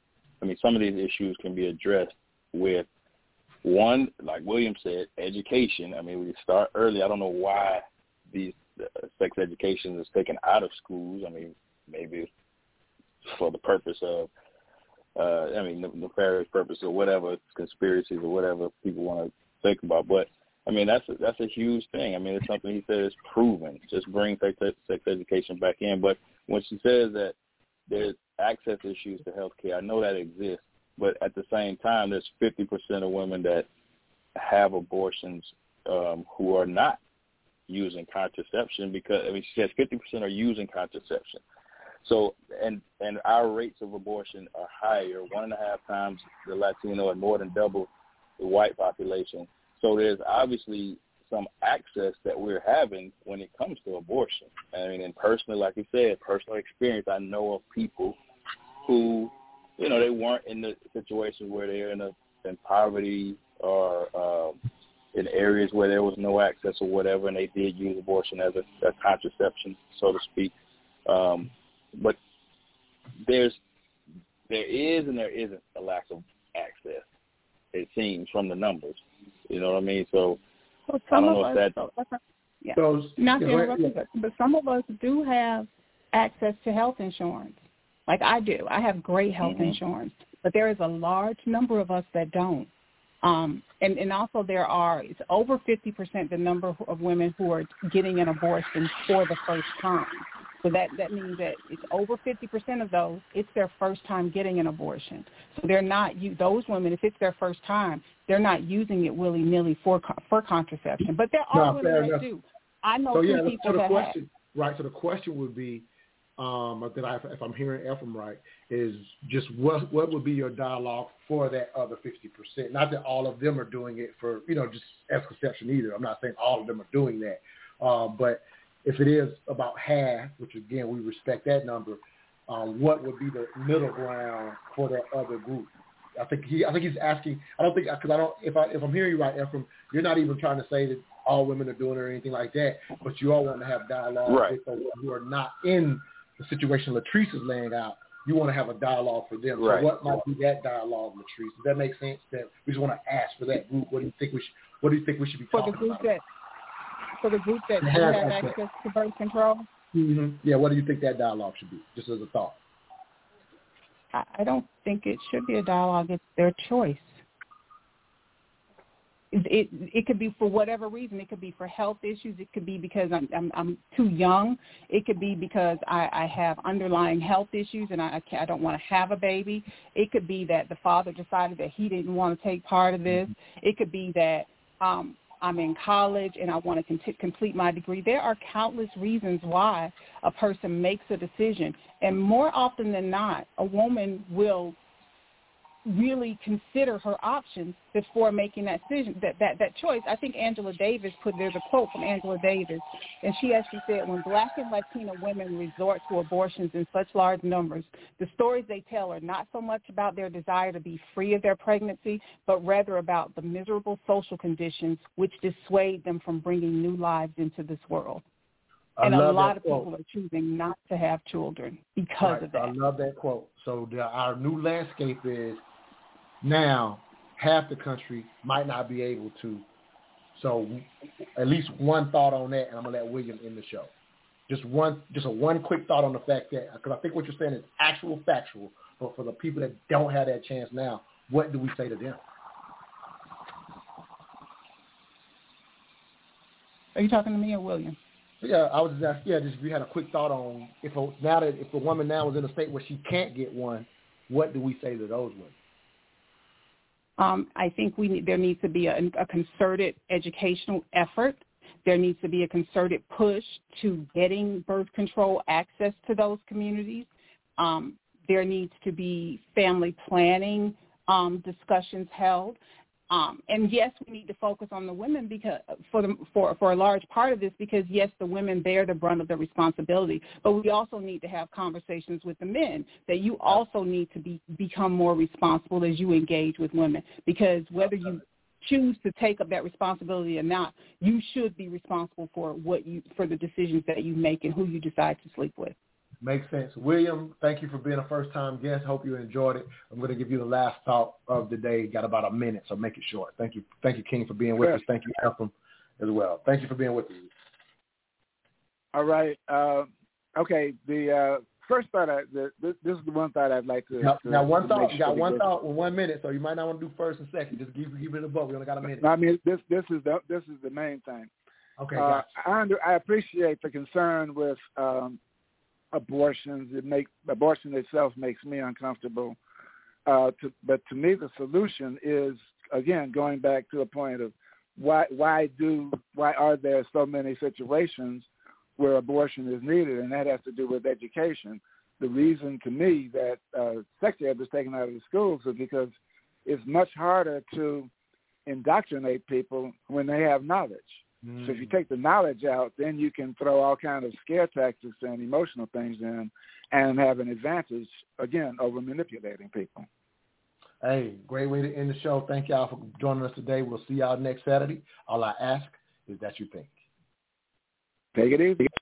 I mean, some of these issues can be addressed with, one, like William said, education. I mean, we start early. I don't know why these uh, sex education is taken out of schools. I mean, maybe for the purpose of, uh, I mean, nefarious purpose or whatever, conspiracies or whatever people want to think about. But, I mean, that's a, that's a huge thing. I mean, it's something he said is proven. Just bring sex, sex education back in. But when she says that there's access issues to health care, I know that exists. But at the same time, there's fifty percent of women that have abortions um, who are not using contraception because, I mean, she says fifty percent are using contraception. So, and and our rates of abortion are higher, one and a half times the Latino and more than double the white population. So there's obviously some access that we're having when it comes to abortion. I mean, and personally, like you said, personal experience, I know of people who, you know, they weren't in the situation where they're in a in poverty or uh, in areas where there was no access or whatever, and they did use abortion as a, a contraception, so to speak. Um, but there's there is and there isn't a lack of access, it seems, from the numbers. You know what I mean? So
well,
I don't know
us,
if that.
Yeah.
Those,
Not to
yeah,
interrupt
yeah.
you, but, but some of us do have access to health insurance. Like I do. I have great health
mm-hmm.
insurance, but there is a large number of us that don't. Um, and, and also there are, it's over fifty percent the number of women who are getting an abortion for the first time. So that, that means that it's over fifty percent of those, it's their first time getting an abortion. So they're not, those women, if it's their first time, they're not using it willy-nilly for for contraception. But there are
no,
women that
enough.
do. I know
so,
two
yeah,
people
so the
that
question,
have.
Right, so the question would be, um, that I, if I'm hearing Ephraim right, is just what what would be your dialogue for that other fifty percent? Not that all of them are doing it for, you know, just as conception either. I'm not saying all of them are doing that. Uh, but if it is about half, which again, we respect that number, um, what would be the middle ground for that other group? I think he, I think he's asking, I don't think, because I don't, if, I, if I'm hearing you right, Ephraim, you're not even trying to say that all women are doing it or anything like that, but you all want to have dialogue
right.
with those who are not in the situation Latrice is laying out. You want to have a dialogue for them.
Right.
So what might be that dialogue, Latrice? Does that make sense? That we just want to ask for that group. What do you think we should? What do you think we should be
For
talking
the group
about?
that, for the group that
have
have
access.
access to birth control.
Mm-hmm. Yeah. What do you think that dialogue should be? Just as a thought.
I, I don't think it should be a dialogue. It's their choice. It, it it could be for whatever reason. It could be for health issues. It could be because I'm I'm, I'm too young. It could be because I, I have underlying health issues and I I, can't, I don't want to have a baby. It could be that the father decided that he didn't want to take part of this. It could be that um, I'm in college and I want to con- complete my degree. There are countless reasons why a person makes a decision, and more often than not, a woman will really consider her options before making that decision, that, that, that choice. I think Angela Davis put, there's a quote from Angela Davis, and she actually said, when Black and Latino women resort to abortions in such large numbers, the stories they tell are not so much about their desire to be free of their pregnancy, but rather about the miserable social conditions which dissuade them from bringing new lives into this world.
I
and a lot of
quote.
people are choosing not to have children because
right,
of that.
I love that quote. So the, our new landscape is, now, half the country might not be able to. So at least one thought on that, and I'm going to let William end the show. Just one just a one quick thought on the fact that, because I think what you're saying is actual factual, but for the people that don't have that chance now, what do we say to them?
Are you talking to me or William?
Yeah, I was just asking, yeah, just if you had a quick thought on, if a, now that if a woman now is in a state where she can't get one, what do we say to those women?
Um, I think we need, there needs to be a, a concerted educational effort. There needs to be a concerted push to getting birth control access to those communities. Um, there needs to be family planning um, discussions held. Um, and yes, we need to focus on the women because for the for for a large part of this, because yes, the women bear the brunt of the responsibility, but we also need to have conversations with the men that you also need to be become more responsible as you engage with women, because whether you choose to take up that responsibility or not, you should be responsible for what you for the decisions that you make and who you decide to sleep with.
Makes sense. William, thank you for being a first-time guest. Hope you enjoyed it. I'm going to give you the last thought of the day. Got about a minute, so make it short. Thank you. Thank you, King, for being with
sure.
us. Thank you, Eltham, as well. Thank you for being with us.
All right. Uh, okay. The uh, first thought, I, the, this, this is the one thought I'd like to.
Now,
to,
now one
to
thought.
make
You
sure
got one
get.
thought in one minute, so you might not want to do first and second. Just give, give it a vote. We only got a minute.
I mean, this this is the this is the main thing.
Okay.
Uh,
gotcha.
I under, I appreciate the concern with. Um, abortions. It make abortion itself makes me uncomfortable. Uh, to, but to me, the solution is again going back to a point of why why do why are there so many situations where abortion is needed, and that has to do with education. The reason to me that uh, sex ed was taken out of the schools is because it's much harder to indoctrinate people when they have knowledge. Mm. So if you take the knowledge out, then you can throw all kinds of scare tactics and emotional things in and have an advantage, again, over manipulating people.
Hey, great way to end the show. Thank y'all for joining us today. We'll see y'all next Saturday. All I ask is that you think.
Take it easy.